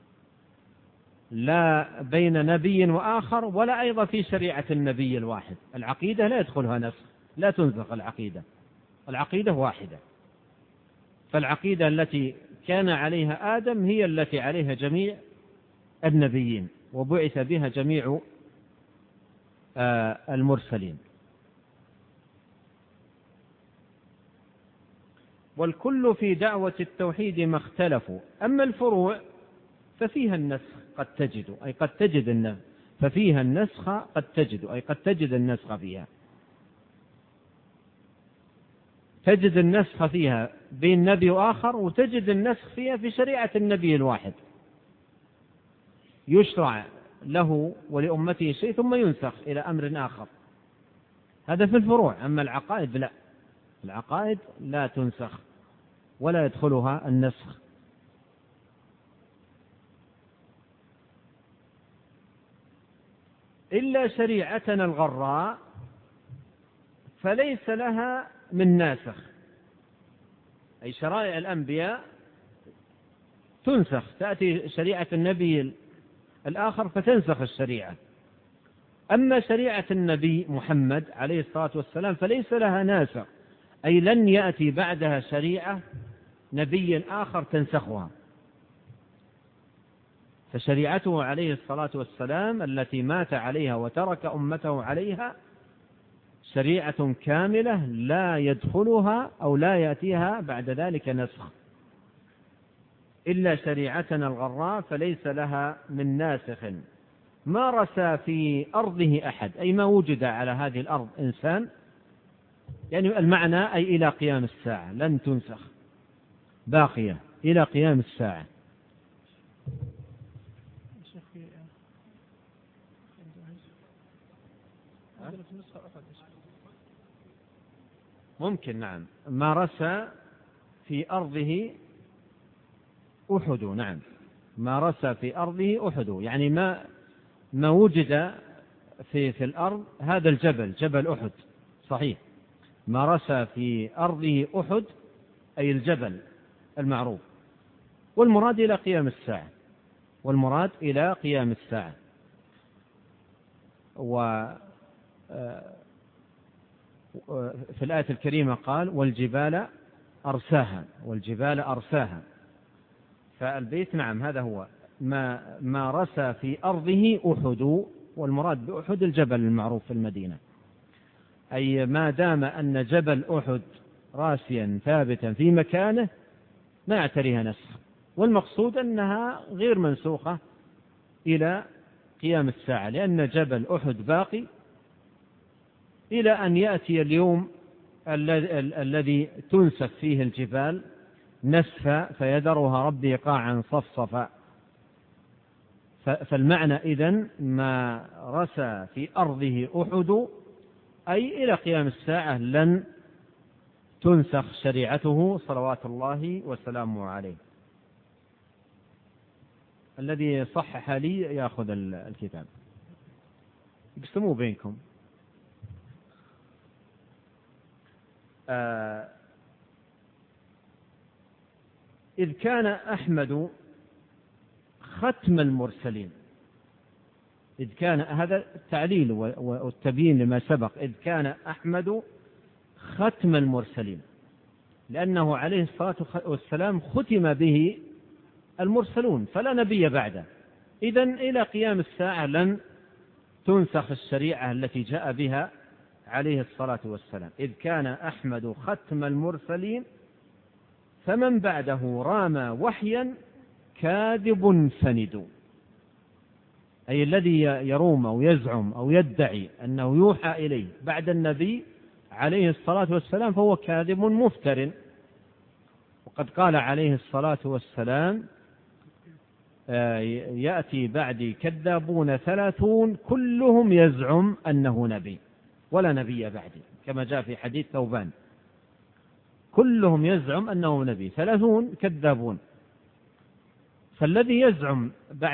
لا بين نبي وآخر ولا أيضا في شريعة النبي الواحد. العقيدة لا يدخلها نسخ، لا تنسخ العقيدة، العقيدة واحدة. فالعقيدة التي كان عليها آدم هي التي عليها جميع النبيين وبعث بها جميع المرسلين. والكل في دعوة التوحيد ما اختلفوا. أما الفروع ففيها النسخ قد تجد، أي قد تجد النسخ، ففيها النسخ قد تجد، أي قد تجد النسخ فيها، تجد النسخ فيها بين نبي وآخر، وتجد النسخ فيها في شريعة النبي الواحد، يشرع له ولأمته شيء ثم ينسخ إلى أمر آخر. هذا في الفروع. أما العقائد لا، العقائد لا تنسخ ولا يدخلها النسخ. إلا شريعتنا الغراء فليس لها من ناسخ، أي شرائع الأنبياء تنسخ، تأتي شريعة النبي الآخر فتنسخ الشريعة. أما شريعة النبي محمد عليه الصلاة والسلام فليس لها ناسخ، أي لن يأتي بعدها شريعة نبي آخر تنسخها. فشريعته عليه الصلاة والسلام التي مات عليها وترك أمته عليها شريعة كاملة لا يدخلها أو لا يأتيها بعد ذلك نسخ، إلا شريعتنا الغراء فليس لها من ناسخ. ما رسى في أرضه أحد، أي ما وجد على هذه الأرض إنسان، يعني المعنى أي إلى قيام الساعة لن تنسخ، باقية إلى قيام الساعة. ممكن نعم. ما رسى في أرضه أحد، نعم ما رسى في أرضه أحد، يعني ما وجد في الأرض هذا الجبل، جبل أحد، صحيح. ما رسى في أرضه أحد أي الجبل المعروف، والمراد إلى قيام الساعة، والمراد إلى قيام الساعة. في الآية الكريمة قال والجبال أرساها، والجبال أرساها. فالبيت نعم هذا هو ما رسى في أرضه أحد، والمراد بأحد الجبل المعروف في المدينة، أي ما دام أن جبل أحد راسيا ثابتا في مكانه ما يعتريها نسخ، والمقصود أنها غير منسوخة إلى قيام الساعة، لأن جبل أحد باقي إلى أن يأتي اليوم الذي تنسف فيه الجبال نسفا فيذرها ربي قاعا صفصفا. فالمعنى إذن ما رسى في أرضه أحد أي إلى قيام الساعة لن تنسخ شريعته صلوات الله وسلامه عليه. الذي صحح لي يأخذ الكتاب، اقسموا بينكم. إذ كان أحمد ختم المرسلين، إذ كان، هذا التعليل والتبيين لما سبق، إذ كان أحمد ختم المرسلين، لأنه عليه الصلاة والسلام ختم به المرسلون فلا نبي بعده، إذن إلى قيام الساعة لن تنسخ الشريعة التي جاء بها عليه الصلاة والسلام. إذ كان أحمد ختم المرسلين فمن بعده رام وحيا كاذب فند، أي الذي يروم أو يزعم أو يدعي أنه يوحى إليه بعد النبي عليه الصلاة والسلام فهو كاذب مفتر. وقد قال عليه الصلاة والسلام يأتي بعدي كذابون 30 كلهم يزعم أنه نبي ولا نبي بعدي، كما جاء في حديث ثوبان، كلهم يزعم أنه نبي، 30 كذابون. فالذي يزعم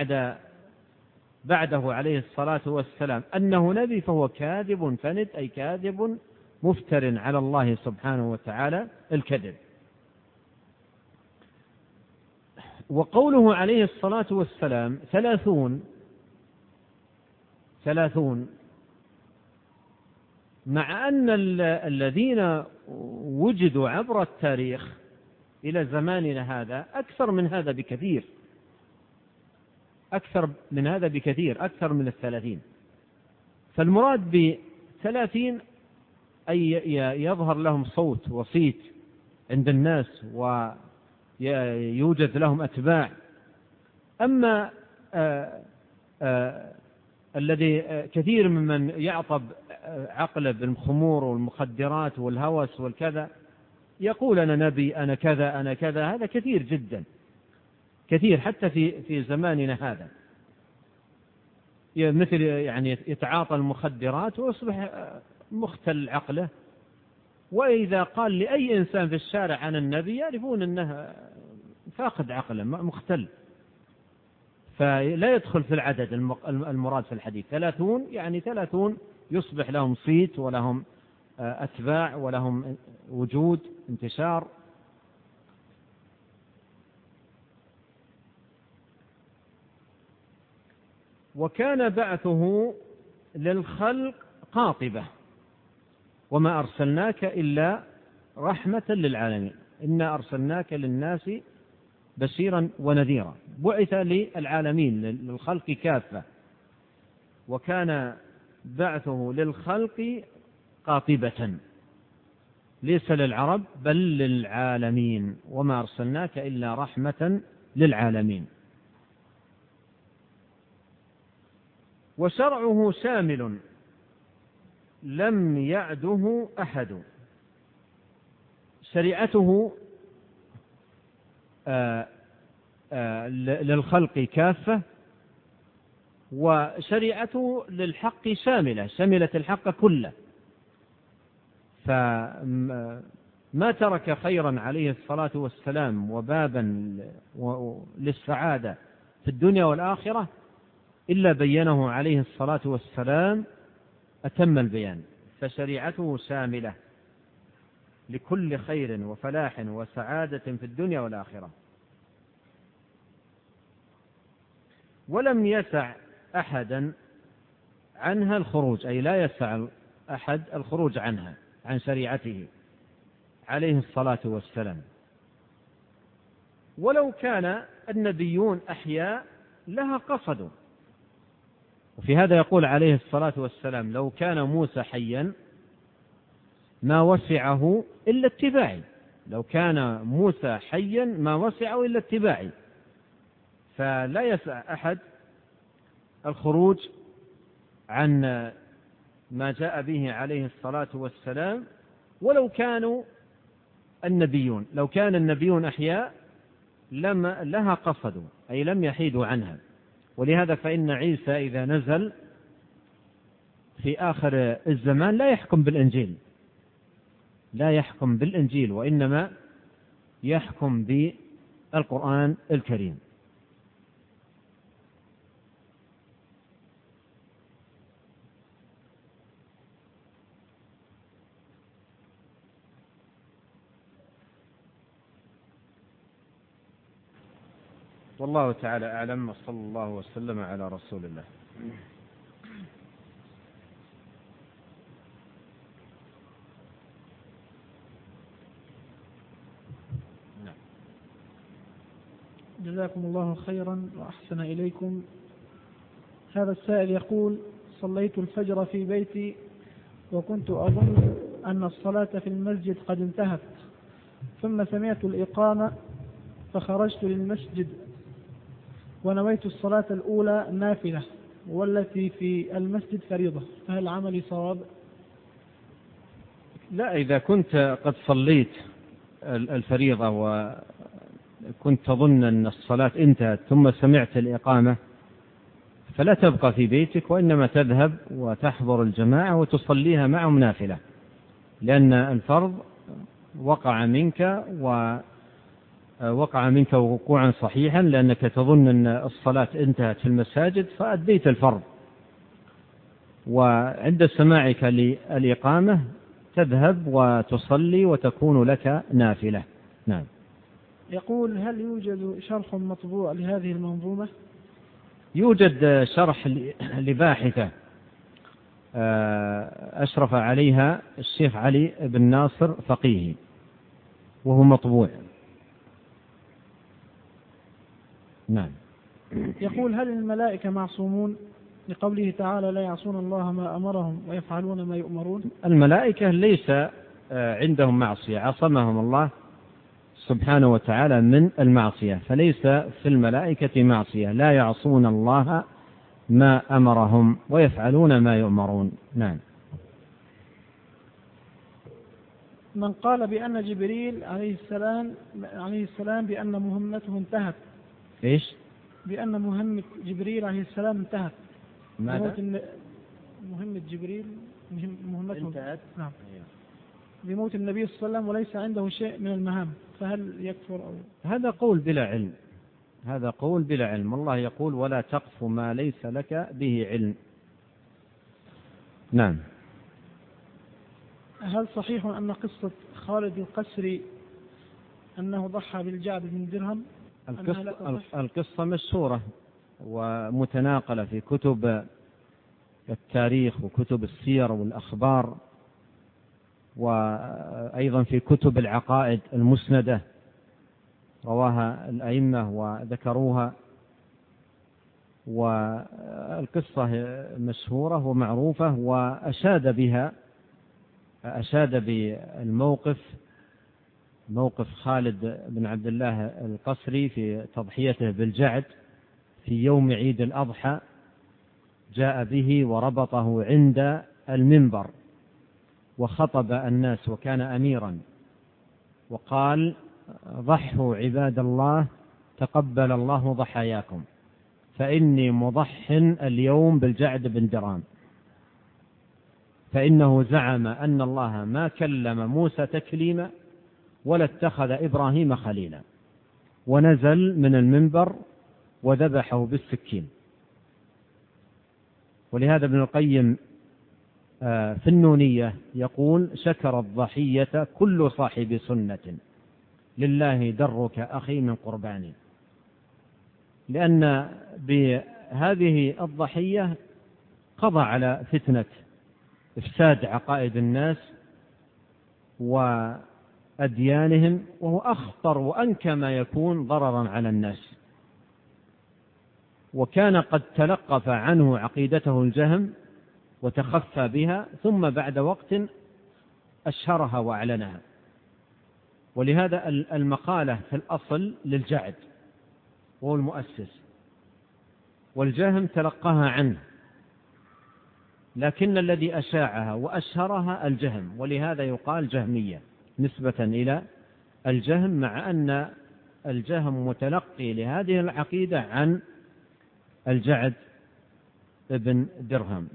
بعده عليه الصلاة والسلام أنه نبي فهو كاذب فند، أي كاذب مفتر على الله سبحانه وتعالى الكذب. وقوله عليه الصلاة والسلام 30 مع أن الذين وجدوا عبر التاريخ إلى زماننا هذا أكثر من هذا بكثير، أكثر من 30. فالمراد ب30 أي يظهر لهم صوت وصيت عند الناس ويوجد لهم أتباع. أما الذي كثير ممن يعطب عقله بالخمور والمخدرات والهوس والكذا يقول أنا نبي أنا كذا أنا كذا، هذا كثير جدا، كثير حتى في زماننا هذا، مثل يعني يتعاطى المخدرات ويصبح مختل عقله، وإذا قال لأي إنسان في الشارع عن النبي يعرفون أنه فاقد عقله مختل، فلا يدخل في العدد المراد في الحديث. 30 يعني 30 يصبح لهم صيت ولهم أتباع ولهم وجود انتشار. وكان بعثه للخلق قاطبة، وما أرسلناك إلا رحمة للعالمين، إنا أرسلناك للناس بشيرا ونذيرا، بعث للعالمين للخلق كافة، وكان بعثه للخلق قاطبة ليس للعرب بل للعالمين، وما أرسلناك إلا رحمة للعالمين. وشرعه شامل لم يعده أحد، شريعته للخلق كافة، وشريعته للحق شاملة، شملت الحق كله، فما ترك خيرا عليه الصلاة والسلام وبابا للسعادة في الدنيا والآخرة إلا بينه عليه الصلاة والسلام أتم البيان، فشريعته شاملة لكل خير وفلاح وسعادة في الدنيا والآخرة. ولم يسع أحدا عنها الخروج، أي لا يسع أحد الخروج عنها، عن شريعته عليه الصلاة والسلام، ولو كان النبيون أحياء لها قصدوا. وفي هذا يقول عليه الصلاة والسلام: لو كان موسى حيا ما وسعه إلا اتباعي، لو كان موسى حيا ما وسعه إلا اتباعي. فلا يسع أحد الخروج عن ما جاء به عليه الصلاة والسلام، ولو كانوا النبيون، لو كان النبيون أحياء لها قصدوا، أي لم يحيدوا عنها. ولهذا فإن عيسى إذا نزل في آخر الزمان لا يحكم بالإنجيل، لا يحكم بالإنجيل، وإنما يحكم بالقرآن الكريم. والله تعالى أعلم، وصلى الله وسلم على رسول الله. جزاكم الله خيرا وأحسن إليكم. هذا السائل يقول: صليت الفجر في بيتي وكنت أظن أن الصلاة في المسجد قد انتهت، ثم سمعت الإقامة فخرجت للمسجد ونويت الصلاة الأولى نافلة والتي في المسجد فريضة، فهل عملي صواب؟ لا، إذا كنت قد صليت الفريضة وكنت تظن أن الصلاة انتهت ثم سمعت الإقامة فلا تبقى في بيتك، وإنما تذهب وتحضر الجماعة وتصليها معهم نافلة، لأن الفرض وقع منك وقوعا صحيحا، لأنك تظن أن الصلاة انتهت في المساجد فأديت الفرض، وعند سماعك للإقامة تذهب وتصلي وتكون لك نافلة. نعم. يقول: هل يوجد شرح مطبوع لهذه المنظومة؟ يوجد شرح لباحثة أشرف عليها الشيخ علي بن ناصر فقيهي، وهو مطبوع. نعم. يقول: هل الملائكة معصومون لقوله تعالى: لا يعصون الله ما أمرهم ويفعلون ما يؤمرون؟ الملائكة ليس عندهم معصية، عصمهم الله سبحانه وتعالى من المعصية، فليس في الملائكة معصية، لا يعصون الله ما أمرهم ويفعلون ما يؤمرون. نعم. من قال بأن جبريل عليه السلام بأن مهمته انتهت. إيش؟ بأن مهمة جبريل عليه السلام انتهت. ماذا؟ مهمة جبريل مهمته انتهت. نعم. بموت النبي صلى الله عليه وسلم وليس عنده شيء من المهام، فهل يكفر أو؟ هذا قول بلا علم، هذا قول بلا علم. الله يقول: ولا تقف ما ليس لك به علم. نعم. هل صحيح أن قصة خالد القسري أنه ضحى بالجعد بن درهم؟ القصة مشهورة ومتناقلة في كتب التاريخ وكتب السير والأخبار، وأيضا في كتب العقائد المسندة رواها الأئمة وذكروها. والقصة مشهورة ومعروفة، أشاد بالموقف، موقف خالد بن عبد الله القسري في تضحيته بالجعد في يوم عيد الأضحى، جاء به وربطه عند المنبر وخطب الناس وكان أميرا، وقال: ضحوا عباد الله تقبل الله ضحاياكم، فإني مضح اليوم بالجعد بن درام، فإنه زعم أن الله ما كلم موسى تكليما ولا اتخذ إبراهيم خليلا، ونزل من المنبر وذبحه بالسكين. ولهذا ابن القيم في النونية يقول: شكر الضحية كل صاحب سنة، لله درك أخي من قرباني. لأن بهذه الضحية قضى على فتنة إفساد عقائد الناس وأديانهم، وهو أخطر وأنكى ما يكون ضررا على الناس. وكان قد تلقف عنه عقيدته الجهم وتخفى بها، ثم بعد وقت أشهرها وأعلنها. ولهذا المقالة في الأصل للجعد وهو المؤسس، والجهم تلقاها عنه، لكن الذي أشاعها وأشهرها الجهم، ولهذا يقال جهمية نسبة إلى الجهم، مع أن الجهم متلقي لهذه العقيدة عن الجعد ابن درهم.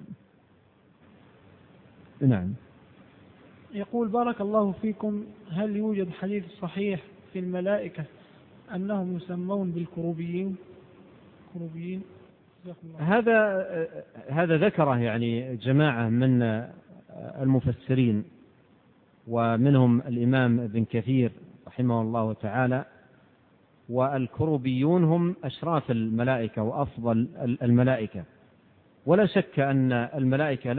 نعم. يقول: بارك الله فيكم، هل يوجد حديث صحيح في الملائكة أنهم يسمون بالكروبيين؟ هذا ذكره يعني جماعة من المفسرين، ومنهم الإمام ابن كثير رحمه الله تعالى. والكروبيون هم أشراف الملائكة وأفضل الملائكة، ولا شك أن الملائكة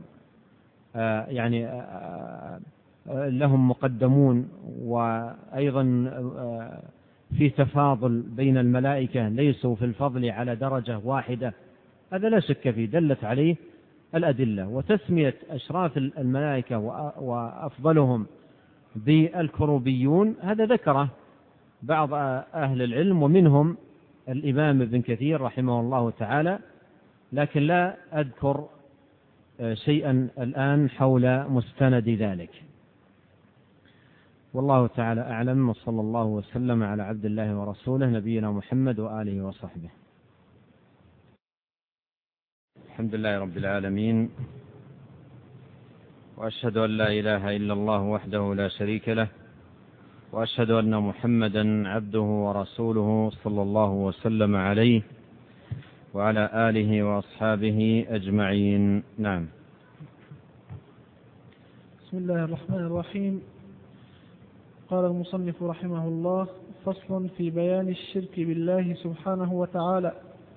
لهم مقدمون، وأيضا في تفاضل بين الملائكة، ليسوا في الفضل على درجة واحدة، هذا لا شك فيه، دلت عليه الأدلة. وتسمية أشراف الملائكة وأفضلهم بالكروبيون هذا ذكره بعض أهل العلم، ومنهم الإمام ابن كثير رحمه الله تعالى، لكن لا أذكر شيئا الآن حول مستند ذلك. والله تعالى أعلم، وصلى الله وسلم على عبد الله ورسوله نبينا محمد وآله وصحبه. الحمد لله رب العالمين، وأشهد أن لا إله إلا الله وحده لا شريك له، وأشهد أن محمدا عبده ورسوله صلى الله وسلم عليه وعلى آله وأصحابه أجمعين. نعم. بسم الله الرحمن الرحيم. قال المصنف رحمه الله: فصل في بيان الشرك بالله سبحانه وتعالى.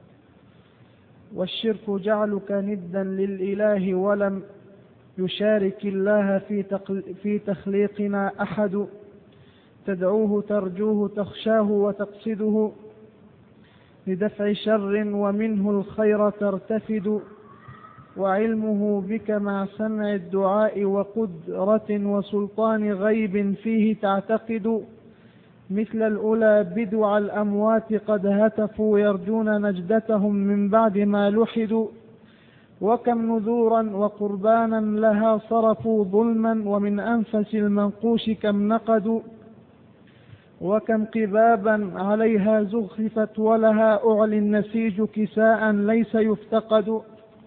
والشرك جعلك ندا للإله ولم يشارك الله في تخليقنا أحد، تدعوه ترجوه تخشاه وتقصده لدفع شر ومنه الخير ترتفد، وعلمه بك مع سمع الدعاء وقدرة وسلطان غيب فيه تعتقد، مثل الأولى بدع الأموات قد هتفوا يرجون نجدتهم من بعد ما لحدوا، وكم نذورا وقربانا لها صرفوا ظلما ومن أنفس المنقوش كم نقدوا، وكم قبابا عليها زخرفت ولها أعلى النسيج كساء ليس يفتقد،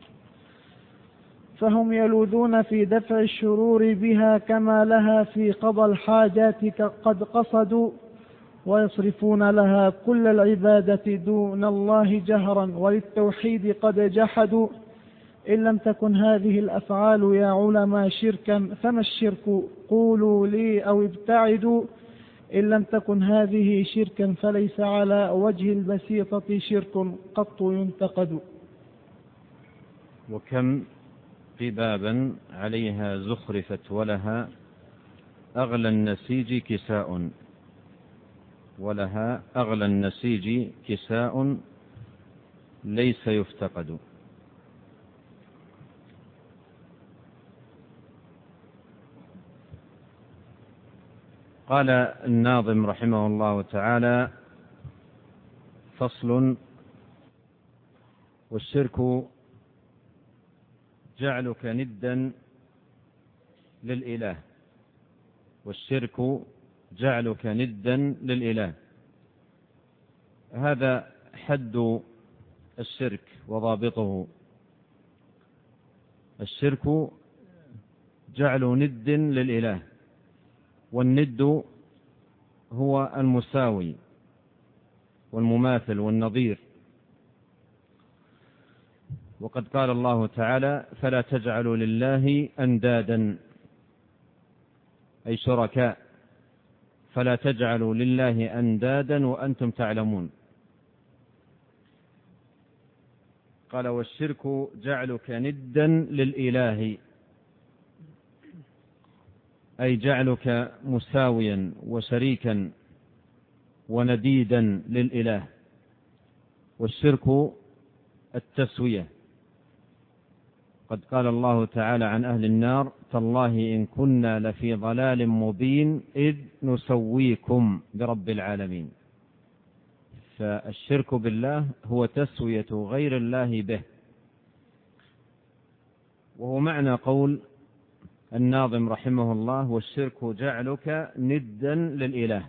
فهم يلوذون في دفع الشرور بها كما لها في قضى الحاجات قد قصدوا، ويصرفون لها كل العبادة دون الله جهرا وللتوحيد قد جحدوا. إن لم تكن هذه الأفعال يا علماء شركا فما الشرك؟ قولوا لي أو ابتعدوا، إن لم تكن هذه شركا فليس على وجه البسيطة شرك قط ينتقد. وكم في بابا عليها زخرفت ولها أغلى النسيج كساء، ولها أغلى النسيج كساء ليس يفتقد. قال الناظم رحمه الله تعالى: فصل: والشرك جعلك ندا للإله. والشرك جعلك ندا للإله، هذا حد الشرك وضابطه. الشرك جعل ند للإله، والند هو المساوي والمماثل والنظير. وقد قال الله تعالى: فلا تجعلوا لله أندادا، أي شركاء، فلا تجعلوا لله أندادا وأنتم تعلمون. قال: والشرك جعلك ندا للإله، أي جعلك مساويا وشريكا ونديدا للإله. والشرك التسوية. قد قال الله تعالى عن أهل النار: تالله إن كنا لفي ضلال مبين إذ نسويكم برب العالمين. فالشرك بالله هو تسوية غير الله به، وهو معنى قول الناظم رحمه الله: والشرك جعلك ندا للإله.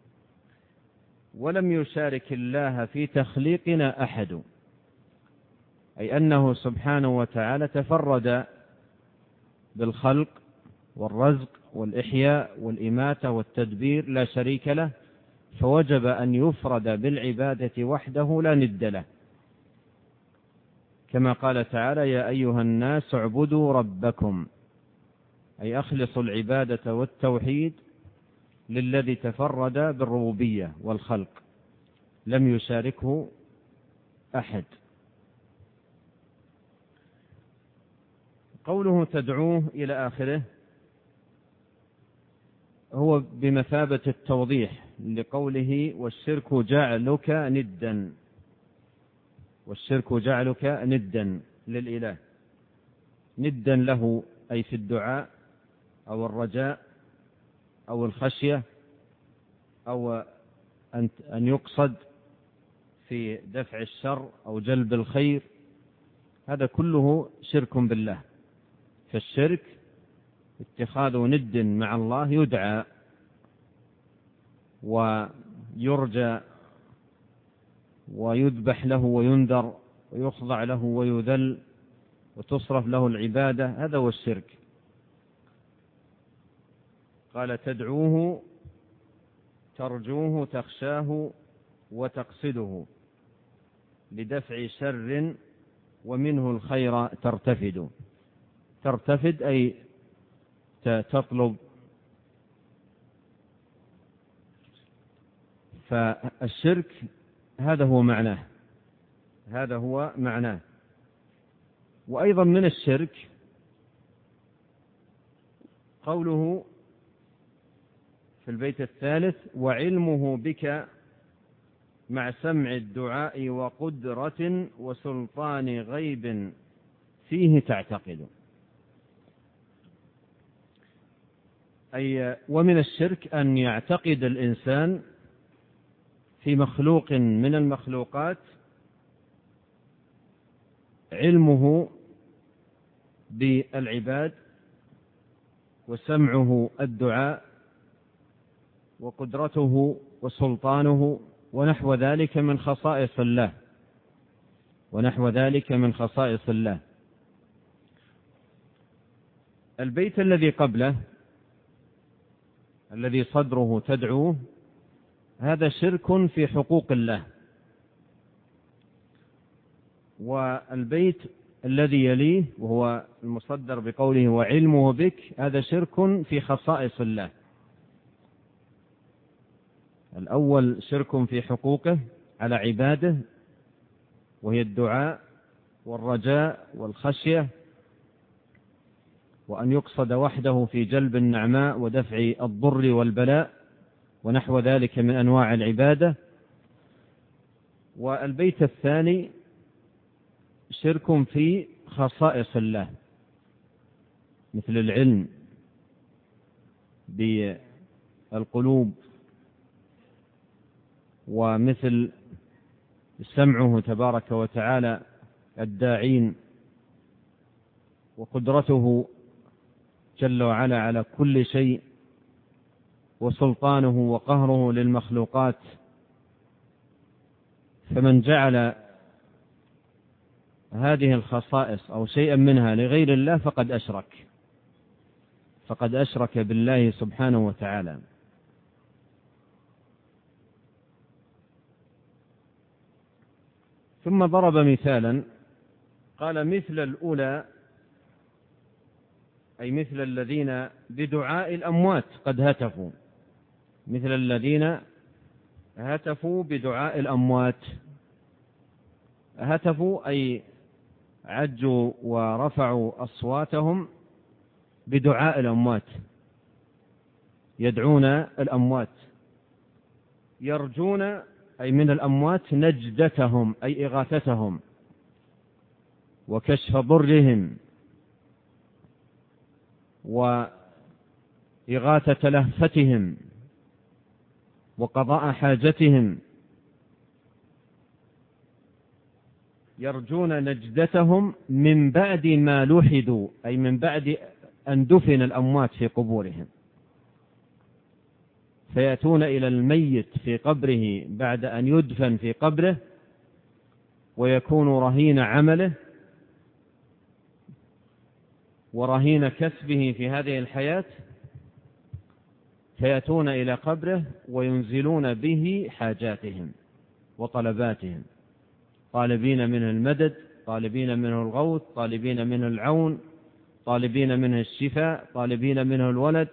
ولم يشارك الله في تخليقنا أحد، أي أنه سبحانه وتعالى تفرد بالخلق والرزق والإحياء والإماتة والتدبير، لا شريك له، فوجب أن يفرد بالعبادة وحده لا ند له، كما قال تعالى: يا أيها الناس اعبدوا ربكم، أي أخلصوا العبادة والتوحيد للذي تفرد بالربوبية والخلق، لم يشاركه أحد. قوله تدعوه إلى آخره هو بمثابة التوضيح لقوله: والشرك جعلك ندا. والشرك جعلك ندا للإله، ندا له أي في الدعاء أو الرجاء أو الخشية، أو أن يقصد في دفع الشر أو جلب الخير، هذا كله شرك بالله. فالشرك اتخاذ ند مع الله يدعى ويرجى ويذبح له وينذر ويخضع له ويذل وتصرف له العبادة، هذا هو الشرك. قال: تدعوه ترجوه تخشاه وتقصده لدفع شر ومنه الخير ترتفد. ترتفد أي تطلب. فالشرك هذا هو معناه، هذا هو معناه. وأيضا من الشرك قوله في البيت الثالث: وعلمه بك مع سمع الدعاء وقدرة وسلطان غيب فيه تعتقد. أي ومن الشرك أن يعتقد الإنسان في مخلوق من المخلوقات علمه بالعباد وسمعه الدعاء وقدرته وسلطانه ونحو ذلك من خصائص الله، ونحو ذلك من خصائص الله. البيت الذي قبله الذي صدره تدعوه هذا شرك في حقوق الله، والبيت الذي يليه وهو المصدر بقوله وعلمه بك هذا شرك في خصائص الله. الأول شرك في حقوقه على عباده، وهي الدعاء والرجاء والخشية، وأن يقصد وحده في جلب النعماء ودفع الضر والبلاء ونحو ذلك من أنواع العبادة. والبيت الثاني شرك في خصائص الله، مثل العلم بالقلوب، ومثل سمعه تبارك وتعالى الداعين، وقدرته جل وعلا على كل شيء، وسلطانه وقهره للمخلوقات. فمن جعل هذه الخصائص أو شيئا منها لغير الله فقد أشرك بالله سبحانه وتعالى. ثم ضرب مثالا قال: مثل الأولى، أي مثل الذين بدعاء الأموات قد هتفوا، مثل الذين هتفوا بدعاء الأموات. هتفوا أي عجوا ورفعوا أصواتهم بدعاء الأموات، يدعون الأموات. يرجون أي من الأموات نجدتهم أي إغاثتهم وكشف ضرهم وإغاثة لهفتهم وقضاء حاجتهم. يرجون نجدتهم من بعد ما لوحدوا، أي من بعد أن دفن الأموات في قبورهم، فيأتون إلى الميت في قبره بعد أن يدفن في قبره ويكون رهين عمله ورهين كسبه في هذه الحياة، فيأتون إلى قبره وينزلون به حاجاتهم وطلباتهم، طالبين منه المدد، طالبين منه الغوث، طالبين منه العون، طالبين منه الشفاء، طالبين منه الولد،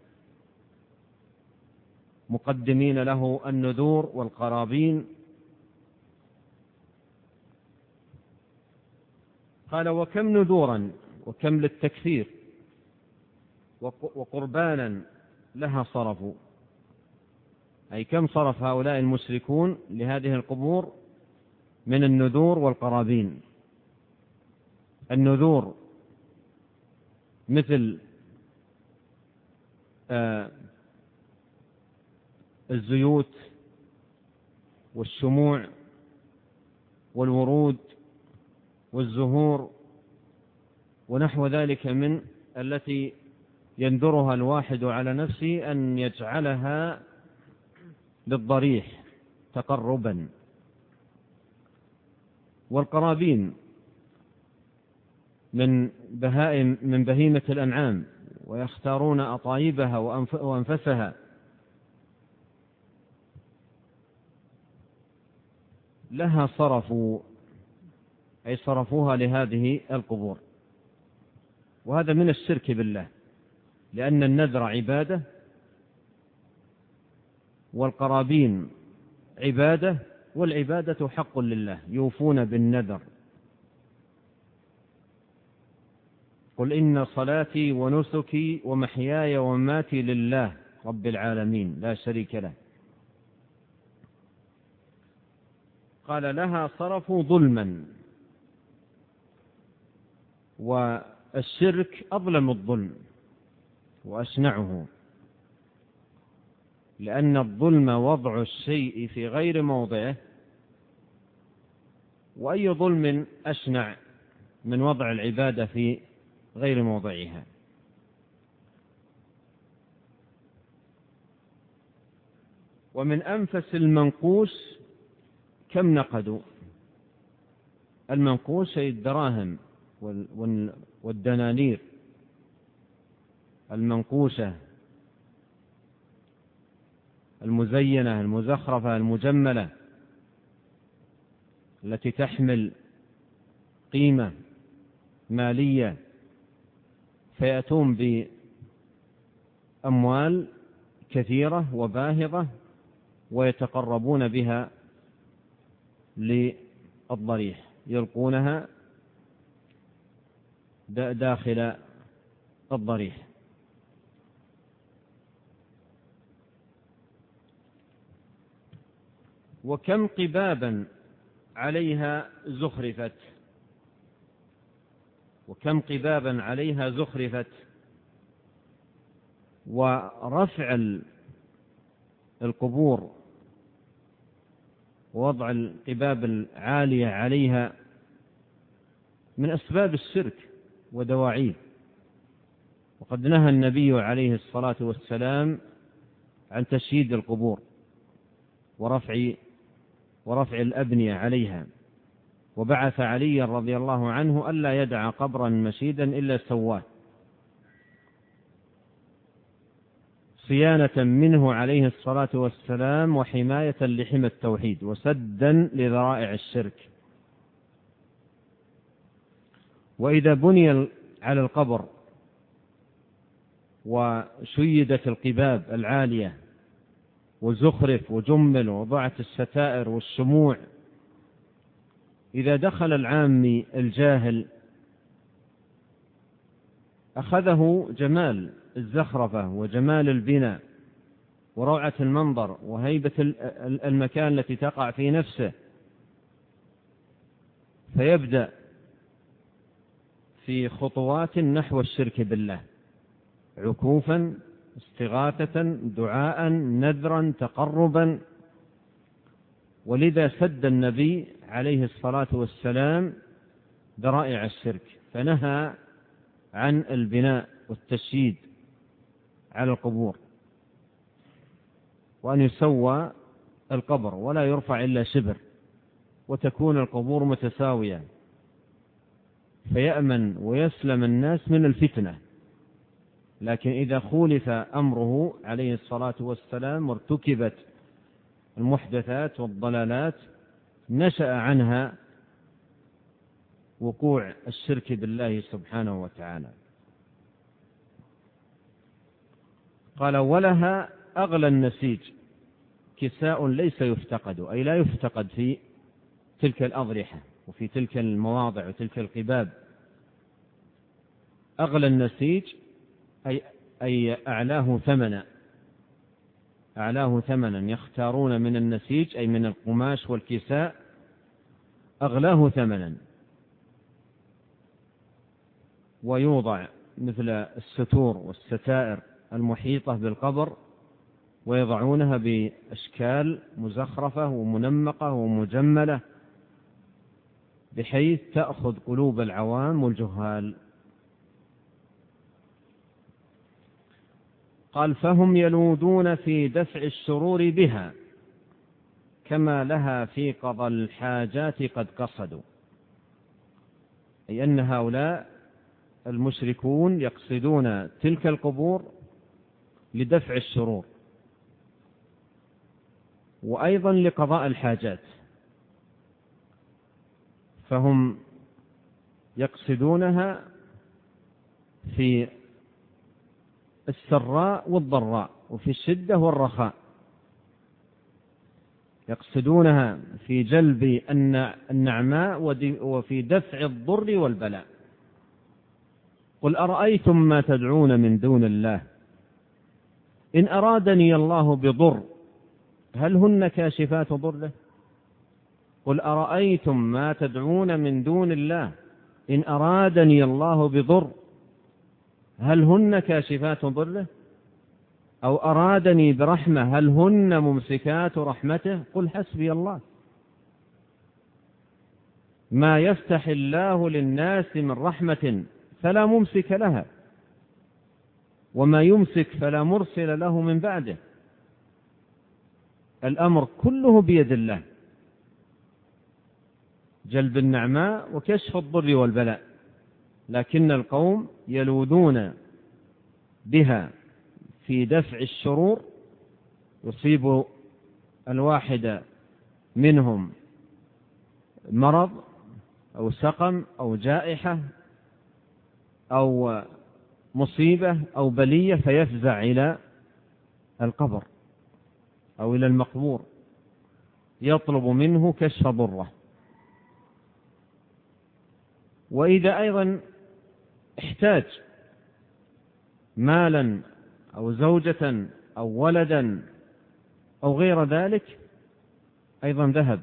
مقدمين له النذور والقرابين. قال: وكم نذورا، وكم للتكثير، وقربانا لها صرفوا، أي كم صرف هؤلاء المشركون لهذه القبور من النذور والقرابين. النذور مثل الزيوت والشموع والورود والزهور ونحو ذلك من التي ينذرها الواحد على نفسه أن يجعلها للضريح تقربا. والقرابين من بهيمة الأنعام، ويختارون أطايبها وأنفسها، لها صرفوا أي صرفوها لهذه القبور. وهذا من الشرك بالله، لأن النذر عبادة والقرابين عبادة، والعبادة حق لله، يوفون بالنذر. قل إن صلاتي ونسكي ومحياي ومماتي لله رب العالمين لا شريك له. قال: لها صرفوا ظلما، والشرك أظلم الظلم وأشنعه، لأن الظلم وضع الشيء في غير موضعه، وأي ظلم أشنع من وضع العبادة في غير موضعها. ومن أنفس المنقوش كم نقدوا. المنقوش هي الدراهم والدنانير المنقوشة المزينة المزخرفة المجملة التي تحمل قيمة مالية، فيأتون بأموال كثيرة وباهظة ويتقربون بها للضريح، يلقونها داخل الضريح. وكم قبابا عليها زخرفت، وكم قبابا عليها زخرفت. ورفع القبور ووضع القباب العالية عليها من أسباب الشرك ودواعيه، وقد نهى النبي عليه الصلاة والسلام عن تشييد القبور ورفع الأبنية عليها، وبعث علي رضي الله عنه ألا يدع قبرا مشيدا إلا سواه صيانة منه عليه الصلاة والسلام وحماية لحمى التوحيد وسدا لذرائع الشرك. وإذا بني على القبر وشيدت القباب العالية وزخرف وجمل ووضعت الستائر والشموع، إذا دخل العامي الجاهل أخذه جمال الزخرفة وجمال البناء وروعة المنظر وهيبة المكان التي تقع في نفسه، فيبدأ في خطوات نحو الشرك بالله، عكوفا، استغاثة، دعاء، نذرا، تقربا. ولذا سد النبي عليه الصلاة والسلام ذرائع الشرك، فنهى عن البناء والتشييد على القبور، وأن يسوى القبر ولا يرفع إلا شبر، وتكون القبور متساوية، فيأمن ويسلم الناس من الفتنة. لكن إذا خولف أمره عليه الصلاة والسلام وارتكبت المحدثات والضلالات نشأ عنها وقوع الشرك بالله سبحانه وتعالى. قال: ولها أغلى النسيج كساء ليس يفتقد، أي لا يفتقد في تلك الأضرحة وفي تلك المواضع وتلك القباب. أغلى النسيج أي أعلاه ثمنا، أعلاه ثمنا، يختارون من النسيج أي من القماش والكساء أغلاه ثمنا، ويوضع مثل الستور والستائر المحيطة بالقبر، ويضعونها بأشكال مزخرفة ومنمقة ومجملة بحيث تأخذ قلوب العوام والجهال. قال: فهم يلوذون في دفع الشرور بها كما لها في قضى الحاجات قد قصدوا، أي أن هؤلاء المشركون يقصدون تلك القبور لدفع الشرور وأيضا لقضاء الحاجات، فهم يقصدونها في السراء والضراء وفي الشدة والرخاء، يقصدونها في جلب النعماء وفي دفع الضر والبلاء. قل أرأيتم ما تدعون من دون الله إن أرادني الله بضر هل هن كاشفات ضره؟ قل أرأيتم ما تدعون من دون الله إن أرادني الله بضر هل هن كاشفات ضره؟ أو أرادني برحمة هل هن ممسكات رحمته؟ قل حسبي الله. ما يفتح الله للناس من رحمة فلا ممسك لها وما يمسك فلا مرسل له من بعده. الأمر كله بيد الله، جلب النعماء وكشف الضر والبلاء، لكن القوم يلوذون بها في دفع الشرور، يصيب الواحد منهم مرض أو سقم أو جائحة أو مصيبة أو بلية فيفزع إلى القبر أو إلى المقبور يطلب منه كشف ضره. وإذا أيضا احتاج مالا أو زوجة أو ولدا أو غير ذلك أيضا ذهب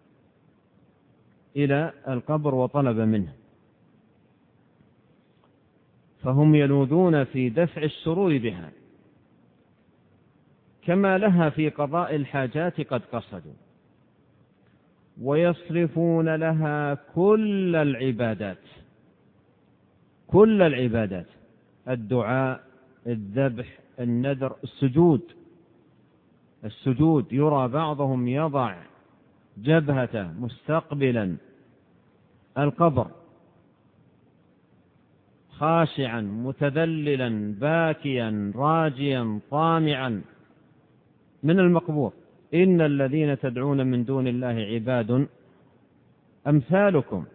إلى القبر وطلب منه. فهم يلوذون في دفع السرور بها، كما لها في قضاء الحاجات قد قصدوا، ويصرفون لها كل العبادات، الدعاء، الذبح، النذر، السجود. يرى بعضهم يضع جبهته مستقبلا القبر خاشعا متذللا باكيا راجيا طامعا من المقبور. إن الذين تدعون من دون الله عباد أمثالكم.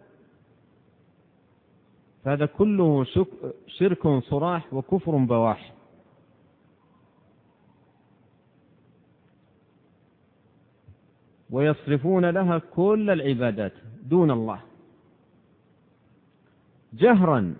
فهذا كله شرك صراح وكفر بواح. ويصرفون لها كل العبادات دون الله جهرا،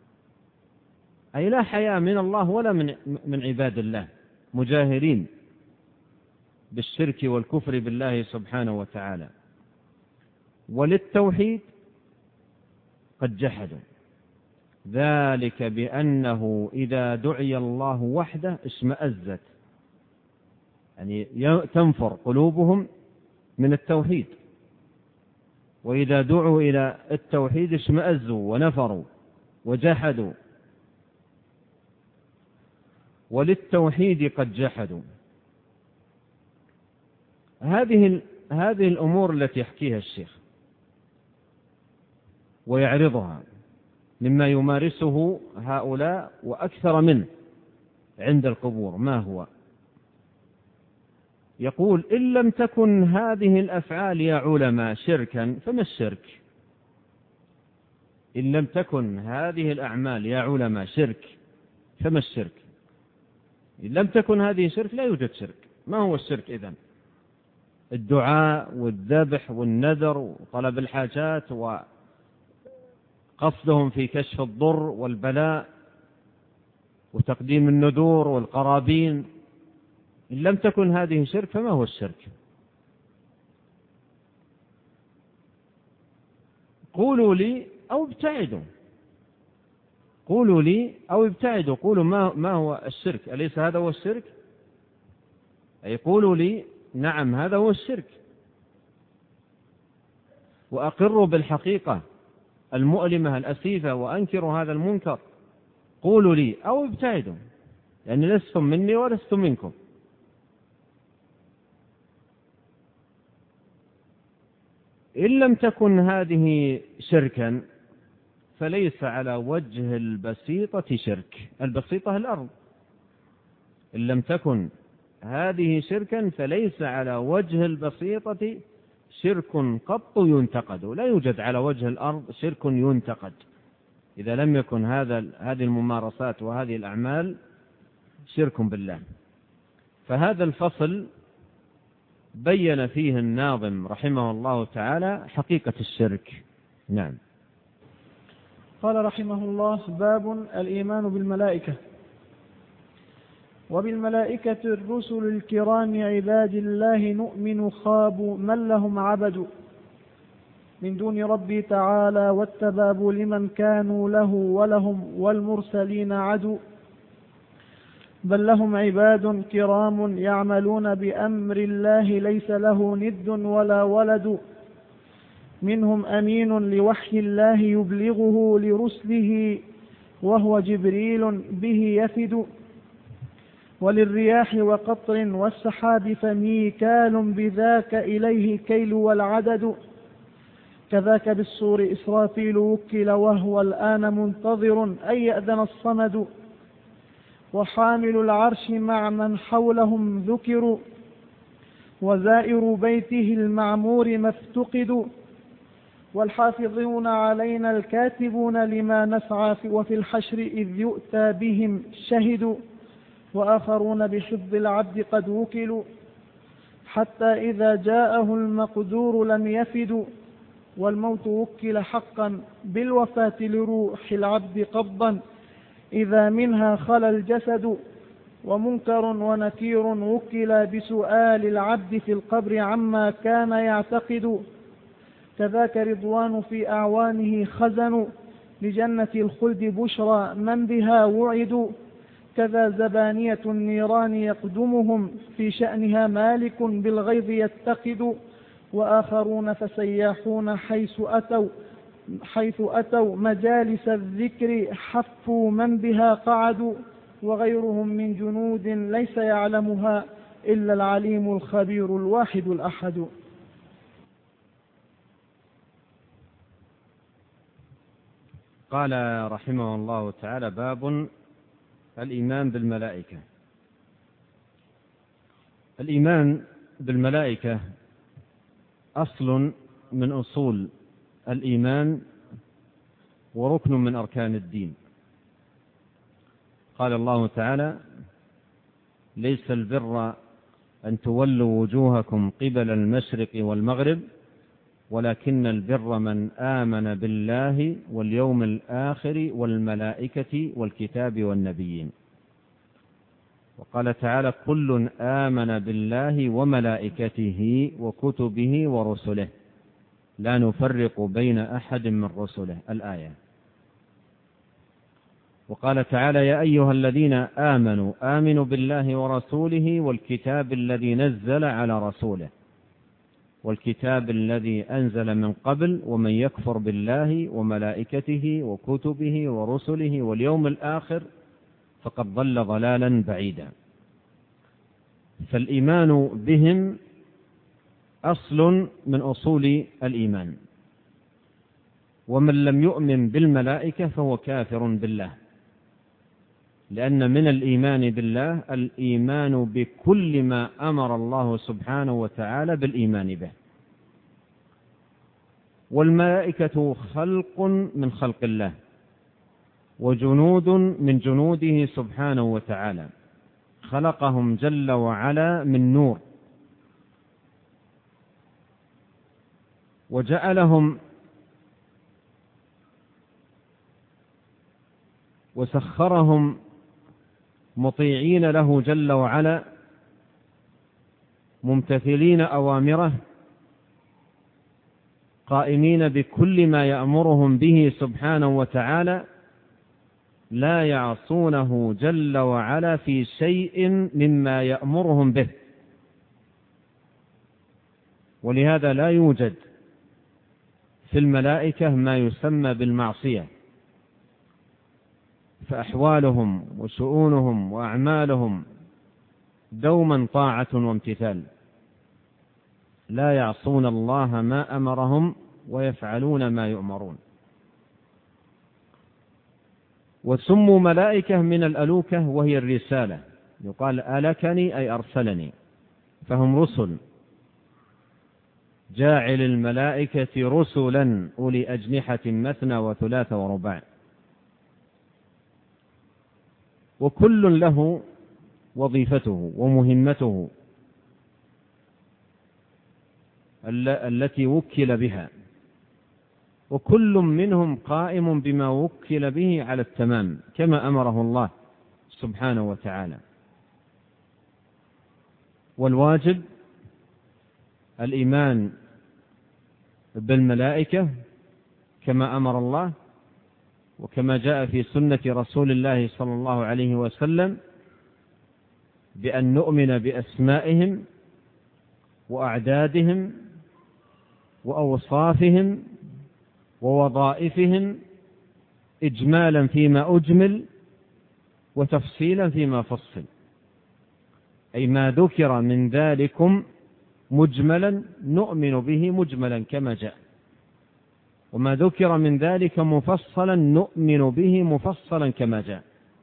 أي لا حياء من الله ولا من عباد الله، مجاهرين بالشرك والكفر بالله سبحانه وتعالى. وللتوحيد قد جحدوا، ذلك بأنه إذا دعي الله وحده اشمأزت، يعني تنفر قلوبهم من التوحيد، وإذا دعوا إلى التوحيد اشمأزوا ونفروا وجحدوا. وللتوحيد قد جحدوا. هذه الأمور التي يحكيها الشيخ ويعرضها مما يمارسه هؤلاء وأكثر منه عند القبور. ما هو؟ يقول: إن لم تكن هذه الأفعال يا علماء شركا فما الشرك؟ إن لم تكن هذه الأعمال يا علماء شرك فما الشرك؟ إن لم تكن هذه شرك لا يوجد شرك. ما هو الشرك إذن؟ الدعاء والذبح والنذر وطلب الحاجات وقصدهم في كشف الضر والبلاء وتقديم النذور والقرابين. إن لم تكن هذه شرك فما هو الشرك؟ قولوا لي أو ابتعدوا. قولوا لي أو ابتعدوا. قولوا ما هو الشرك؟ أليس هذا هو الشرك؟ أي قولوا لي نعم هذا هو الشرك، وأقروا بالحقيقة المؤلمة الأسيفة وأنكروا هذا المنكر. قولوا لي أو ابتعدوا، يعني لستم مني ولست منكم. إن لم تكن هذه شركا فليس على وجه البسيطة شرك. البسيطة الأرض. إن لم تكن هذه شركا فليس على وجه البسيطة شرك قط ينتقد. لا يوجد على وجه الأرض شرك ينتقد إذا لم يكن هذه الممارسات وهذه الأعمال شرك بالله. فهذا الفصل بين فيه الناظم رحمه الله تعالى حقيقة الشرك. نعم. قال رحمه الله: باب الإيمان بالملائكة. وبالملائكة الرسل الكرام عباد الله نؤمن خابوا من لهم عبد من دون ربي تعالى والتباب لمن كانوا له ولهم والمرسلين عدو بل لهم عباد كرام يعملون بأمر الله ليس له ند ولا ولد منهم أمين لوحي الله يبلغه لرسله وهو جبريل به يفد وللرياح وقطر والسحاب فميكال بذاك إليه كيل والعدد كذاك بالصور إسرافيل وكل وهو الآن منتظر أن يأذن الصمد وحامل العرش مع من حولهم ذكروا وزائر بيته المعمور مفتقد والحافظون علينا الكاتبون لما نسعى وفي الحشر إذ يؤتى بهم شهدوا وآخرون بحفظ العبد قد وكلوا حتى إذا جاءه المقدور لم يفد، والموت وكل حقا بالوفاة لروح العبد قبضا إذا منها خلا الجسد، ومنكر ونكير وكلا بسؤال العبد في القبر عما كان يعتقد. كذاك رضوان في أعوانه خزن لجنة الخلد بشرى من بها وعدوا، كذا زبانية النيران يقدمهم في شأنها مالك بالغيظ يتقد، وآخرون فسياحون حيث أتوا مجالس الذكر حفوا من بها قعدوا، وغيرهم من جنود ليس يعلمها إلا العليم الخبير الواحد الأحد. قال رحمه الله تعالى: باب الإيمان بالملائكة. الإيمان بالملائكة أصل من أصول الإيمان وركن من أركان الدين. قال الله تعالى: ليس البر أن تولوا وجوهكم قبل المشرق والمغرب ولكن البر من آمن بالله واليوم الآخر والملائكة والكتاب والنبيين. وقال تعالى: كل آمن بالله وملائكته وكتبه ورسله لا نفرق بين أحد من رسله، الآية. وقال تعالى: يا أيها الذين آمنوا بالله ورسوله والكتاب الذي نزل على رسوله والكتاب الذي أنزل من قبل ومن يكفر بالله وملائكته وكتبه ورسله واليوم الآخر فقد ضل ضلالا بعيدا. فالإيمان بهم أصل من أصول الإيمان، ومن لم يؤمن بالملائكة فهو كافر بالله، لأن من الإيمان بالله الإيمان بكل ما أمر الله سبحانه وتعالى بالإيمان به. والملائكة خلق من خلق الله وجنود من جنوده سبحانه وتعالى، خلقهم جل وعلا من نور، وجعلهم وسخرهم مطيعين له جل وعلا، ممتثلين أوامره، قائمين بكل ما يأمرهم به سبحانه وتعالى، لا يعصونه جل وعلا في شيء مما يأمرهم به. ولهذا لا يوجد في الملائكة ما يسمى بالمعصية، فأحوالهم وشؤونهم وأعمالهم دوما طاعة وامتثال، لا يعصون الله ما أمرهم ويفعلون ما يؤمرون. وسموا ملائكة من الألوكة وهي الرسالة، يقال ألكني أي أرسلني، فهم رسل. جاعل الملائكة رسلا أولي أجنحة مثنى وثلاث ورباع. وكل له وظيفته ومهمته التي وكل بها، وكل منهم قائم بما وكل به على التمام كما أمره الله سبحانه وتعالى. والواجب الإيمان بالملائكة كما أمر الله وكما جاء في سنة رسول الله صلى الله عليه وسلم، بأن نؤمن بأسمائهم وأعدادهم وأوصافهم ووظائفهم إجمالا فيما أجمل وتفصيلا فيما فصل، أي ما ذكر من ذلكم مجملا نؤمن به مجملا كما جاء، وما ذكر من ذلك مفصلا نؤمن به مفصلا كما جاء.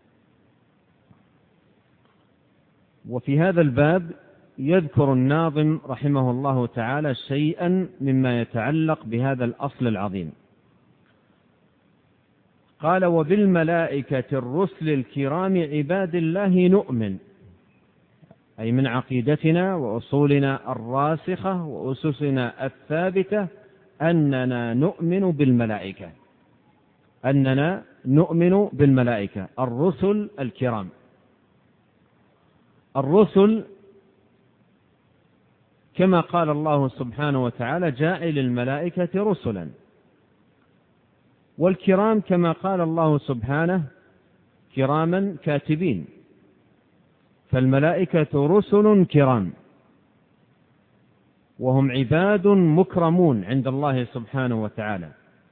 وفي هذا الباب يذكر الناظم رحمه الله تعالى شيئا مما يتعلق بهذا الأصل العظيم. قال: وبالملائكة الرسل الكرام عباد الله نؤمن. أي من عقيدتنا وأصولنا الراسخة وأسسنا الثابتة أننا نؤمن بالملائكة، أننا نؤمن بالملائكة الرسل الكرام. الرسل كما قال الله سبحانه وتعالى جاعل الملائكة رسلا، والكرام كما قال الله سبحانه كراما كاتبين، فالملائكة رسل كرام وهم عباد مكرمون عند الله سبحانه وتعالى،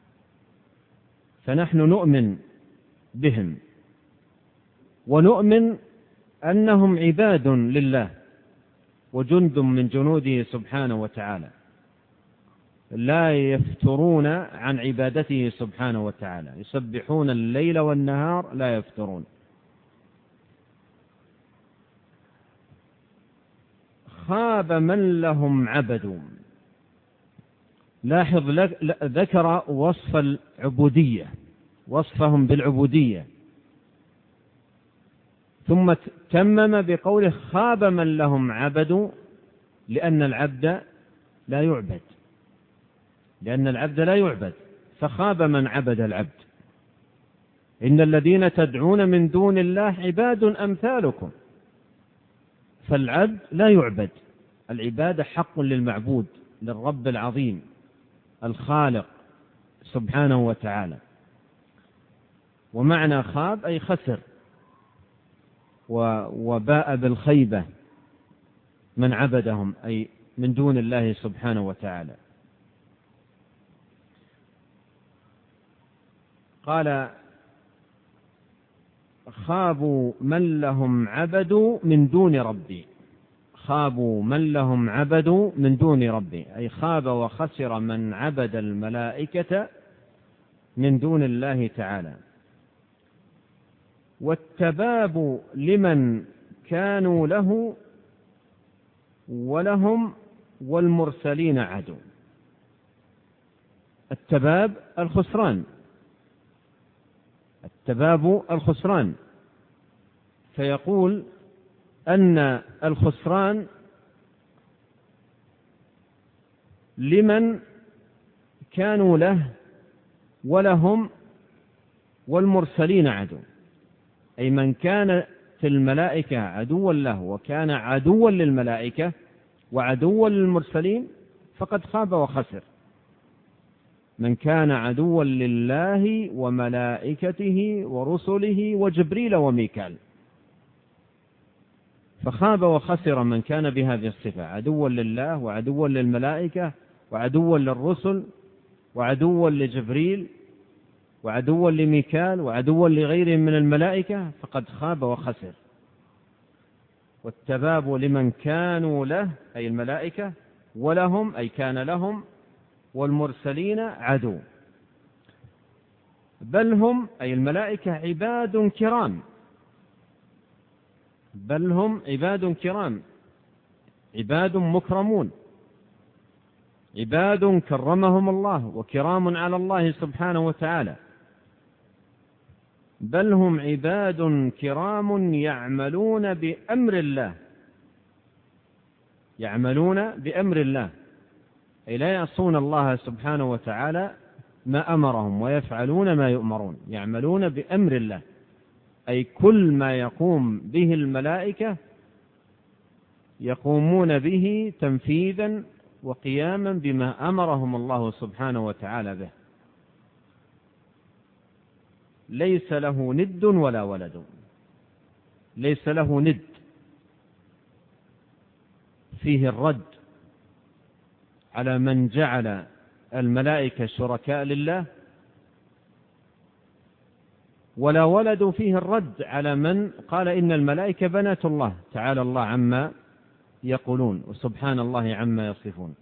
فنحن نؤمن بهم ونؤمن أنهم عباد لله وجند من جنوده سبحانه وتعالى، لا يفترون عن عبادته سبحانه وتعالى، يسبحون الليل والنهار لا يفترون. خاب من لهم عبدوا. لاحظ ذكر وصف العبودية، وصفهم بالعبودية، ثم تمم بقوله خاب من لهم عبدوا، لأن العبد لا يعبد، لأن العبد لا يعبد، فخاب من عبد العبد. إن الذين تدعون من دون الله عباد أمثالكم، فالعبد لا يعبد، العبادة حق للمعبود، للرب العظيم الخالق سبحانه وتعالى. ومعنى خاب أي خسر وباء بالخيبة من عبدهم، أي من دون الله سبحانه وتعالى. قال خابوا من لهم عبدوا من دون ربي. خابوا من لهم عبدوا من دون ربي، أي خاب وخسر من عبد الملائكة من دون الله تعالى. والتباب لمن كانوا له ولهم والمرسلين عدو. التباب الخسران، التباب الخسران، فيقول أن الخسران لمن كانوا له ولهم والمرسلين عدو، أي من كانت الملائكة عدوا له وكان عدوا للملائكة وعدوا للمرسلين فقد خاب وخسر. من كان عدوا لله وملائكته ورسله وجبريل وميكال، فخاب وخسر من كان بهذه الصفة، عدوا لله وعدوا للملائكة وعدوا للرسل وعدوا لجبريل وعدوا لميكال وعدوا لغيرهم من الملائكة، فقد خاب وخسر. والتباب لمن كانوا له أي الملائكة، ولهم أي كان لهم، والمرسلين عدو. بل هم أي الملائكة عباد كرام، بل هم عباد كرام، عباد مكرمون، عباد كرمهم الله وكرام على الله سبحانه وتعالى. بل هم عباد كرام يعملون بأمر الله، يعملون بأمر الله، أي لا يعصون الله سبحانه وتعالى ما أمرهم ويفعلون ما يؤمرون، يعملون بأمر الله، أي كل ما يقوم به الملائكة يقومون به تنفيذا وقياما بما أمرهم الله سبحانه وتعالى به، ليس له ند ولا ولد، ليس له ند، فيه الرد على من جعل الملائكة شركاء لله، ولا ولد، فيه الرد على من قال إن الملائكة بنات الله، تعالى الله عما يقولون وسبحان الله عما يصفون.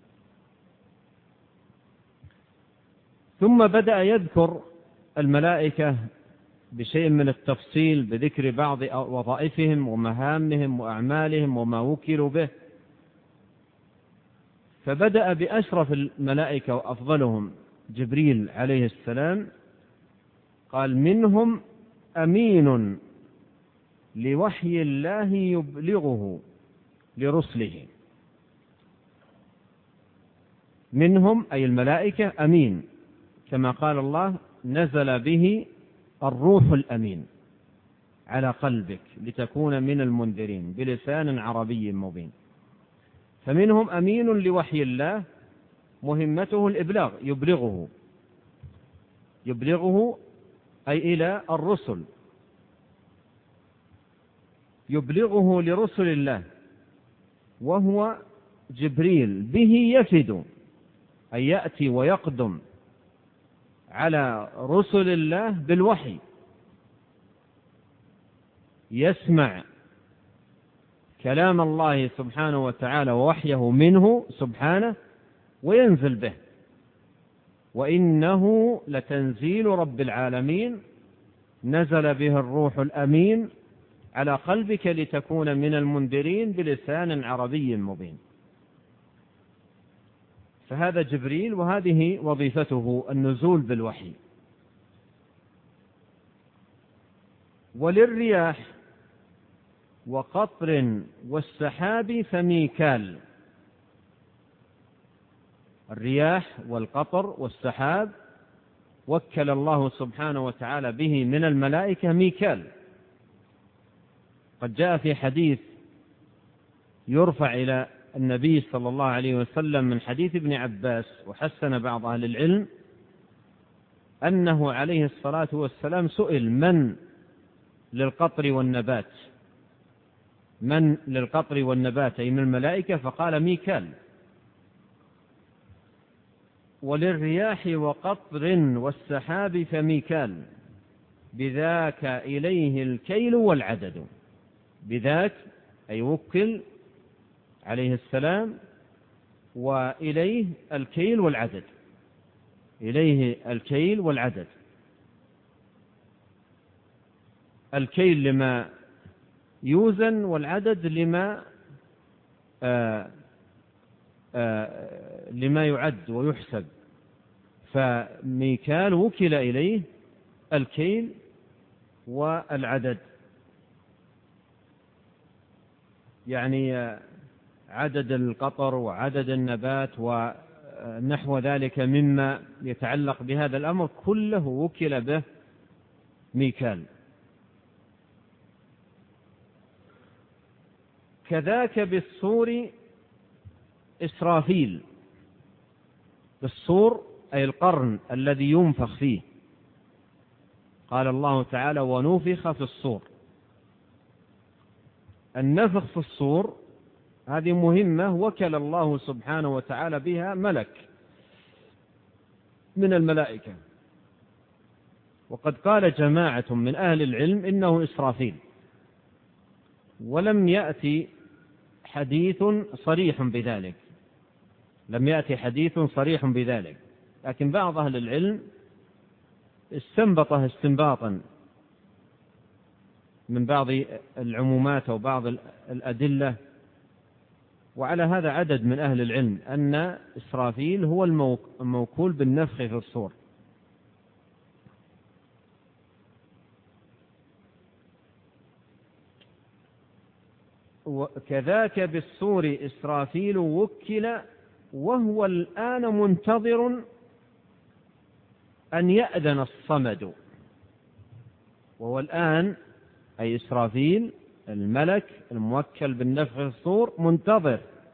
ثم بدأ يذكر الملائكة بشيء من التفصيل بذكر بعض وظائفهم ومهامهم وأعمالهم وما وكلوا به، فبدأ بأشرف الملائكة وأفضلهم جبريل عليه السلام، قال منهم أمين لوحي الله يبلغه لرسله. منهم أي الملائكة أمين، كما قال الله: نزل به الروح الأمين على قلبك لتكون من المنذرين بلسان عربي مبين. فمنهم أمين لوحي الله، مهمته الإبلاغ، يبلغه أي إلى الرسل، يبلغه لرسل الله، وهو جبريل، به يفد أي يأتي ويقدم على رسل الله بالوحي، يسمع كلام الله سبحانه وتعالى ووحيه منه سبحانه وينزل به. وإنه لتنزيل رب العالمين نزل به الروح الأمين على قلبك لتكون من المنذرين بلسان عربي مبين. فهذا جبريل، وهذه وظيفته النزول بالوحي. وللرياح وقطر والسحاب فميكال. الرياح والقطر والسحاب وكل الله سبحانه وتعالى به من الملائكة ميكال. قد جاء في حديث يرفع إلى النبي صلى الله عليه وسلم من حديث ابن عباس، وحسن بعض أهل العلم، أنه عليه الصلاة والسلام سئل: من للقطر والنبات؟ من للقطر والنبات أي من الملائكة؟ فقال: ميكال. وللرياح وقطر والسحاب فميكال، بذاك إليه الكيل والعدد. بذاك أي وكل عليه السلام، وإليه الكيل والعدد، إليه الكيل والعدد. الكيل لما يوزن، والعدد لما يعد ويحسب. فميكال وكل إليه الكيل والعدد، يعني عدد القطر وعدد النبات ونحو ذلك مما يتعلق بهذا الأمر كله وكل به ميكال. كذاك بالصور إسرافيل. بالصور أي القرن الذي ينفخ فيه. قال الله تعالى: ونفخ في الصور. النفخ في الصور هذه مهمة وكل الله سبحانه وتعالى بها ملك من الملائكة. وقد قال جماعة من أهل العلم إنه إسرافيل، ولم يأتي حديث صريح بذلك، لم يأتي حديث صريح بذلك، لكن بعض أهل العلم استنبطه استنباطا من بعض العمومات أو بعض الأدلة. وعلى هذا عدد من أهل العلم أن إسرافيل هو الموكول بالنفخ في الصور. وكذاك بالصور إسرافيل وكل وهو الآن منتظر أن يأذن الصمد. وهو الآن أي إسرافيل الملك الموكل بالنفخ في الصور منتظر،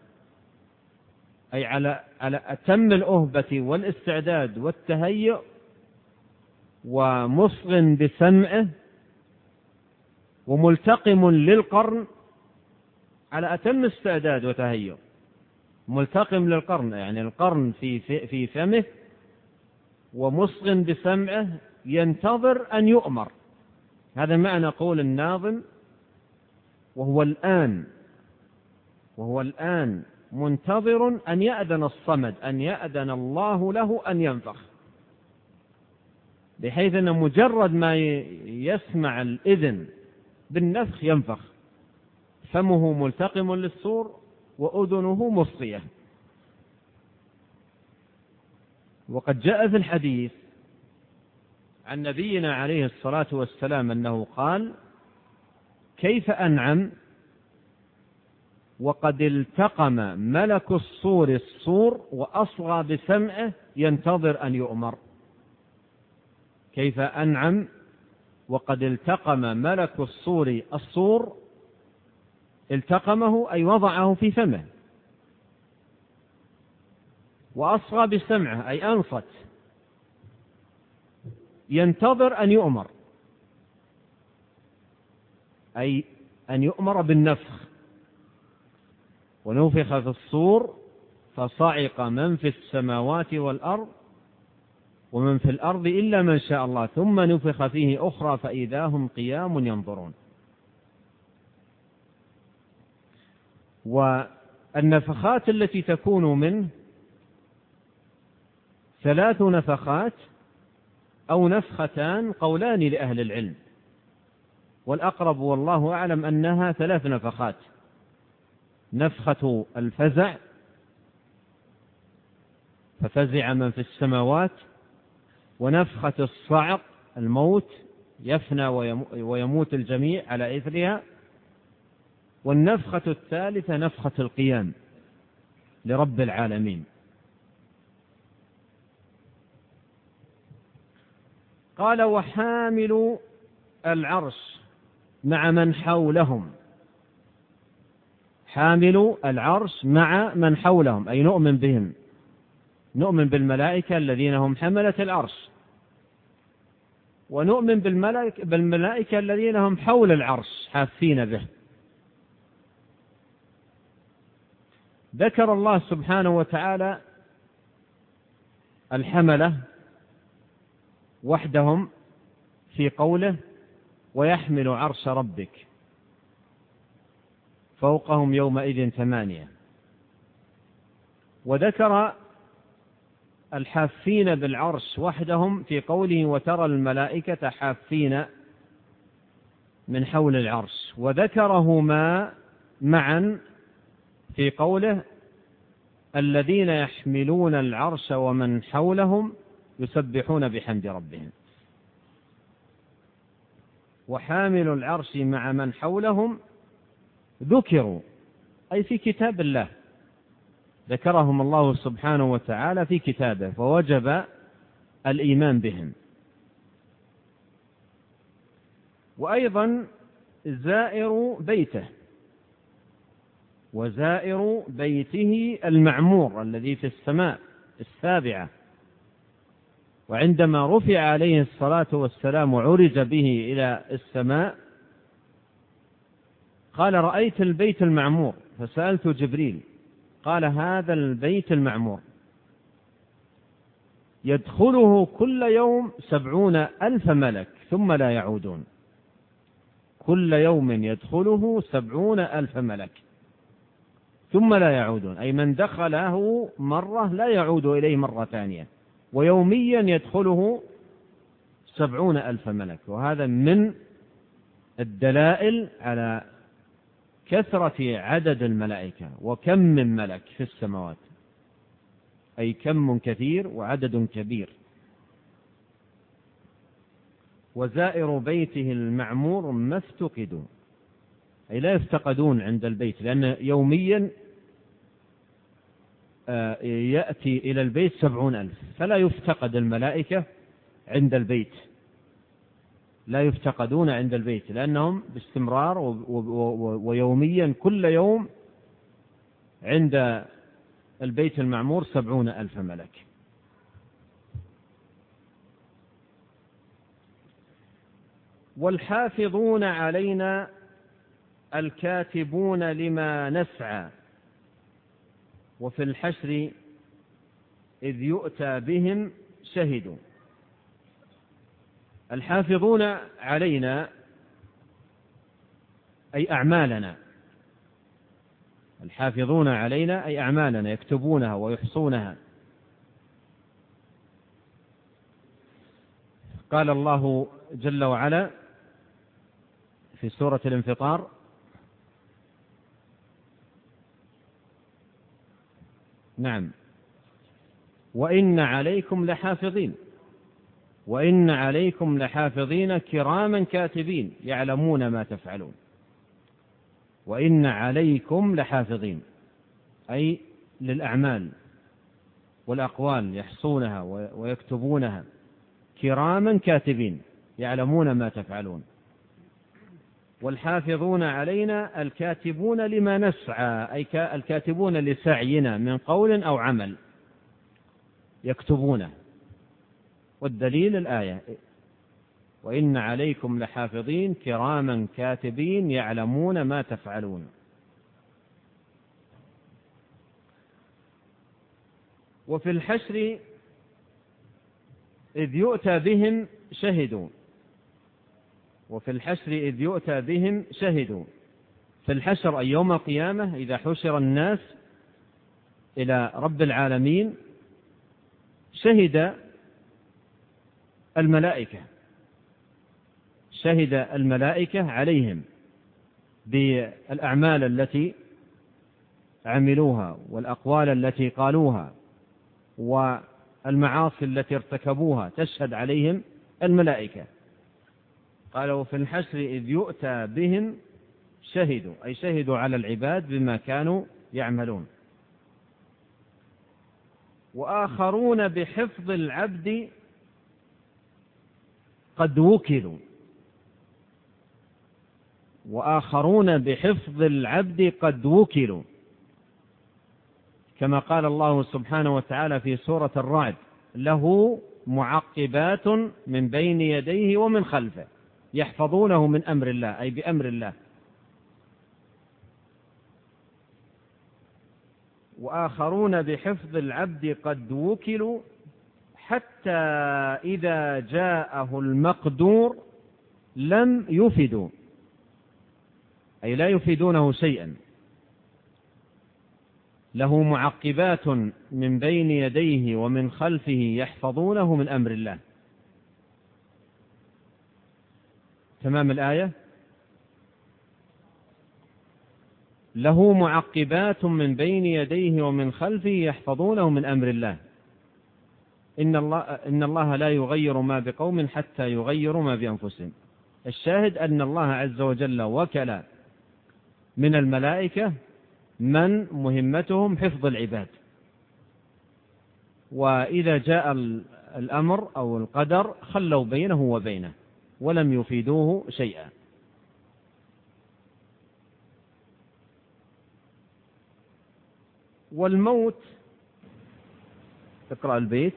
أي على أتم الأهبة والاستعداد والتهيؤ، ومصغ بسمعه وملتقم للقرن على أتم استعداد وتهيؤ. ملتقم للقرن يعني القرن في فمه، ومصغ بسمعه ينتظر أن يؤمر. هذا معنى قول الناظم: وهو الآن منتظر أن يأذن الصمد، أن يأذن الله له أن ينفخ، بحيث أن مجرد ما يسمع الإذن بالنفخ ينفخ، فمه ملتقم للصور وأذنه مصغية. وقد جاء في الحديث عن نبينا عليه الصلاة والسلام أنه قال: كيف أنعم وقد التقم ملك الصور الصور وأصغى بسمعه ينتظر أن يؤمر. كيف أنعم وقد التقم ملك الصور الصور؟ التقمه أي وضعه في فمه، وأصغى بسمعه أي أنصت، ينتظر أن يؤمر، أي أن يؤمر بالنفخ. ونفخ في الصور فصعق من في السماوات والأرض ومن في الأرض إلا من شاء الله ثم نفخ فيه أخرى فإذا هم قيام ينظرون. والنفخات التي تكون منه 3 نفخات أو نفختان، قولان لأهل العلم، والأقرب والله أعلم أنها 3 نفخات: نفخة الفزع ففزع من في السماوات، ونفخة الصعق الموت يفنى ويموت الجميع على إثرها، والنفخة الثالثة نفخة القيام لرب العالمين. قال: وحامل العرش مع من حولهم. حامل العرش مع من حولهم أي نؤمن بهم، نؤمن بالملائكة الذين هم حملة العرش، ونؤمن بالملائكة الذين هم حول العرش حافين به. ذكر الله سبحانه وتعالى الحملة وحدهم في قوله: ويحمل عرش ربك فوقهم يومئذ 8. وذكر الحافين بالعرش وحدهم في قوله: وترى الملائكة حافين من حول العرش. وذكرهما معا في قوله: الذين يحملون العرش ومن حولهم يسبحون بحمد ربهم. وحامل العرش مع من حولهم ذكروا أي في كتاب الله، ذكرهم الله سبحانه وتعالى في كتابه، فوجب الإيمان بهم. وأيضا زائر بيته، وزائر بيته المعمور الذي في السماء 7. وعندما رفع عليه الصلاة والسلام وعرج به إلى السماء قال: رأيت البيت المعمور، فسألت جبريل قال: هذا البيت المعمور يدخله كل يوم 70,000 ملك ثم لا يعودون. كل يوم يدخله 70,000 ملك ثم لا يعودون، أي من دخله مرة لا يعود إليه مرة ثانية، ويوميا يدخله 70,000 ملك. وهذا من الدلائل على كثرة عدد الملائكة، وكم من ملك في السماوات، أي كم كثير وعدد كبير. وزائر بيته المعمور ما افتقدوا، أي لا يفتقدون عند البيت، لأن يوميا يأتي إلى البيت 70,000، فلا يفتقد الملائكة عند البيت، لا يفتقدون عند البيت، لأنهم باستمرار ويوميا كل يوم عند البيت المعمور 70,000 ملك. والحافظون علينا الكاتبون لما نسعى، وفي الحشر إذ يؤتى بهم شهدوا. الحافظون علينا أي أعمالنا، الحافظون علينا أي أعمالنا، يكتبونها ويحصونها. قال الله جل وعلا في سورة الانفطار: نعم، وإن عليكم لحافظين، وإن عليكم لحافظين كراما كاتبين يعلمون ما تفعلون. وإن عليكم لحافظين، أي للأعمال والأقوال يحصونها ويكتبونها، كراما كاتبين يعلمون ما تفعلون. والحافظون علينا الكاتبون لما نسعى، أي الكاتبون لسعينا من قول أو عمل يكتبونه. والدليل الآية: وإن عليكم لحافظين كراما كاتبين يعلمون ما تفعلون. وفي الحشر إذ يؤتى بهم شهدوا، وفي الحشر إذ يؤتى بهم شهدوا. في الحشر أي يوم القيامة إذا حشر الناس إلى رب العالمين شهد الملائكة عليهم بالأعمال التي عملوها والأقوال التي قالوها والمعاصي التي ارتكبوها، تشهد عليهم الملائكة. قالوا في الحشر إذ يؤتى بهم شهدوا، أي شهدوا على العباد بما كانوا يعملون. وآخرون بحفظ العبد قد وكلوا، وآخرون بحفظ العبد قد وكلوا، كما قال الله سبحانه وتعالى في سورة الرعد: له معقبات من بين يديه ومن خلفه يحفظونه من أمر الله، أي بأمر الله. وآخرون بحفظ العبد قد وكلوا حتى إذا جاءه المقدور لم يفدوا، أي لا يفيدونه شيئا. له معقبات من بين يديه ومن خلفه يحفظونه من أمر الله. تمام الآية: له معقبات من بين يديه ومن خلفه يحفظونه من أمر الله. إن الله لا يغير ما بقوم حتى يغيروا ما بأنفسهم. الشاهد أن الله عز وجل وكل من الملائكة من مهمتهم حفظ العباد، وإذا جاء الأمر أو القدر خلوا بينه وبينه ولم يفيدوه شيئا. والموت، اقرأ البيت.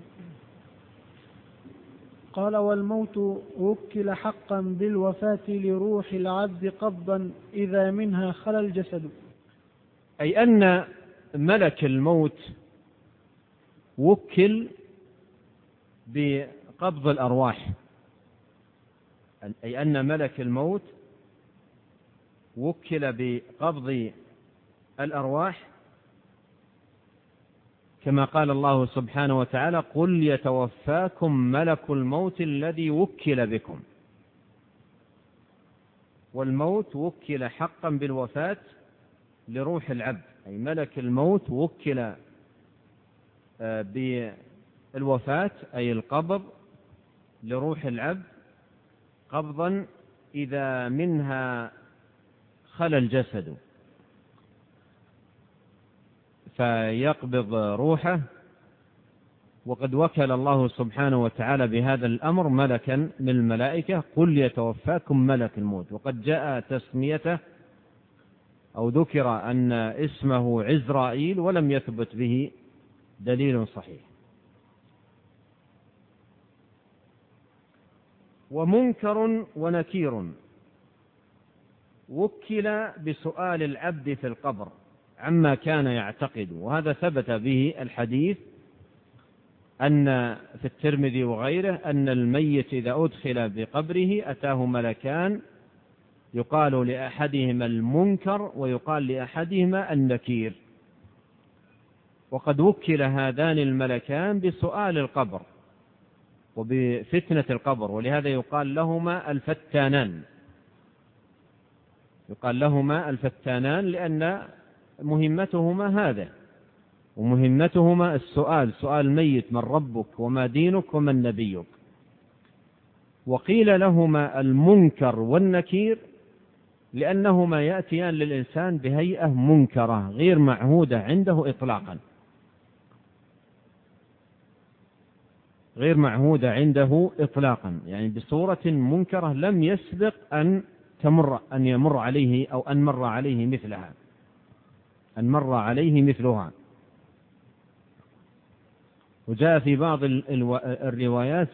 قال: والموت وكل حقا بالوفاة لروح العبد قبضا إذا منها خلا الجسد. أي أن ملك الموت وكل بقبض الأرواح، أي أن ملك الموت وكل بقبض الأرواح، كما قال الله سبحانه وتعالى: قل يتوفاكم ملك الموت الذي وكل بكم. والموت وكل حقا بالوفاة لروح العبد، أي ملك الموت وكل بالوفاة أي القبض لروح العبد قبضا إذا منها خلا الجسد، فيقبض روحه. وقد وكل الله سبحانه وتعالى بهذا الأمر ملكا من الملائكة: قل يتوفاكم ملك الموت. وقد جاء تسميته أو ذكر أن اسمه عزرائيل ولم يثبت به دليل صحيح. ومنكر ونكير وكل بسؤال العبد في القبر عما كان يعتقد، وهذا ثبت به الحديث أن في الترمذي وغيره أن الميت إذا أدخل بقبره أتاه ملكان، يقال لأحدهما المنكر ويقال لأحدهما النكير. وقد وكل هذان الملكان بسؤال القبر وبفتنة القبر، ولهذا يقال لهما الفتانان، يقال لهما الفتانان لأن مهمتهما هذا، ومهمتهما السؤال، سؤال الميت: من ربك وما دينك ومن نبيك. وقيل لهما المنكر والنكير لأنهما يأتيان للإنسان بهيئة منكرة غير معهودة عنده إطلاقا، غير معهودة عنده إطلاقا، يعني بصورة منكرة لم يسبق أن يمر عليه أو أن مر عليه مثلها، أن مر عليه مثلها. وجاء في بعض الروايات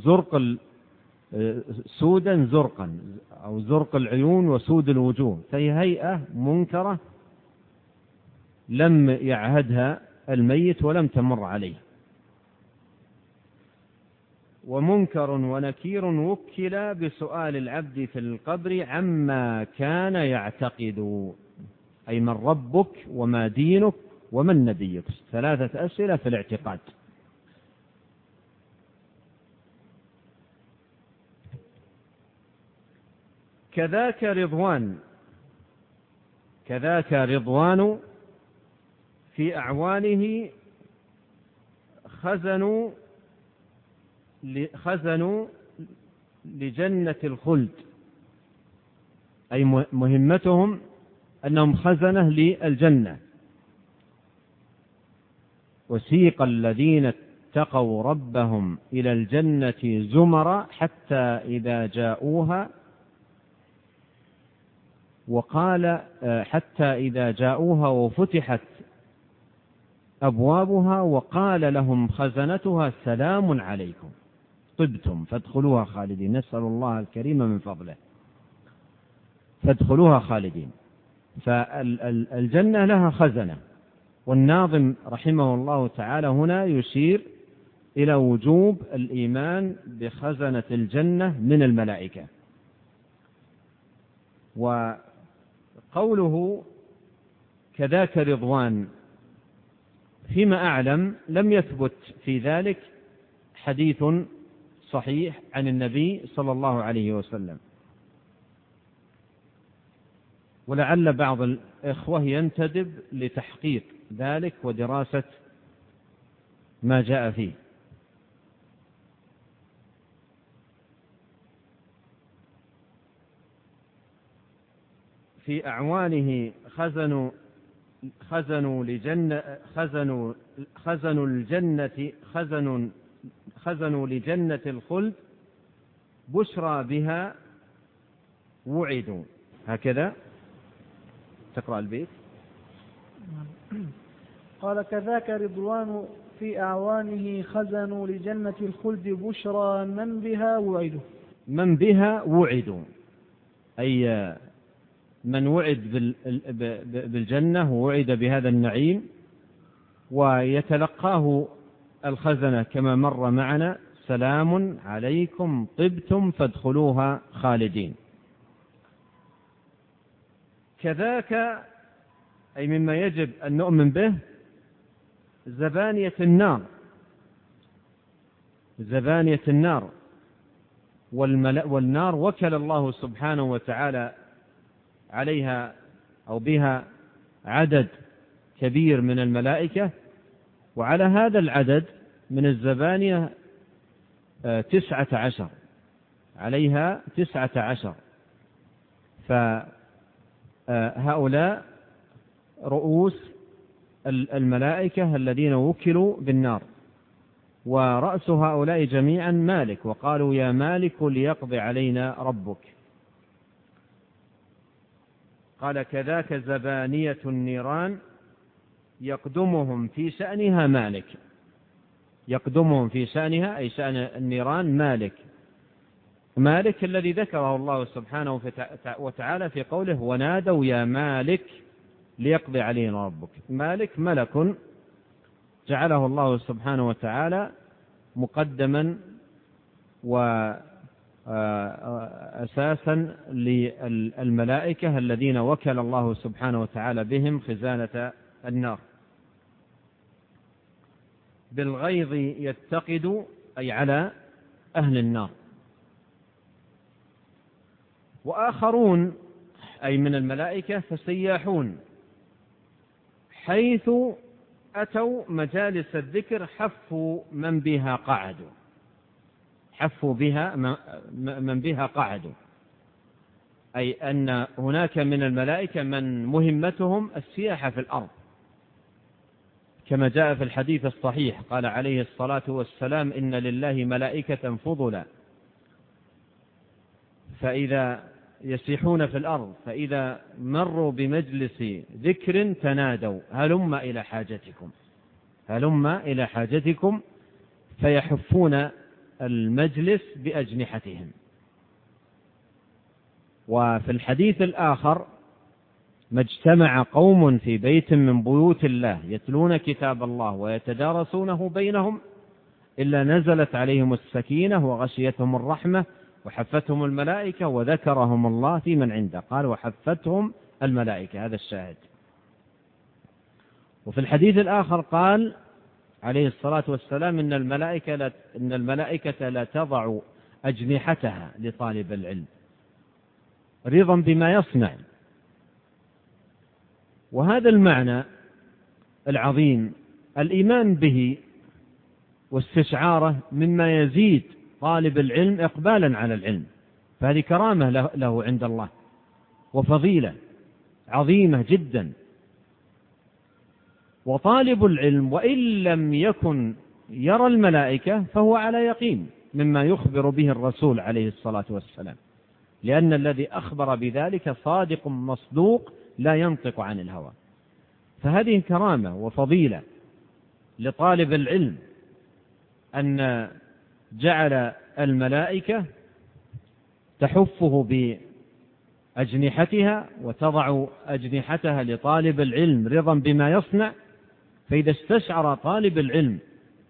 سودا زرقا، أو زرق العيون وسود الوجوه، فهي هيئة منكرة لم يعهدها الميت ولم تمر عليه. ومنكر ونكير وكل بسؤال العبد في القبر عما كان يعتقد، أي من ربك وما دينك ومن نبيك، 3 أسئلة في الاعتقاد. كذاك رضوان في أعوانه خزنوا لجنة الخلد، أي مهمتهم أنهم خزنة للجنة. وسيق الذين اتقوا ربهم إلى الجنة زمرا حتى إذا جاءوها وفتحت أبوابها وقال لهم خزنتها سلام عليكم طبتم فادخلوها خالدين. نسأل الله الكريم من فضله، فادخلوها خالدين. فالجنة لها خزنة، والناظم رحمه الله تعالى هنا يشير إلى وجوب الإيمان بخزنة الجنة من الملائكة. وقوله كذاك رضوان، فيما أعلم لم يثبت في ذلك حديث صحيح عن النبي صلى الله عليه وسلم، ولعل بعض الإخوة ينتدب لتحقيق ذلك ودراسة ما جاء فيه. في أعوانه خزنوا لجنة الخلد بشرى بها وعدوا. هكذا تقرأ البيت. قال كذاك رضوان في أعوانه خزنوا لجنة الخلد بشرى من بها وعدوا، أي من وعد بالجنة ووعد بهذا النعيم، ويتلقاه الخزنة كما مر معنا: سلام عليكم طبتم فادخلوها خالدين. كذاك أي مما يجب أن نؤمن به زبانية النار، والنار وكل الله سبحانه وتعالى عليها أو بها عدد كبير من الملائكة، وعلى هذا العدد من الزبانية 19، عليها 19. فهؤلاء رؤوس الملائكة الذين وكلوا بالنار، ورأس هؤلاء جميعا مالك، وقالوا: يا مالك ليقضي علينا ربك. قال: كذاك زبانية النيران يقدمهم في شأنها مالك. يقدمهم في شأنها أي شأن النيران مالك الذي ذكره الله سبحانه وتعالى في قوله: ونادوا يا مالك ليقضي علينا ربك. مالك ملك جعله الله سبحانه وتعالى مقدما وأساسا للملائكة الذين وكل الله سبحانه وتعالى بهم خزانة النار. بالغيظ يتقد أي على أهل النار. وآخرون أي من الملائكة فسياحون، حيث أتوا مجالس الذكر حفوا من بها قعدوا، أي أن هناك من الملائكة من مهمتهم السياحة في الأرض، كما جاء في الحديث الصحيح قال عليه الصلاة والسلام: إن لله ملائكة فضلا، فإذا يسيحون في الأرض فإذا مروا بمجلس ذكر تنادوا هلم إلى حاجتكم، هلم إلى حاجتكم، فيحفون المجلس بأجنحتهم. وفي الحديث الآخر: ما اجتمع قوم في بيت من بيوت الله يتلون كتاب الله ويتدارسونه بينهم إلا نزلت عليهم السكينة وغشيتهم الرحمة وحفتهم الملائكة وذكرهم الله في من عنده. قال: وحفتهم الملائكة، هذا الشاهد. وفي الحديث الآخر قال عليه الصلاة والسلام: إن الملائكة لا تضع أجنحتها لطالب العلم رضا بما يصنع. وهذا المعنى العظيم الإيمان به واستشعاره مما يزيد طالب العلم إقبالا على العلم، فهذه كرامة له عند الله وفضيلة عظيمة جدا. وطالب العلم وإن لم يكن يرى الملائكة فهو على يقين مما يخبر به الرسول عليه الصلاة والسلام، لأن الذي أخبر بذلك صادق مصدوق لا ينطق عن الهوى. فهذه كرامة وفضيلة لطالب العلم أن جعل الملائكة تحفه بأجنحتها وتضع أجنحتها لطالب العلم رضا بما يصنع. فإذا استشعر طالب العلم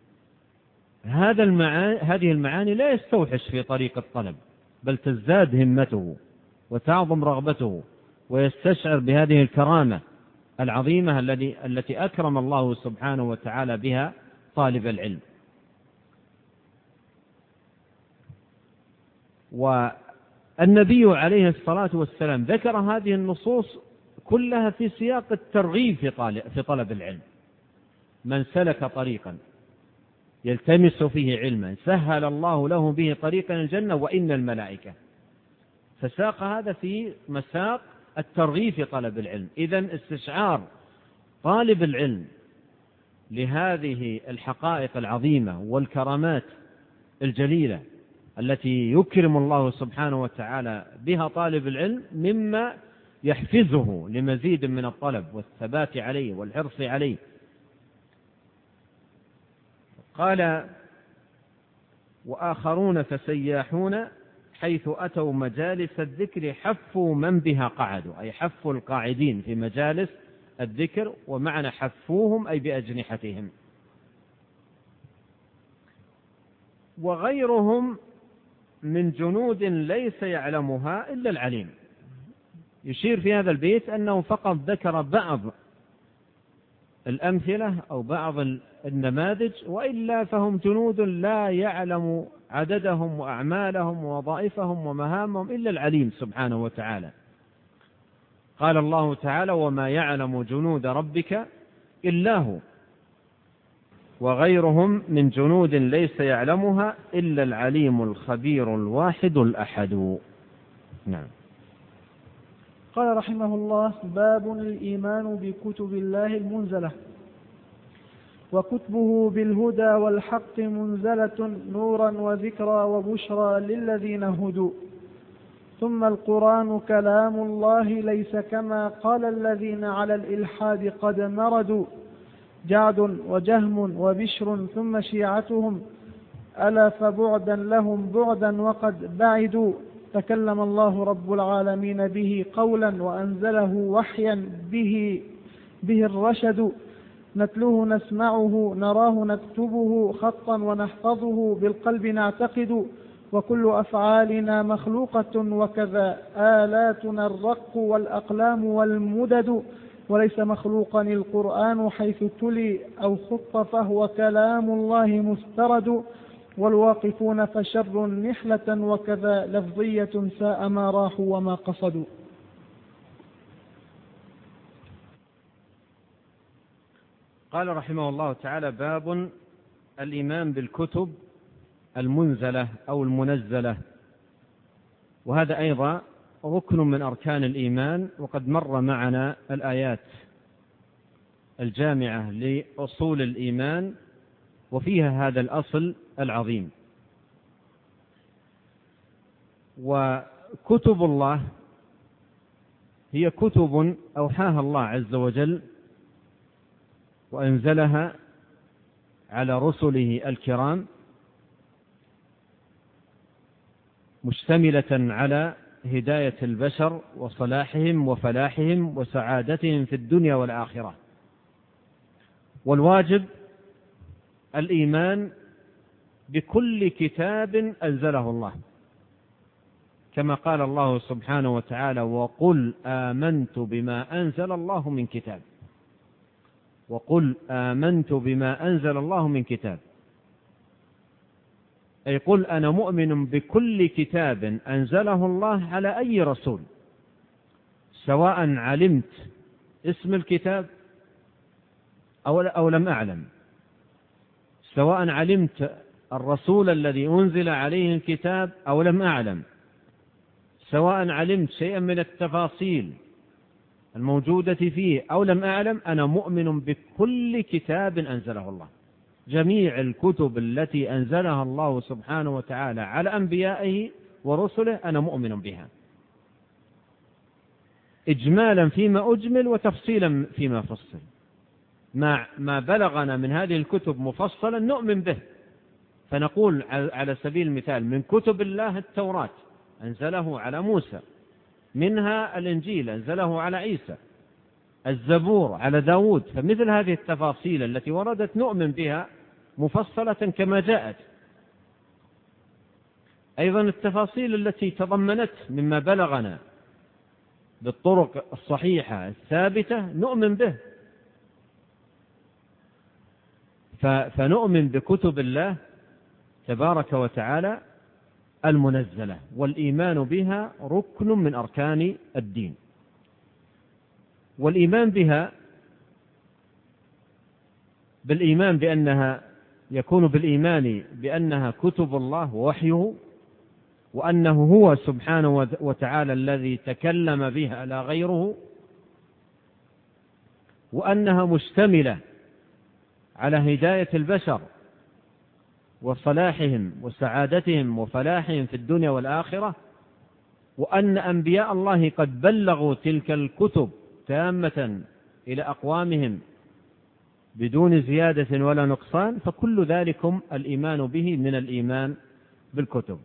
هذه المعاني لا يستوحش في طريق الطلب، بل تزداد همته وتعظم رغبته، ويستشعر بهذه الكرامة العظيمة التي أكرم الله سبحانه وتعالى بها طالب العلم. والنبي عليه الصلاة والسلام ذكر هذه النصوص كلها في سياق الترغيب في طلب العلم. من سلك طريقا يلتمس فيه علما سهل الله له به طريقا الجنة وإن الملائكة، فساق هذا في مساق الترغيب في طلب العلم. إذن استشعار طالب العلم لهذه الحقائق العظيمة والكرامات الجليلة التي يكرم الله سبحانه وتعالى بها طالب العلم مما يحفزه لمزيد من الطلب والثبات عليه والحرص عليه. قال: وآخرون فسياحون حيث أتوا مجالس الذكر حفوا من بها قعدوا، أي حفوا القاعدين في مجالس الذكر، ومعنى حفوهم أي بأجنحتهم. وغيرهم من جنود ليس يعلمها إلا العليم. يشير في هذا البيت أنه فقط ذكر بعض الأمثلة أو بعض النماذج، وإلا فهم جنود لا يعلم عددهم وأعمالهم ووظائفهم ومهامهم إلا العليم سبحانه وتعالى. قال الله تعالى: وما يعلم جنود ربك إلا هو. وغيرهم من جنود ليس يعلمها إلا العليم الخبير الواحد الأحد. نعم. قال رحمه الله: باب الإيمان بكتب الله المنزلة. وكتبه بالهدى والحق منزلة نورا وذكرى وبشرى للذين هدوا. ثم القرآن كلام الله ليس كما قال الذين على الإلحاد قد مردوا جعد وجهم وبشر ثم شيعتهم ألا فبعدا لهم بعدا وقد بعدوا. تكلم الله رب العالمين به قولا وأنزله وحيا به الرشد. نتلوه نسمعه نراه نكتبه خطا ونحفظه بالقلب نعتقد. وكل أفعالنا مخلوقة وكذا آلاتنا الرق والأقلام والمدد. وليس مخلوقا القرآن حيث تلي أو خط فهو كلام الله مسترد. والواقفون فشر نحلة وكذا لفظية ساء ما راحوا وما قصدوا. قال رحمه الله تعالى: باب الإيمان بالكتب المنزلة أو المنزلة. وهذا أيضا ركن من أركان الإيمان، وقد مر معنا الآيات الجامعة لأصول الإيمان وفيها هذا الأصل العظيم. وكتب الله هي كتب أوحاها الله عز وجل وأنزلها على رسله الكرام، مشتملة على هداية البشر وصلاحهم وفلاحهم وسعادتهم في الدنيا والآخرة. والواجب الإيمان بكل كتاب أنزله الله، كما قال الله سبحانه وتعالى: وقل آمنت بما أنزل الله من كتاب. وقل آمنت بما أنزل الله من كتاب، أي قل أنا مؤمن بكل كتاب أنزله الله على أي رسول، سواء علمت اسم الكتاب أو لم أعلم، سواء علمت الرسول الذي أنزل عليه الكتاب أو لم أعلم، سواء علمت شيئا من التفاصيل الموجودة فيه أو لم أعلم، أنا مؤمن بكل كتاب أنزله الله. جميع الكتب التي أنزلها الله سبحانه وتعالى على أنبيائه ورسله أنا مؤمن بها، إجمالا فيما أجمل وتفصيلا فيما فصل. ما بلغنا من هذه الكتب مفصلا نؤمن به، فنقول على سبيل المثال: من كتب الله التوراة أنزله على موسى، منها الإنجيل أنزله على عيسى، الزبور على داود. فمثل هذه التفاصيل التي وردت نؤمن بها مفصلة كما جاءت. أيضا التفاصيل التي تضمنت مما بلغنا بالطرق الصحيحة الثابتة نؤمن به. فنؤمن بكتب الله تبارك وتعالى المنزلة، والإيمان بها ركن من أركان الدين. والإيمان بها بالإيمان بأنها يكون بالإيمان بأنها كتب الله ووحيه، وأنه هو سبحانه وتعالى الذي تكلم بها لا غيره، وأنها مشتملة على هداية البشر وصلاحهم وسعادتهم وفلاحهم في الدنيا والآخرة، وأن أنبياء الله قد بلغوا تلك الكتب تامة إلى أقوامهم بدون زيادة ولا نقصان. فكل ذلكم الإيمان به من الإيمان بالكتب.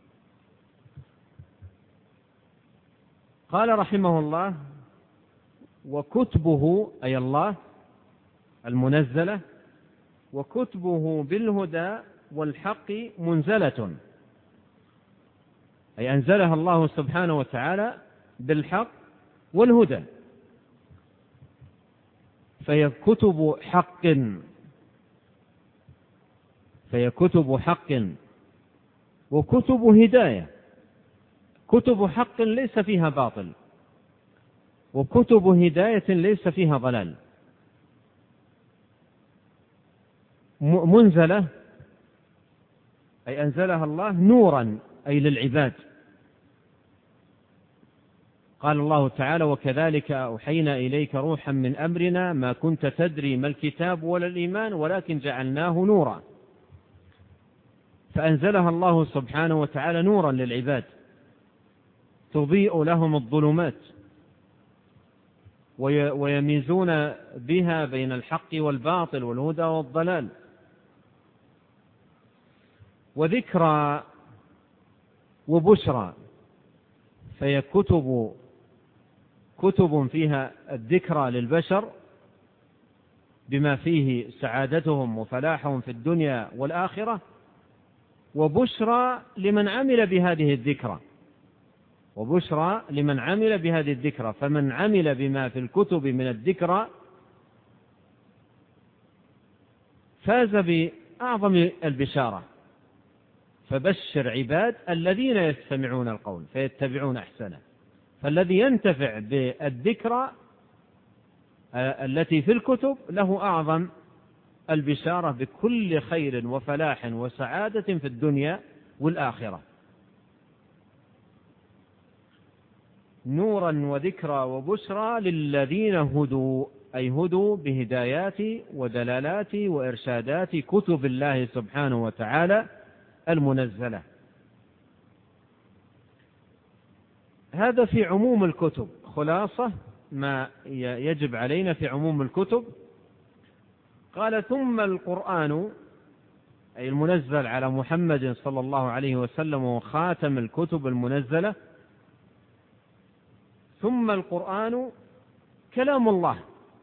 قال رحمه الله: وكتبه أي الله المنزلة، وكتبه بالهدى والحق منزلة، أي أنزلها الله سبحانه وتعالى بالحق والهدى، فهي كتب حق وكتب هداية. كتب حق ليس فيها باطل، وكتب هداية ليس فيها ضلال. منزلة أي أنزلها الله نورا أي للعباد. قال الله تعالى: وكذلك أوحينا إليك روحا من أمرنا ما كنت تدري ما الكتاب ولا الإيمان ولكن جعلناه نورا. فأنزلها الله سبحانه وتعالى نورا للعباد تضيء لهم الظلمات ويميزون بها بين الحق والباطل والهدى والضلال. وذكرى وبشرى، فهي كتب فيها الذكرى للبشر بما فيه سعادتهم وفلاحهم في الدنيا والآخرة، وبشرى لمن عمل بهذه الذكرى، فمن عمل بما في الكتب من الذكرى فاز بأعظم البشارة. فبشر عباد الذين يستمعون القول فيتبعون أحسنه. فالذي ينتفع بالذكرى التي في الكتب له أعظم البشارة بكل خير وفلاح وسعادة في الدنيا والآخرة. نورا وذكرى وبشرى للذين هدوا، أي هدوا بهدايات ودلالات وإرشادات كتب الله سبحانه وتعالى المنزلة. هذا في عموم الكتب، خلاصة ما يجب علينا في عموم الكتب. قال ثم القرآن، أي المنزل على محمد صلى الله عليه وسلم وخاتم الكتب المنزلة، ثم القرآن كلام الله،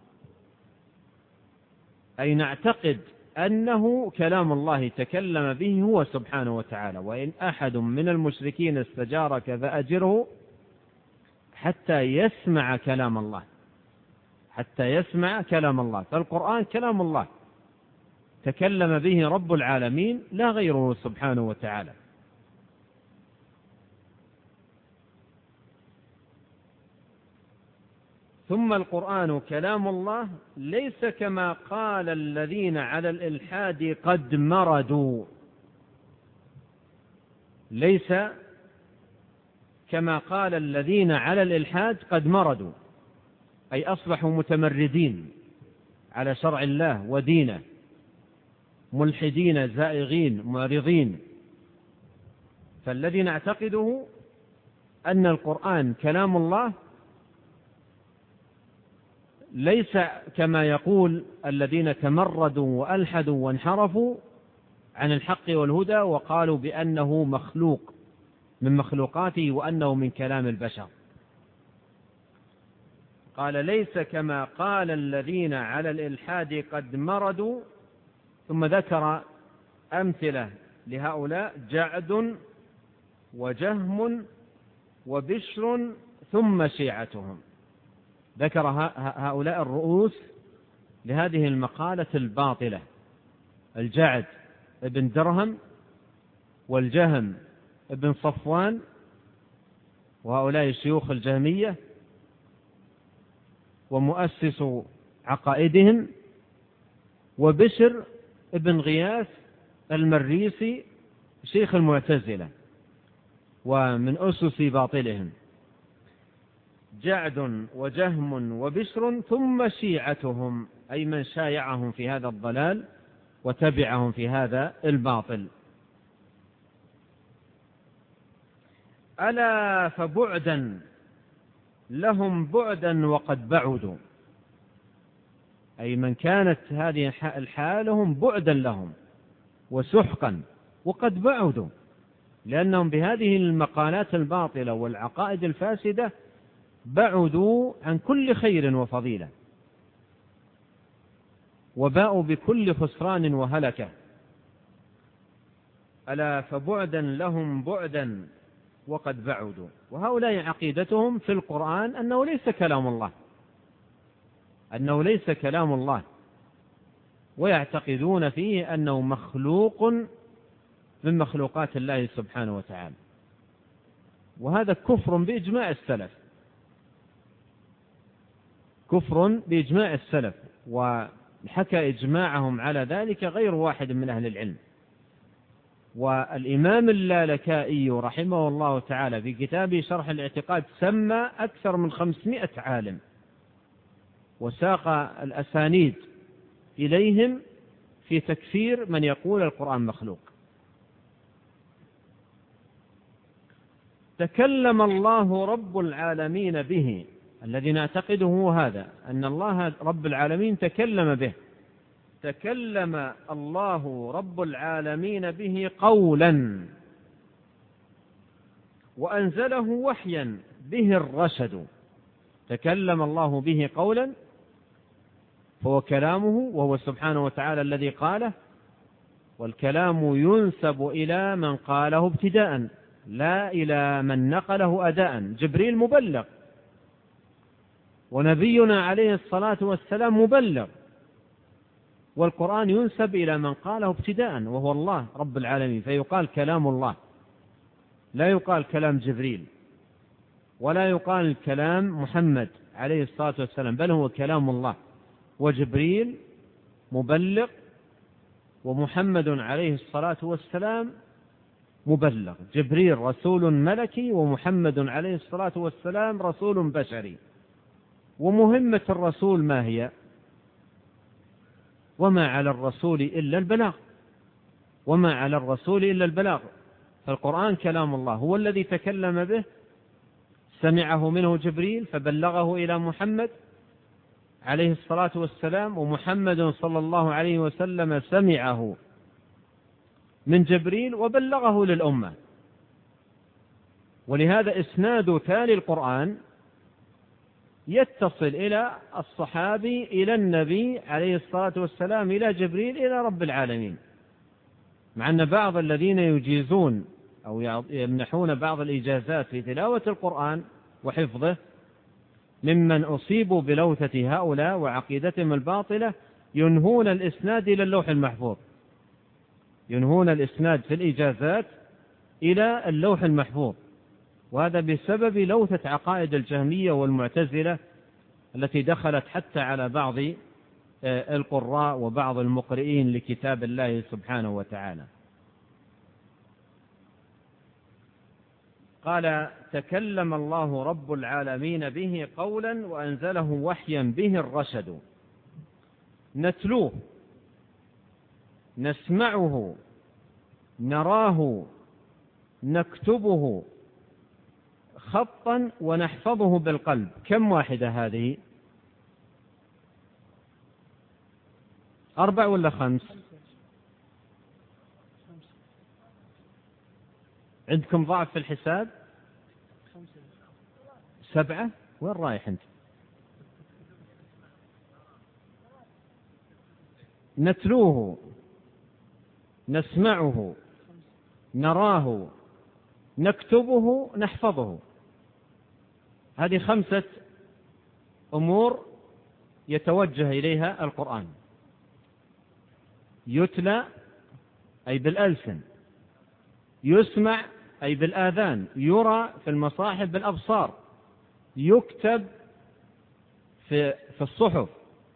أي نعتقد أنه كلام الله تكلم به هو سبحانه وتعالى. وإن أحد من المشركين استجارك فأجره حتى يسمع كلام الله، حتى يسمع كلام الله. فالقرآن كلام الله تكلم به رب العالمين لا غيره سبحانه وتعالى. ثم القرآن كلام الله ليس كما قال الذين على الإلحاد قد مردوا، ليس كما قال الذين على الإلحاد قد مردوا، أي أصبحوا متمردين على شرع الله ودينه، ملحدين زائغين معرضين. فالذي نعتقده أن القرآن كلام الله ليس كما يقول الذين تمردوا وألحدوا وانحرفوا عن الحق والهدى وقالوا بأنه مخلوق من مخلوقاته وأنه من كلام البشر. قال ليس كما قال الذين على الإلحاد قد مردوا، ثم ذكر أمثلة لهؤلاء: جعد وجهم وبشر ثم شيعتهم. ذكر هؤلاء الرؤوس لهذه المقالة الباطلة: الجعد ابن درهم، والجهم ابن صفوان، وهؤلاء الشيوخ الجهمية ومؤسس عقائدهم، وبشر ابن غياث المريسي شيخ المعتزلة ومن أسس باطلهم. جعد وجهم وبشر ثم شيعتهم، أي من شايعهم في هذا الضلال وتبعهم في هذا الباطل. ألا فبعدا لهم بعدا وقد بعدوا، أي من كانت هذه الحالهم بعدا لهم وسحقا وقد بعدوا، لأنهم بهذه المقالات الباطلة والعقائد الفاسدة بعدوا عن كل خير وفضيلة، وباءوا بكل خسران وهلكة. ألا فبعدا لهم بعدا وقد بعدوا. وهؤلاء عقيدتهم في القرآن أنه ليس كلام الله، أنه ليس كلام الله، ويعتقدون فيه أنه مخلوق من مخلوقات الله سبحانه وتعالى. وهذا كفر بإجماع السلف، كفر بإجماع السلف، وحكى إجماعهم على ذلك غير واحد من أهل العلم. والإمام اللالكائي رحمه الله تعالى في كتابه شرح الاعتقاد سمى أكثر من 500 عالم وساق الأسانيد إليهم في تكفير من يقول القرآن مخلوق. تكلم الله رب العالمين به، الذي نعتقده هذا، أن الله رب العالمين تكلم به. تكلم الله رب العالمين به قولا، وأنزله وحيا به الرشد. تكلم الله به قولا فهو كلامه، وهو سبحانه وتعالى الذي قاله، والكلام ينسب إلى من قاله ابتداء لا إلى من نقله أداء. جبريل مبلغ، ونبينا عليه الصلاة والسلام مبلغ، والقرآن ينسب إلى من قاله ابتداء وهو الله رب العالمين، فيقال كلام الله، لا يقال كلام جبريل، ولا يقال كلام محمد عليه الصلاة والسلام، بل هو كلام الله. وجبريل مبلغ، ومحمد عليه الصلاة والسلام مبلغ. جبريل رسول ملكي، ومحمد عليه الصلاة والسلام رسول بشري. ومهمة الرسول ما هي؟ وما على الرسول إلا البلاغ، وما على الرسول إلا البلاغ. فالقرآن كلام الله، هو الذي تكلم به، سمعه منه جبريل فبلغه إلى محمد عليه الصلاة والسلام، ومحمد صلى الله عليه وسلم سمعه من جبريل وبلغه للأمة. ولهذا إسناد تالي القرآن يتصل إلى الصحابي إلى النبي عليه الصلاة والسلام إلى جبريل إلى رب العالمين. مع أن بعض الذين يجيزون أو يمنحون بعض الإجازات في تلاوة القرآن وحفظه ممن أصيبوا بلوثة هؤلاء وعقيدتهم الباطلة ينهون الإسناد إلى اللوح المحفوظ، ينهون الإسناد في الإجازات إلى اللوح المحفوظ. وهذا بسبب لوثة عقائد الجهمية والمعتزلة التي دخلت حتى على بعض القراء وبعض المقرئين لكتاب الله سبحانه وتعالى. قال: تكلم الله رب العالمين به قولا وأنزله وحيا به الرشد، نتلوه نسمعه نراه نكتبه خطا ونحفظه بالقلب. كم واحدة هذه؟ 4 ولا 5؟ عندكم ضعف في الحساب؟ 7؟ وين رايح أنت؟ نتلوه نسمعه نراه نكتبه نحفظه. هذه 5 أمور يتوجه إليها القرآن. يتلى أي بالألسن، يسمع أي بالآذان، يرى في المصاحف بالأبصار، يكتب في الصحف،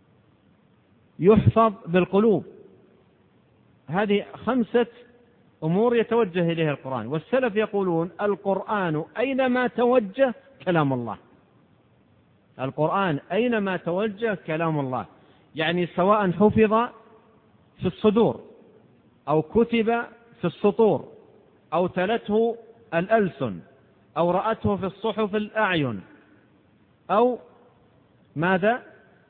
يحفظ بالقلوب. هذه 5 أمور يتوجه إليها القرآن. والسلف يقولون القرآن أينما توجه كلام الله. القرآن أينما توجه كلام الله، يعني سواء حفظ في الصدور أو كتب في السطور أو تلته الألسن أو رأته في الصحف الأعين أو ماذا،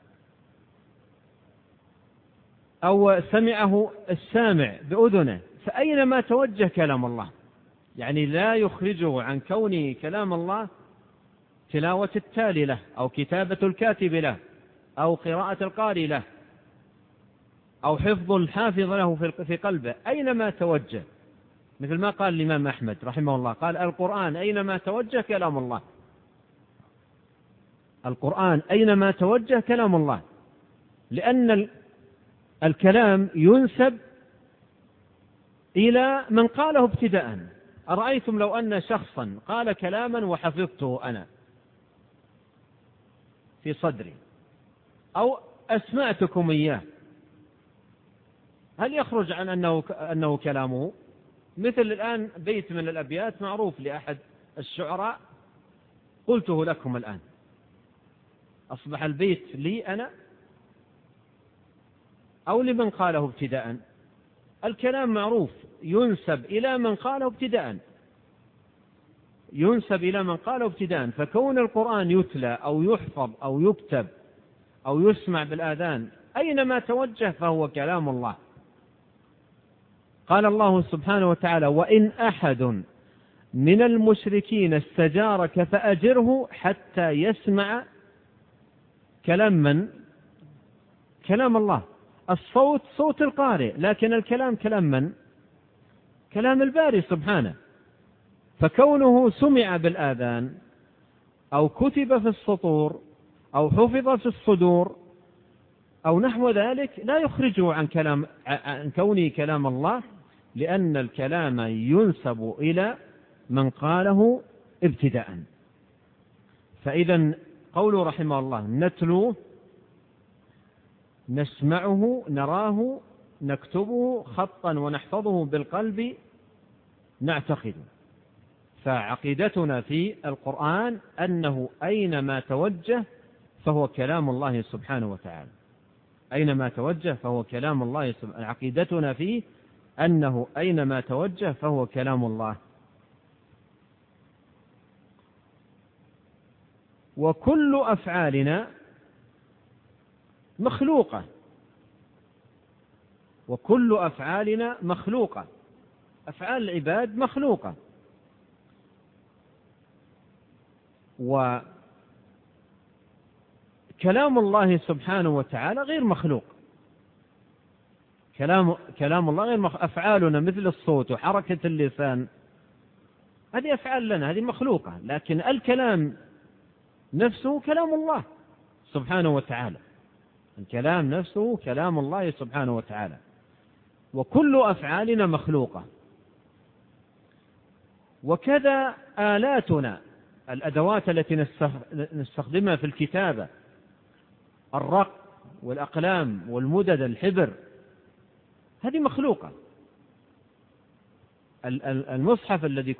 أو سمعه السامع بأذنه، فأينما توجه كلام الله. يعني لا يخرجه عن كونه كلام الله تلاوة التالي له أو كتابة الكاتب له أو قراءة القارئ له أو حفظ الحافظ له في قلبه. أينما توجه، مثل ما قال الإمام أحمد رحمه الله، قال: القرآن أينما توجه كلام الله. القرآن أينما توجه كلام الله، لأن الكلام ينسب إلى من قاله ابتداء. أرأيتم لو أن شخصا قال كلاما وحفظته أنا في صدري أو أسمعتكم إياه، هل يخرج عن أنه كلامه؟ مثل الآن بيت من الأبيات معروف لأحد الشعراء قلته لكم الآن، أصبح البيت لي أنا أو لمن قاله ابتداء؟ الكلام معروف ينسب إلى من قاله ابتداء، ينسب إلى من قاله ابتداء. فكون القرآن يتلى أو يحفظ أو يكتب أو يسمع بالآذان أينما توجه فهو كلام الله. قال الله سبحانه وتعالى: وإن أحد من المشركين استجارك فأجره حتى يسمع كلام من؟ كلام الله. الصوت صوت القارئ، لكن الكلام كلام من؟ كلام الباري سبحانه. فكونه سمع بالآذان أو كتب في السطور أو حفظ في الصدور أو نحو ذلك لا يخرجه عن كونه كلام الله، لأن الكلام ينسب إلى من قاله ابتداء. فإذا قوله رحمه الله: نتلوه نسمعه نراه نكتبه خطا ونحفظه بالقلب نعتقد. فعقيدتنا في القرآن أنه أينما توجه فهو كلام الله سبحانه وتعالى، أينما توجه فهو كلام الله سبحانه. عقيدتنا فيه أنه أينما توجه فهو كلام الله. وكل أفعالنا مخلوقة، وكل أفعالنا مخلوقة، أفعال العباد مخلوقة. وكلام الله سبحانه وتعالى غير مخلوق، كلام الله غير مخلوق. أفعالنا مثل الصوت وحركة اللسان هذه أفعال لنا، هذه مخلوقة، لكن الكلام نفسه كلام الله سبحانه وتعالى، الكلام نفسه كلام الله سبحانه وتعالى. وكل أفعالنا مخلوقة. وكذا آلاتنا، الأدوات التي نستخدمها في الكتابة، الرق والأقلام والمدد الحبر، هذه مخلوقة. المصحف الذي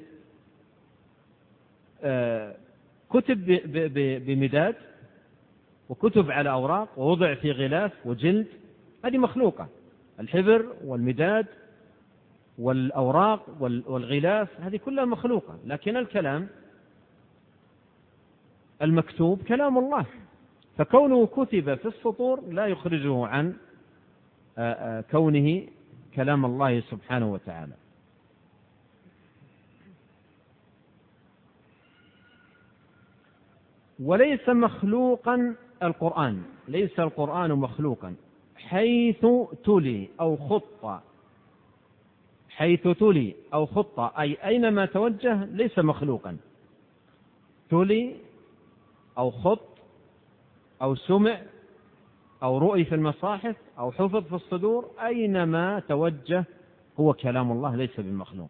كتب بمداد، وكتب على أوراق، ووضع في غلاف وجلد، هذه مخلوقة. الحبر والمداد والأوراق والغلاف هذه كلها مخلوقة. لكن الكلام المكتوب كلام الله، فكونه كتب في السطور لا يخرجه عن كونه كلام الله سبحانه وتعالى. وليس مخلوقا القرآن، ليس القرآن مخلوقا حيث تلي أو خط، حيث تلي أو خط أي أينما توجه ليس مخلوقا. تلي أو خط أو سمع أو رؤي في المصاحف أو حفظ في الصدور، أينما توجه هو كلام الله ليس بمخلوق.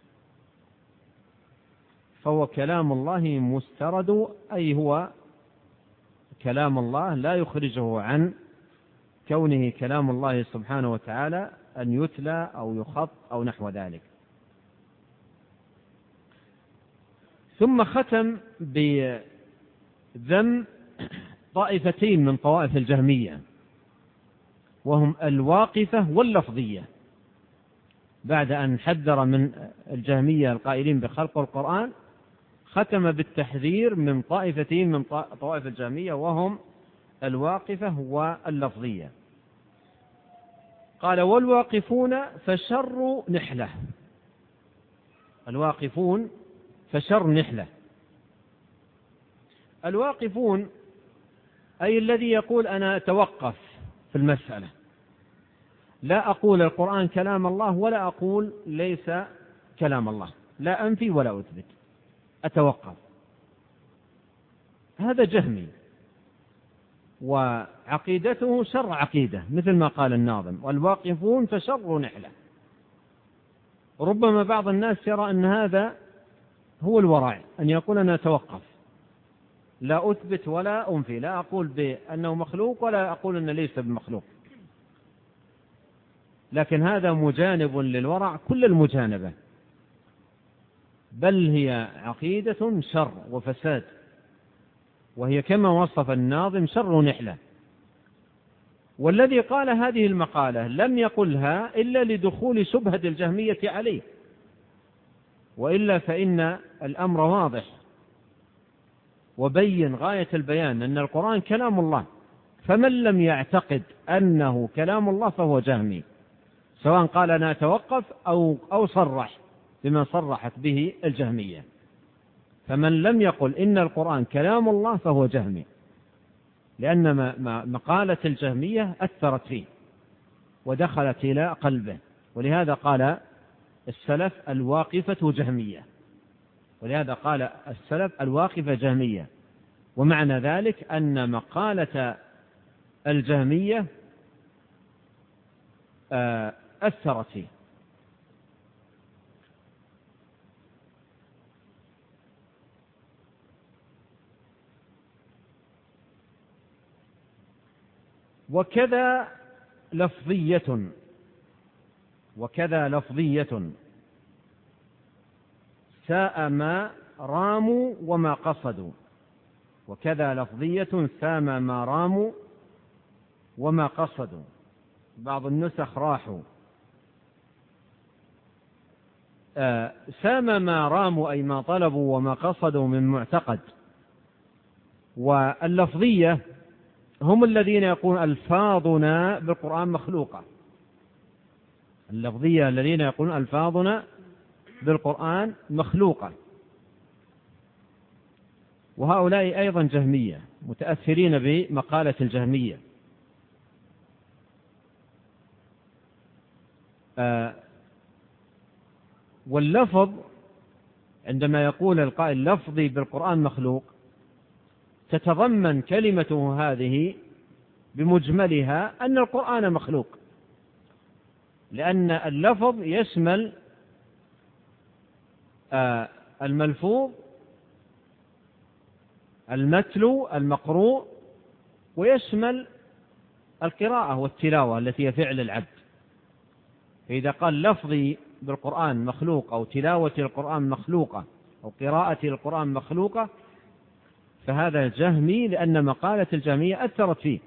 فهو كلام الله مسترد، أي هو كلام الله لا يخرجه عن كونه كلام الله سبحانه وتعالى أن يتلى أو يخط أو نحو ذلك. ثم ختم بذم طائفتين من طوائف الجهمية، وهم الواقفة واللفظية. بعد أن حذر من الجهمية القائلين بخلق القرآن، ختم بالتحذير من طائفتين من طوائف الجهمية، وهم الواقفة واللفظية. قال: والواقفون فشر نحلة. الواقفون فشر نحلة. الواقفون أي الذي يقول أنا أتوقف في المسألة، لا أقول القرآن كلام الله ولا أقول ليس كلام الله، لا أنفي ولا أثبت، أتوقف. هذا جهمي، وعقيدته شر عقيدة، مثل ما قال الناظم: والواقفون فشر نحلة. ربما بعض الناس يرى أن هذا هو الورع، أن يقول أنا أتوقف، لا أثبت ولا أنفي، لا أقول بأنه مخلوق ولا أقول أنه ليس بمخلوق. لكن هذا مجانب للورع كل المجانبة، بل هي عقيدة شر وفساد، وهي كما وصف الناظم شر نحلة. والذي قال هذه المقالة لم يقلها إلا لدخول شبهة الجهمية عليه، وإلا فإن الأمر واضح وبين غاية البيان أن القرآن كلام الله، فمن لم يعتقد أنه كلام الله فهو جهمي، سواء قال أنا أتوقف أو صرح بما صرحت به الجهمية. فمن لم يقل إن القرآن كلام الله فهو جهمي، لأن مقالة الجهمية أثرت فيه ودخلت إلى قلبه. ولهذا قال السلف الواقفة جهمية، ولهذا قال السلف الواقفة جهمية، ومعنى ذلك أن مقالة الجهمية أثرت فيه. وكذا لفظية ساء ما راموا وما قصدوا، وكذا لفظية سام ما راموا وما قصدوا. بعض النسخ راحوا. سام ما راموا أي ما طلبوا وما قصدوا من معتقد. واللفظية هم الذين يقولون ألفاظنا بالقرآن مخلوقة. اللفظية الذين يقولون ألفاظنا بالقرآن مخلوقة، وهؤلاء أيضا جهمية متأثرين بمقالة الجهمية. واللفظ عندما يقول القائل لفظي بالقرآن مخلوق، تتضمن كلمته هذه بمجملها أن القرآن مخلوق، لأن اللفظ يشمل الملفوظ المتلو المقروء، ويشمل القراءة والتلاوة التي هي فعل العبد. فإذا قال لفظي بالقرآن مخلوق أو تلاوة القرآن مخلوقة أو قراءة القرآن مخلوقة فهذا جهمي، لأن مقالة الجهمية أثرت فيه.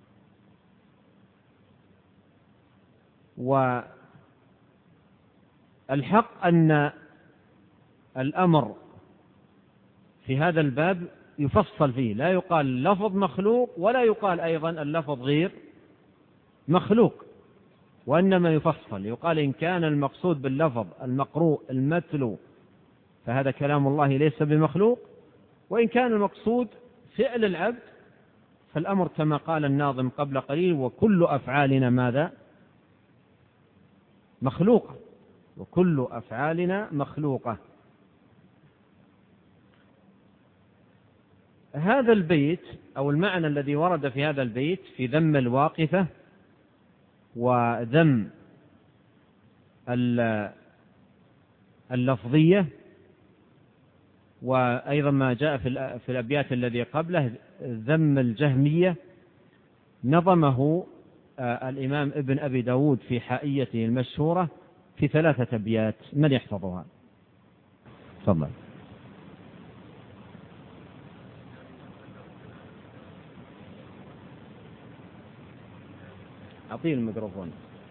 والحق أن الأمر في هذا الباب يفصل فيه، لا يقال لفظ مخلوق ولا يقال أيضا اللفظ غير مخلوق، وإنما يفصل. يقال إن كان المقصود باللفظ المقروء المتلو فهذا كلام الله ليس بمخلوق، وإن كان المقصود فعل العبد فالأمر كما قال الناظم قبل قليل: وكل أفعالنا ماذا؟ مخلوقة. وكل أفعالنا مخلوقة. هذا البيت أو المعنى الذي ورد في هذا البيت في ذم الواقفة وذم اللفظية، وأيضا ما جاء في الأبيات الذي قبله ذم الجهمية، نظمه الإمام ابن أبي داود في حائيته المشهورة في 3 أبيات. من يحفظها؟ تفضل. أعطيه الميكروفون.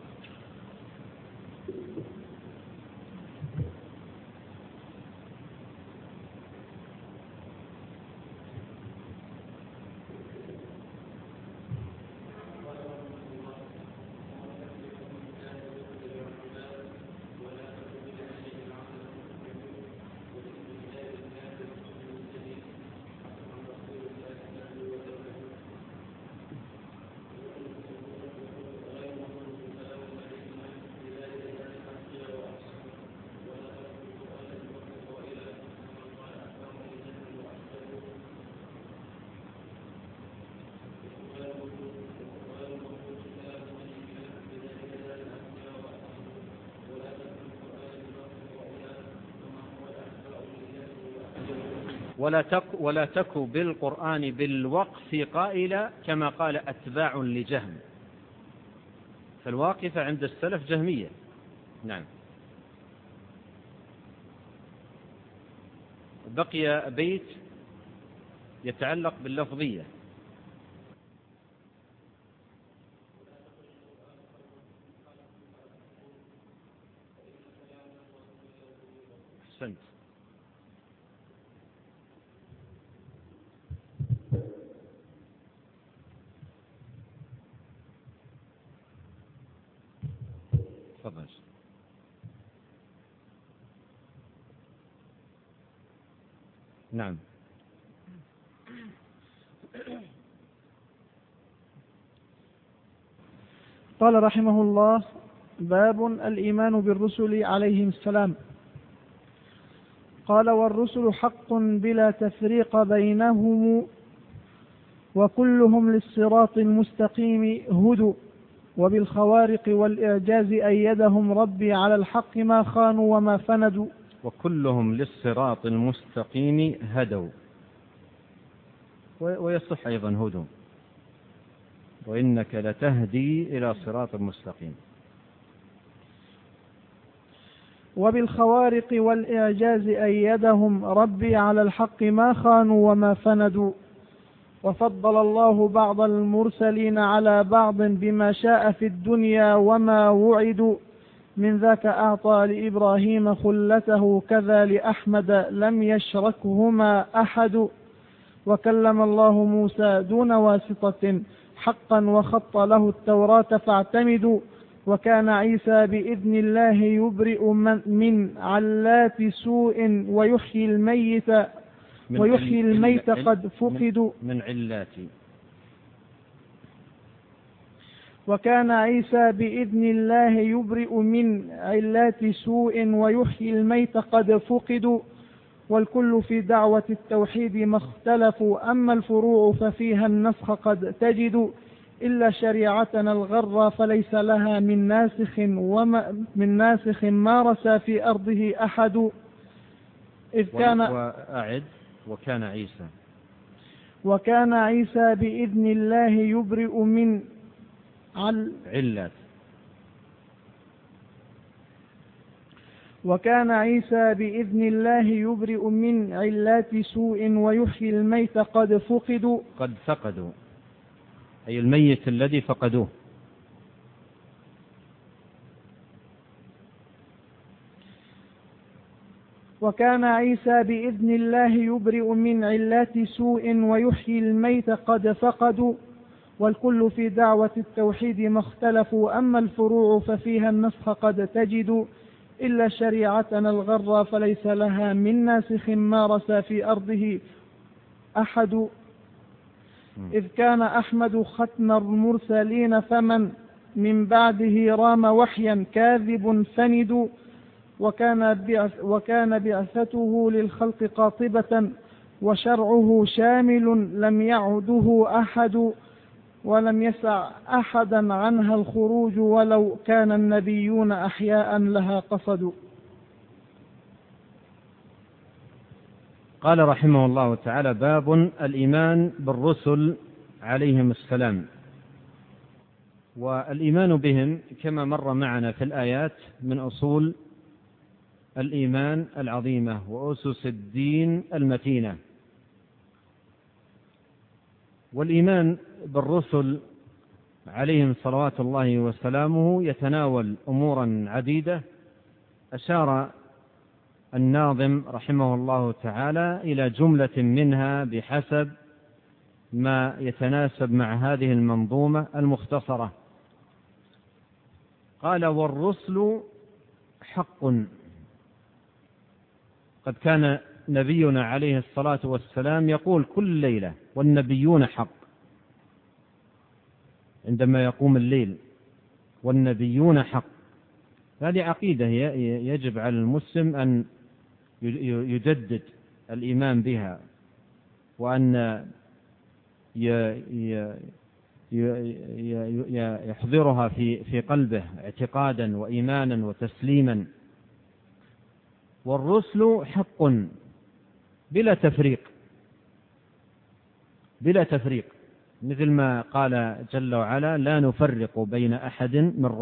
ولا تك بالقرآن بالوقف قائلا كما قال أتباع لجهم. فالواقفة عند السلف جهمية. نعم. بقي بيت يتعلق باللفظية. أحسنت. تفضل. نعم. قال رحمه الله: باب الإيمان بالرسل عليهم السلام. قال: والرسل حق بلا تفريق بينهم، وكلهم للصراط المستقيم هدوا، وبالخوارق والإعجاز أيدهم ربي على الحق ما خانوا وما فندوا. وكلهم للصراط المستقيم هدوا، ويصح أيضا هدوا، وإنك لتهدي إلى صراط مستقيم. وبالخوارق والإعجاز أيدهم ربي على الحق ما خانوا وما فندوا. وفضل الله بعض المرسلين على بعض بما شاء في الدنيا وما وعدوا، من ذاك أعطى لإبراهيم خلته كذا لأحمد لم يشركهما أحد. وكلم الله موسى دون واسطة حقا وخط له التوراة فاعتمدوا. وكان عيسى بإذن الله يبرئ من علات سوء ويحيي الميت قد فقدوا من علات. وكان عيسى بإذن الله يبرئ من علات سوء ويحيي الميت قد فقدوا. والكل في دعوة التوحيد ما اختلفوا، أما الفروع ففيها النسخ قد تجد، إلا شريعتنا الغرة فليس لها من ناسخ مارس في أرضه أحد. إذ كان وكان عيسى بإذن الله يبرئ من علات. وكان عيسى بإذن الله يبرئ من علات سوء ويحيي الميت قد فقدوا. أي الميت الذي فقدوه. وكان عيسى بإذن الله يبرئ من علات سوء ويحيي الميت قد فقدوا. والكل في دعوة التوحيد ما اختلفوا، أما الفروع ففيها النسخ قد تجد، إلا شريعتنا الغرة فليس لها من ناسخ مارس في أرضه أحد. إذ كان أحمد ختم المرسلين فمن من بعده رام وحيا كاذب فند. وكان بعثته للخلق قاطبة وشرعه شامل لم يعده أحد، ولم يسع أحدا عنها الخروج ولو كان النبيون أحياء لها قصدوا. قال رحمه الله تعالى: باب الإيمان بالرسل عليهم السلام. والإيمان بهم كما مر معنا في الآيات من أصول الإيمان العظيمة وأسس الدين المتينة. والإيمان بالرسل عليهم صلوات الله وسلامه يتناول أمورا عديدة، أشار الناظم رحمه الله تعالى إلى جملة منها بحسب ما يتناسب مع هذه المنظومة المختصرة. قال: والرسل حق. قد كان نبينا عليه الصلاة والسلام يقول كل ليلة: والنبيون حق، عندما يقوم الليل: والنبيون حق. هذه عقيدة يجب على المسلم أن يجدد الإيمان بها، وأن يحضرها في قلبه اعتقادا وإيمانا وتسليما. والرسل حق بلا تفريق، مثل ما قال جل وعلا: لا نفرق بين أحد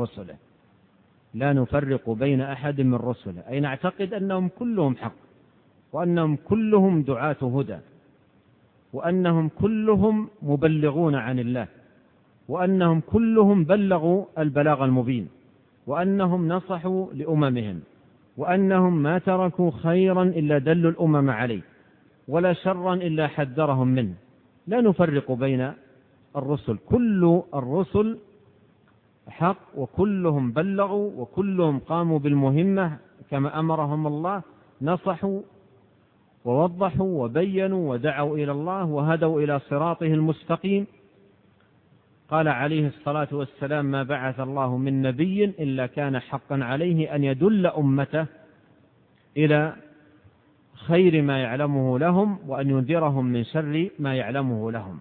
من رسله، أي نعتقد أنهم كلهم حق، وأنهم كلهم دعاة هدى، وأنهم كلهم مبلغون عن الله، وأنهم كلهم بلغوا البلاغ المبين، وأنهم نصحوا لأممهم، وأنهم ما تركوا خيرا إلا دلوا الأمم عليه، ولا شرا إلا حذرهم منه. لا نفرق بين الرسل، كل الرسل حق، وكلهم بلغوا، وكلهم قاموا بالمهمة كما أمرهم الله، نصحوا ووضحوا وبينوا ودعوا إلى الله وهدوا إلى صراطه المستقيم. قال عليه الصلاة والسلام: ما بعث الله من نبي إلا كان حقا عليه أن يدل أمته إلى خير ما يعلمه لهم، وأن ينذرهم من شر ما يعلمه لهم.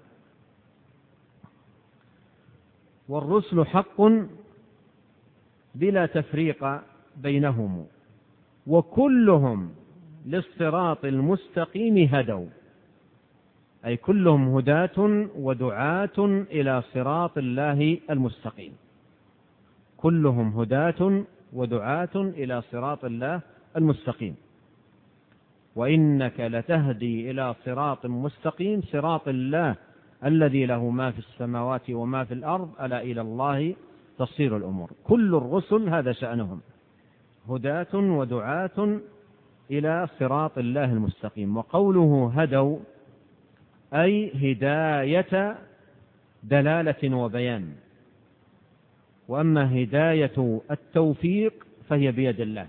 والرسل حق بلا تفريق بينهم، وكلهم للصراط المستقيم هدوا، أي كلهم هداة ودعاة إلى صراط الله المستقيم. كلهم هداة ودعاة إلى صراط الله المستقيم. وإنك لتهدي إلى صراط مستقيم، صراط الله الذي له ما في السماوات وما في الأرض، ألا إلى الله تصير الأمور. كل الرسل هذا شأنهم، هداة ودعاة إلى صراط الله المستقيم. وقوله هدوا أي هداية دلالة وبيان، وأما هداية التوفيق فهي بيد الله.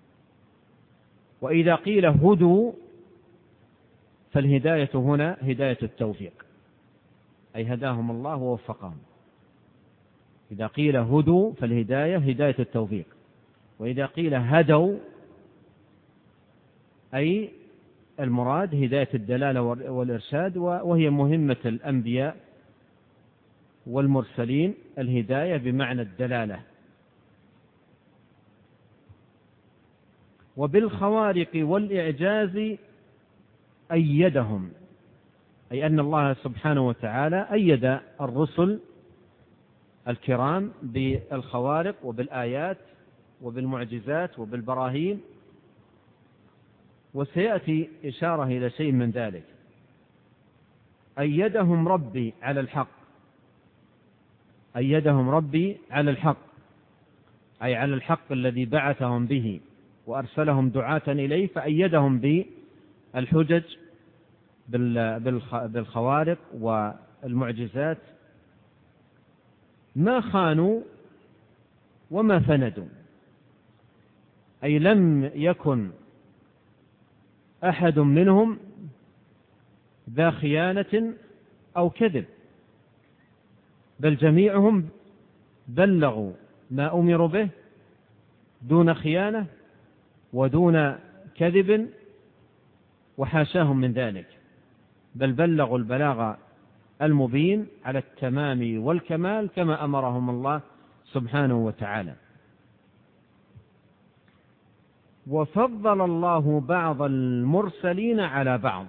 وإذا قيل هدوا فالهداية هنا هداية التوفيق، أي هداهم الله ووفقهم. إذا قيل هدوا فالهداية هداية التوفيق، وإذا قيل هدوا أي المراد هداية الدلالة والإرشاد، وهي مهمة الأنبياء والمرسلين، الهداية بمعنى الدلالة. وبالخوارق والإعجاز أيدهم، أي أن الله سبحانه وتعالى أيد الرسل الكرام بالخوارق وبالآيات وبالمعجزات وبالبراهين، وسيأتي إشارة إلى شيء من ذلك. أيدهم ربي على الحق، أيدهم ربي على الحق أي على الحق الذي بعثهم به وأرسلهم دعاة إليه، فأيدهم بالحجج بالخوارق والمعجزات، ما خانوا وما فندوا، أي لم يكن أحد منهم ذا خيانة أو كذب، بل جميعهم بلغوا ما أمروا به دون خيانة ودون كذب، وحاشاهم من ذلك، بل بلغوا البلاغ المبين على التمام والكمال كما أمرهم الله سبحانه وتعالى. وفضل الله بعض المرسلين على بعض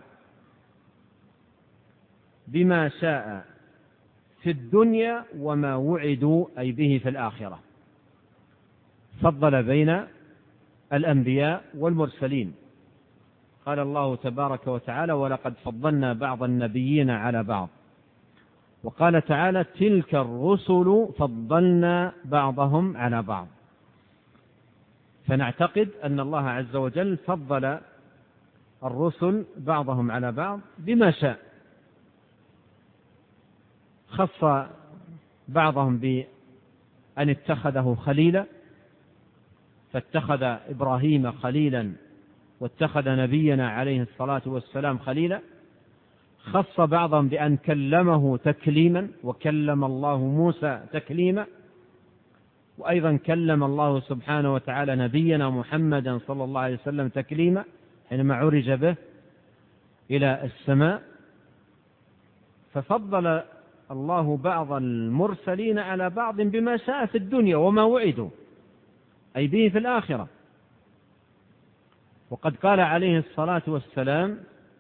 بما شاء في الدنيا وما وعدوا أي به في الآخرة. فضل بين الأنبياء والمرسلين، قال الله تبارك وتعالى: ولقد فضلنا بعض النبيين على بعض. وقال تعالى: تلك الرسل فضلنا بعضهم على بعض. فنعتقد أن الله عز وجل فضل الرسل بعضهم على بعض بما شاء، خص بعضهم بأن اتخذه خليلا، فاتخذ إبراهيم خليلا واتخذ نبينا عليه الصلاة والسلام خليلا. خص بعضهم بأن كلمه تكليما، وكلم الله موسى تكليما، وأيضا كلم الله سبحانه وتعالى نبينا محمدا صلى الله عليه وسلم تكليما حينما عرج به إلى السماء. ففضل الله بعض المرسلين على بعض بما شاء في الدنيا وما وعدوا أي به في الآخرة. وقد قال عليه الصلاة والسلام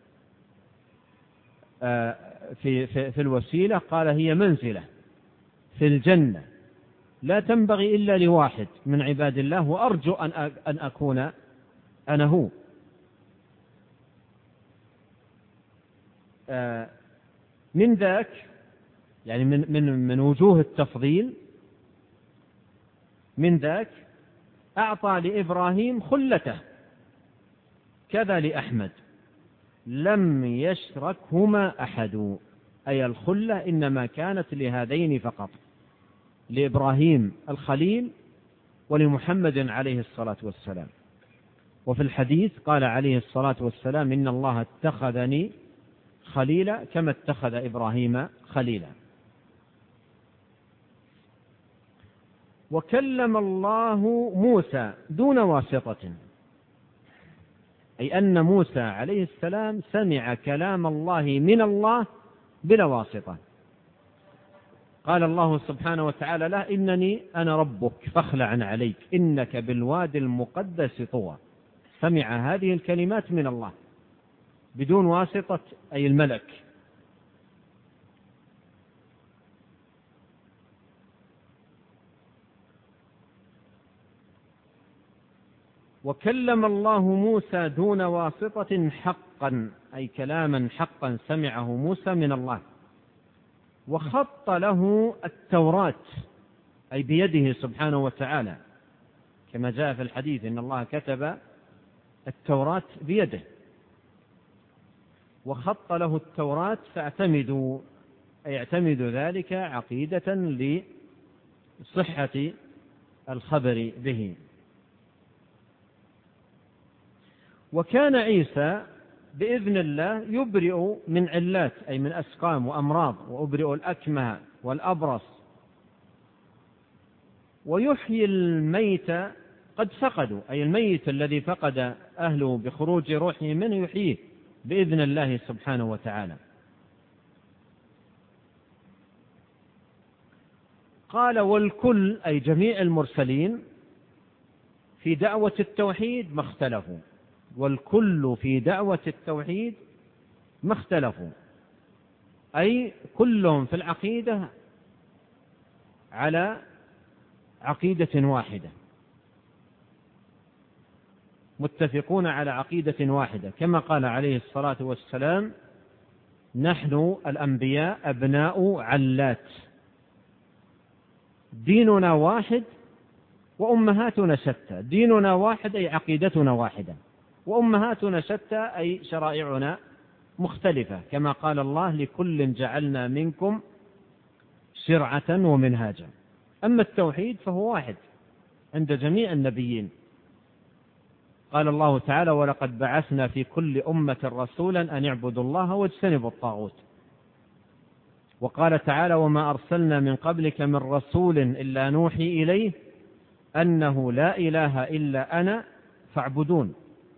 في الوسيلة، قال: هي منزلة في الجنة لا تنبغي إلا لواحد من عباد الله، وأرجو أن أكون أنا هو. من ذاك يعني من وجوه التفضيل، من ذاك أعطى لإبراهيم خلته، كذا لأحمد، لم يشركهما أحد، أي الخلة إنما كانت لهذين فقط، لإبراهيم الخليل ولمحمد عليه الصلاة والسلام. وفي الحديث قال عليه الصلاة والسلام: إن الله اتخذني خليلا كما اتخذ إبراهيم خليلا. وكلم الله موسى دون واسطة، أي أن موسى عليه السلام سمع كلام الله من الله بلا واسطة. قال الله سبحانه وتعالى له: إنني أنا ربك فاخلع عليك إنك بالوادي المقدس طوى. سمع هذه الكلمات من الله بدون واسطة أي الملك. وكلم الله موسى دون واسطة حقا، أي كلاما حقا سمعه موسى من الله. وخط له التوراة، أي بيده سبحانه وتعالى، كما جاء في الحديث إن الله كتب التوراة بيده. وخط له التوراة فاعتمدوا، أي اعتمدوا ذلك عقيدة لصحة الخبر به. وكان عيسى بإذن الله يبرئ من علات، أي من أسقام وأمراض، وأبرئ الأكمه والأبرص، ويحيي الميت قد فقدوا، أي الميت الذي فقد أهله بخروج روحه منه يحييه بإذن الله سبحانه وتعالى. قال والكل، أي جميع المرسلين في دعوة التوحيد ما اختلفوا، والكل في دعوة التوحيد ما اختلفوا، أي كلهم في العقيدة على عقيدة واحدة، متفقون على عقيدة واحدة، كما قال عليه الصلاة والسلام نحن الأنبياء أبناء علات، ديننا واحد وأمهاتنا شتى. ديننا واحد أي عقيدتنا واحدة، وأمهاتنا شتى أي شرائعنا مختلفة، كما قال الله لكل جعلنا منكم شرعة ومنهاجا. أما التوحيد فهو واحد عند جميع النبيين. قال الله تعالى ولقد بعثنا في كل أمة رسولا أن اعبدوا الله واجتنبوا الطاغوت. وقال تعالى وما أرسلنا من قبلك من رسول إلا نوحي إليه أنه لا إله إلا أنا فاعبدون.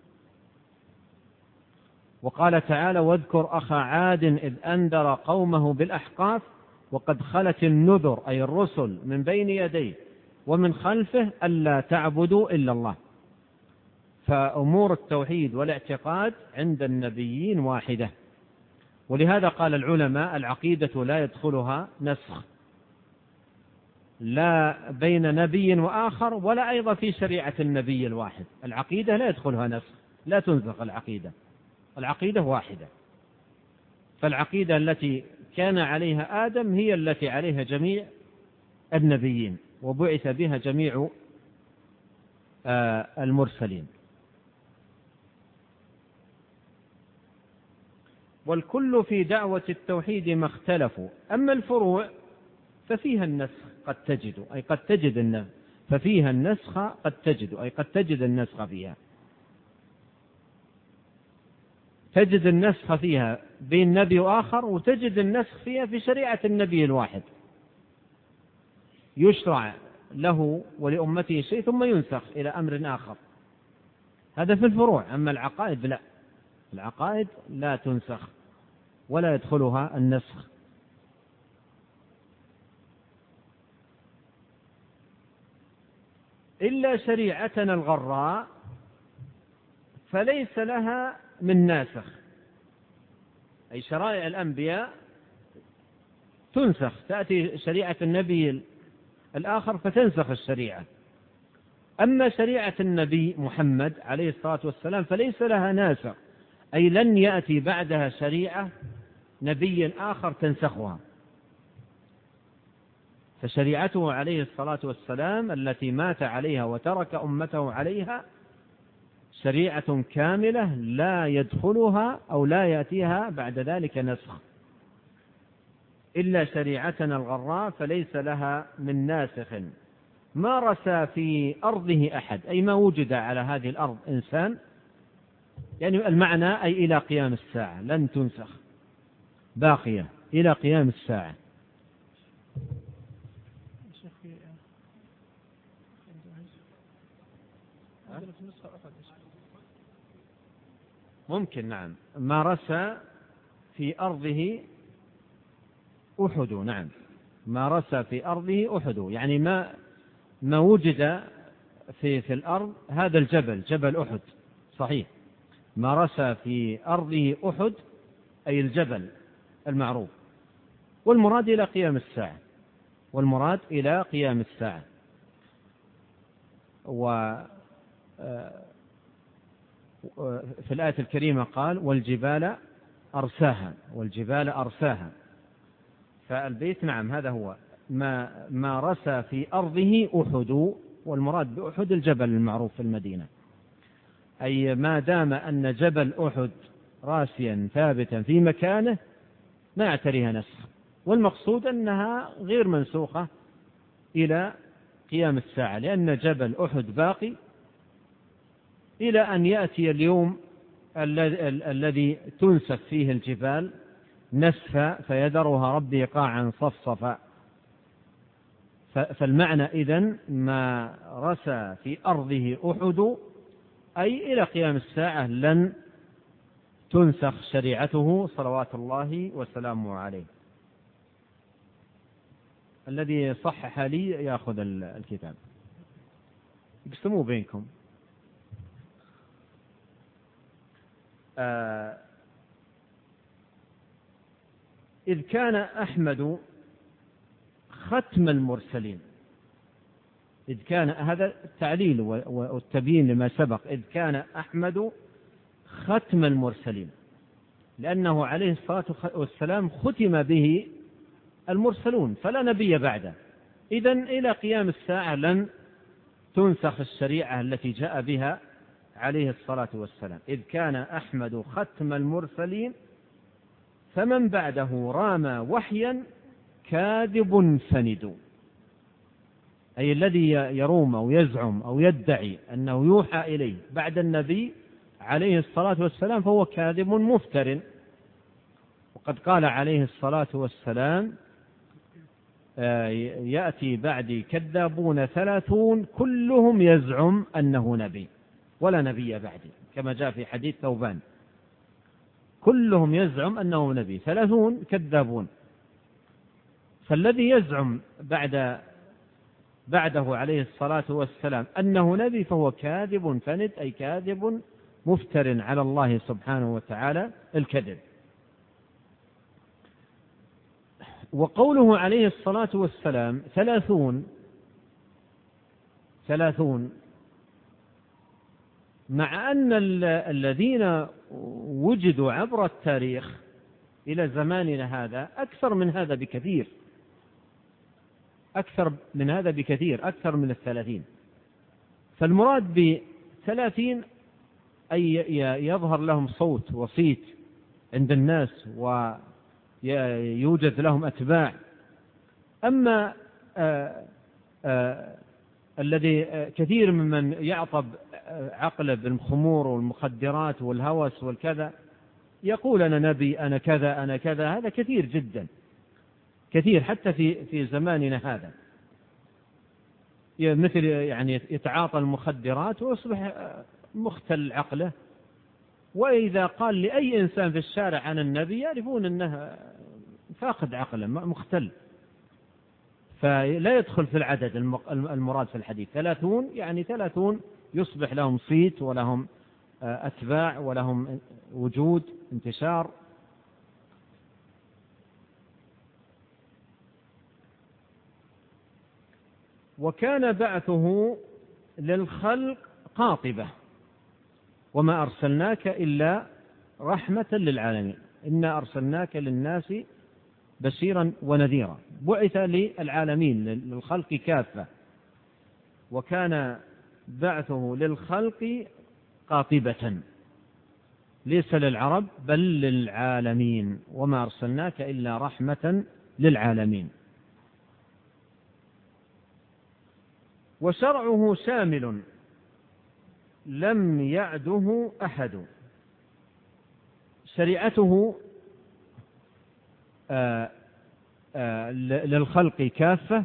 وقال تعالى واذكر أخا عاد إذ أنذر قومه بالأحقاف وقد خلت النذر، أي الرسل، من بين يديه ومن خلفه ألا تعبدوا إلا الله. فأمور التوحيد والاعتقاد عند النبيين واحدة. ولهذا قال العلماء العقيدة لا يدخلها نسخ، لا بين نبي وآخر ولا أيضا في شريعة النبي الواحد. العقيدة لا يدخلها نسخ، لا تنسخ العقيدة، العقيدة واحدة. فالعقيدة التي كان عليها آدم هي التي عليها جميع النبيين وبعث بها جميع المرسلين. والكل في دعوة التوحيد ما اختلفوا. أما الفروع ففيها النسخ قد تجد، أي قد تجد النسخ، ففيها النسخ قد تجد، أي قد تجد النسخ فيها، تجد النسخ فيها بين نبي وآخر، وتجد النسخ فيها في شريعة النبي الواحد، يشرع له ولأمته شيء ثم ينسخ إلى أمر آخر. هذا في الفروع. أما العقائد لا، العقائد لا تنسخ ولا يدخلها النسخ. إلا شريعتنا الغراء فليس لها من ناسخ، أي شرائع الأنبياء تنسخ، تأتي شريعة النبي الآخر فتنسخ الشريعة. أما شريعة النبي محمد عليه الصلاة والسلام فليس لها ناسخ، أي لن يأتي بعدها شريعة نبي آخر تنسخها. فشريعته عليه الصلاة والسلام التي مات عليها وترك أمته عليها شريعة كاملة لا يدخلها أو لا يأتيها بعد ذلك نسخ. إلا شريعتنا الغراء فليس لها من ناسخ ما رسى في أرضه أحد، أي ما وجد على هذه الأرض إنسان، يعني المعنى أي إلى قيام الساعة لن تنسخ، باقية إلى قيام الساعة. ممكن نعم، ما رسى في أرضه أحد، نعم ما رسى في أرضه أحد، يعني ما وجد في الأرض هذا الجبل، جبل أحد، صحيح. ما رسى في أرضه أحد أي الجبل المعروف، والمراد إلى قيام الساعة، والمراد إلى قيام الساعة. في الآية الكريمة قال والجبال أرساها، والجبال أرساها. فالبيت نعم هذا هو ما رسى في أرضه أحد، والمراد بأحد الجبل المعروف في المدينة، أي ما دام أن جبل أحد راسيا ثابتا في مكانه ما يعتريها نسخ، والمقصود أنها غير منسوخة إلى قيام الساعة، لأن جبل أحد باقي إلى أن يأتي اليوم الذي تنسف فيه الجبال نسفا فيذرها ربي قاعا صفصفا. فالمعنى إذن ما رسى في أرضه أحد أي إلى قيام الساعة لن تنسخ شريعته صلوات الله وسلامه عليه. الذي صحح لي يأخذ الكتاب يقسموه بينكم. إذ كان أحمد ختم المرسلين، إذ كان هذا التعليل والتبيين لما سبق، إذ كان أحمد ختم المرسلين، لأنه عليه الصلاة والسلام ختم به المرسلون فلا نبي بعده، إذن إلى قيام الساعة لن تنسخ الشريعة التي جاء بها عليه الصلاة والسلام. إذ كان أحمد ختم المرسلين فمن بعده رام وحيا كاذب فند، أي الذي يروم أو يزعم أو يدعي أنه يوحى إليه بعد النبي عليه الصلاة والسلام فهو كاذب مفتر. وقد قال عليه الصلاة والسلام يأتي بعدي كذابون 30 كلهم يزعم أنه نبي ولا نبي بعدي، كما جاء في حديث ثوبان، كلهم يزعم أنه نبي، 30 كذابون. فالذي يزعم بعده عليه الصلاة والسلام أنه نبي فهو كاذب فند، أي كاذب مفتر على الله سبحانه وتعالى الكذب. وقوله عليه الصلاة والسلام 30 مع أن الذين وجدوا عبر التاريخ إلى زماننا هذا أكثر من هذا بكثير، أكثر من 30. فالمراد ب30 أي يظهر لهم صوت وصيت عند الناس ويوجد لهم أتباع. أما الذي كثير ممن يعطب عقله بالخمور والمخدرات والهوس والكذا يقول أنا نبي أنا كذا أنا كذا، هذا كثير جدا، كثير حتى في زماننا هذا، مثل يعني يتعاطى المخدرات ويصبح مختل عقله، وإذا قال لأي إنسان في الشارع عن النبي يعرفون أنه فاقد عقله مختل، فلا يدخل في العدد المراد في الحديث. 30 يعني 30 يصبح لهم صيت ولهم أتباع ولهم وجود انتشار. وكان بعثه للخلق قاطبة وما أرسلناك إلا رحمة للعالمين، إنا أرسلناك للناس بشيرا ونذيرا، بعث للعالمين للخلق كافة. وكان بعثه للخلق قاطبة ليس للعرب بل للعالمين، وما أرسلناك إلا رحمة للعالمين. وشرعه شامل لم يعده أحد، شريعته للخلق كافة،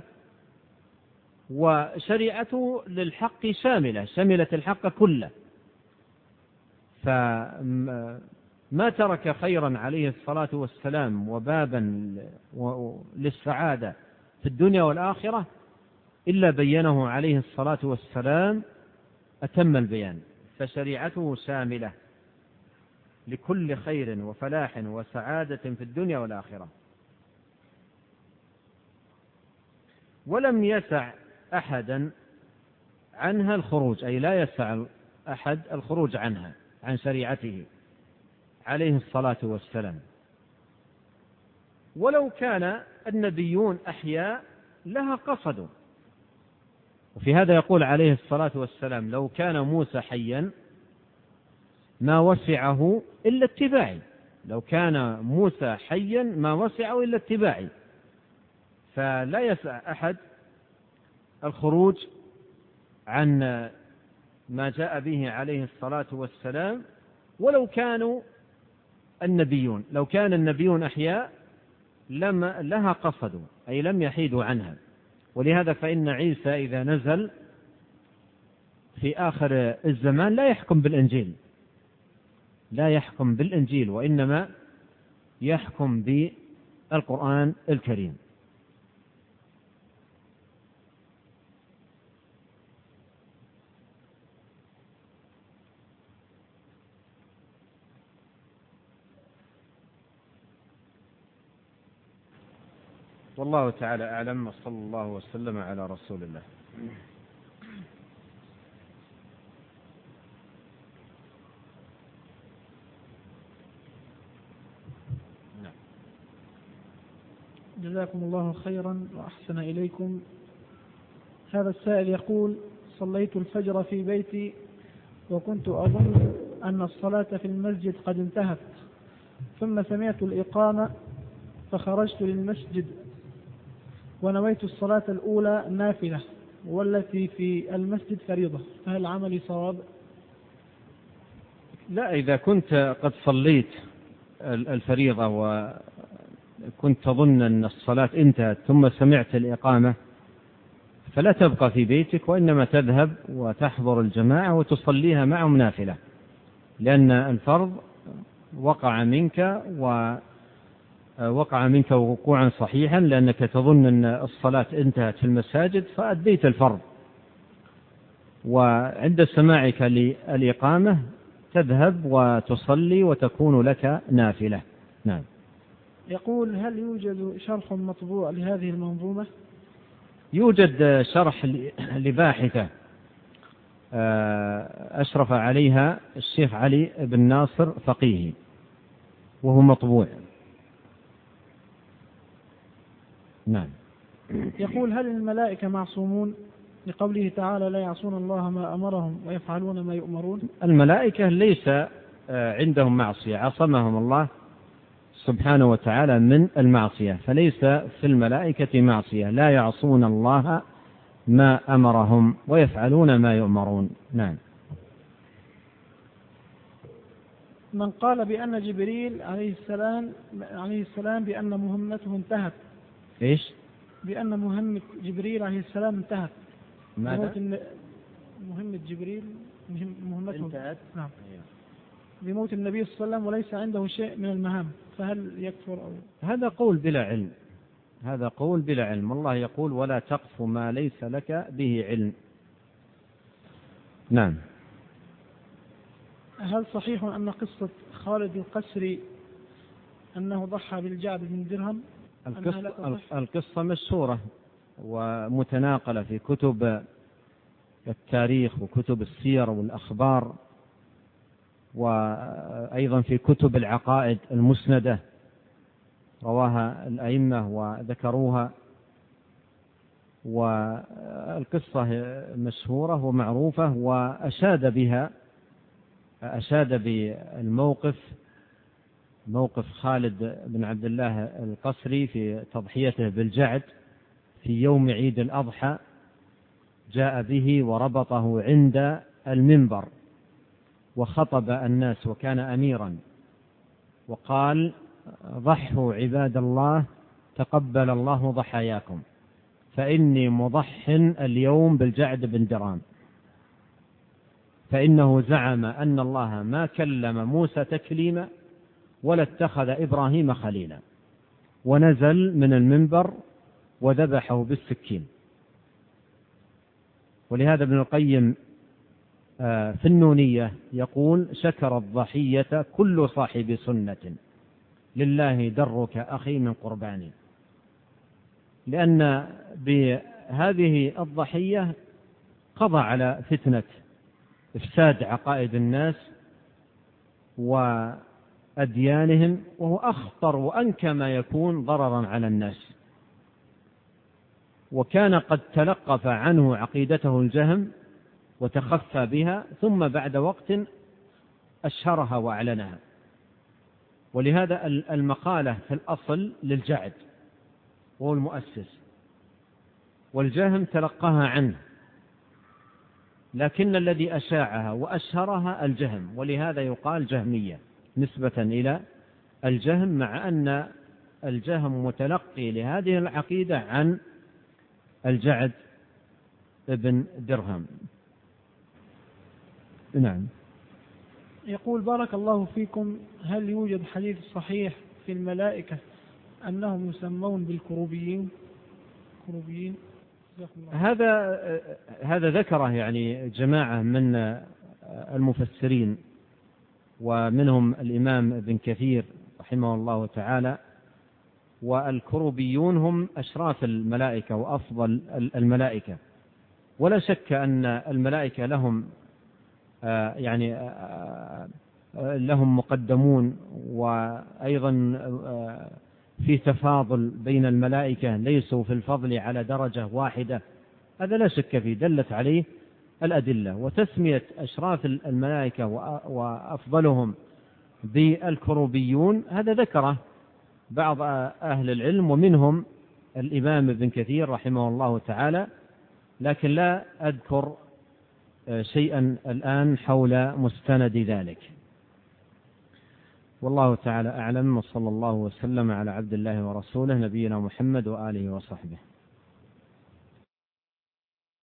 وشريعته للحق شاملة، شملت الحق كله، فما ترك خيرا عليه الصلاة والسلام وبابا للسعادة في الدنيا والآخرة إلا بينه عليه الصلاة والسلام أتم البيان. فشريعته شاملة لكل خير وفلاح وسعادة في الدنيا والآخرة. ولم يسع أحدا عنها الخروج، أي لا يسع أحد الخروج عنها، عن شريعته عليه الصلاة والسلام. ولو كان النبيون أحياء لها قصدوا. وفي هذا يقول عليه الصلاة والسلام: لو كان موسى حيا ما وسعه إلا اتباعي. لو كان موسى حيا ما وسعه إلا اتباعي. فلا يسع أحد الخروج عن ما جاء به عليه الصلاة والسلام ولو كانوا النبيون. لو كان النبيون أحياء لها قصدوا، أي لم يحيدوا عنها. ولهذا فإن عيسى إذا نزل في آخر الزمان لا يحكم بالإنجيل، لا يحكم بالإنجيل، وإنما يحكم بالقرآن الكريم. والله تعالى أعلم، وصلى الله وسلم على رسول الله. جزاكم الله خيرا وأحسن إليكم. هذا السائل يقول: صليت الفجر في بيتي وكنت أظن أن الصلاة في المسجد قد انتهت، ثم سمعت الإقامة فخرجت للمسجد ونويت الصلاة الأولى نافلة والتي في المسجد فريضة، فهل عملي صواب؟ لا، إذا كنت قد صليت الفريضة وكنت تظن أن الصلاة انتهت ثم سمعت الإقامة فلا تبقى في بيتك، وإنما تذهب وتحضر الجماعة وتصليها معهم نافلة، لأن الفرض وقع منك وقوعا صحيحا، لأنك تظن أن الصلاة انتهت في المساجد فأديت الفرض، وعند سماعك للإقامة تذهب وتصلي وتكون لك نافلة. نعم. يقول: هل يوجد شرح مطبوع لهذه المنظومة؟ يوجد شرح لباحثة أشرف عليها الشيخ علي بن ناصر فقيهي، وهو مطبوع. نعم. يقول: هل الملائكة معصومون لقوله تعالى: لا يعصون الله ما أمرهم ويفعلون ما يؤمرون؟ الملائكة ليس عندهم معصية، عصمهم الله سبحانه وتعالى من المعصية، فليس في الملائكة معصية، لا يعصون الله ما أمرهم ويفعلون ما يؤمرون. نعم. من قال بأن جبريل عليه السلام بأن مهمته انتهت. إيش؟ بأن مهمة جبريل عليه السلام انتهت. ماذا؟ مهمة جبريل مهمته انتهت. نعم. بموت النبي صلى الله عليه وسلم وليس عنده شيء من المهام، فهل يكفر أو؟ هذا قول بلا علم، هذا قول بلا علم. الله يقول: ولا تقف ما ليس لك به علم. نعم. هل صحيح أن قصة خالد القسري أنه ضحى بالجعد بن درهم؟ القصة مشهورة ومتناقلة في كتب التاريخ وكتب السير والأخبار، وأيضا في كتب العقائد المسندة رواها الأئمة وذكروها، والقصة مشهورة ومعروفة، وأشاد بها، أشاد بالموقف، موقف خالد بن عبد الله القسري في تضحيته بالجعد في يوم عيد الأضحى، جاء به وربطه عند المنبر وخطب الناس وكان أميرا، وقال: ضحوا عباد الله تقبل الله ضحاياكم، فإني مضح اليوم بالجعد بن درهم، فإنه زعم أن الله ما كلم موسى تكليما ولا اتخذ إبراهيم خليلا، ونزل من المنبر وذبحه بالسكين. ولهذا ابن القيم في النونية يقول: شكر الضحية كل صاحب سنة، لله درك أخي من قرباني، لأن بهذه الضحية قضى على فتنة إفساد عقائد الناس وأديانهم، وهو أخطر وأنكى ما يكون ضررا على الناس. وكان قد تلقف عنه عقيدته الجهم وتخفى بها، ثم بعد وقت أشهرها وأعلنها. ولهذا المقالة في الأصل للجعد وهو المؤسس، والجهم تلقاها عنه، لكن الذي أشاعها وأشهرها الجهم، ولهذا يقال جهمية نسبة إلى الجهم، مع أن الجهم متلقي لهذه العقيدة عن الجعد ابن درهم. نعم. يقول: بارك الله فيكم، هل يوجد حديث صحيح في الملائكة أنهم يسمون بالكروبيين؟ هذا ذكره يعني جماعة من المفسرين، ومنهم الإمام ابن كثير رحمه الله تعالى. والكروبيون هم أشراف الملائكة وأفضل الملائكة، ولا شك أن الملائكة لهم مقدمون، وأيضا في تفاضل بين الملائكة، ليسوا في الفضل على درجة واحدة، هذا لا شك فيه، دلت عليه الأدلة. وتسمية أشراف الملائكة وأفضلهم بالكروبيون هذا ذكره بعض أهل العلم، ومنهم الإمام ابن كثير رحمه الله تعالى، لكن لا أذكر شيئا الآن حول مستند ذلك. والله تعالى أعلم، وصلى الله وسلم على عبد الله ورسوله نبينا محمد وآله وصحبه.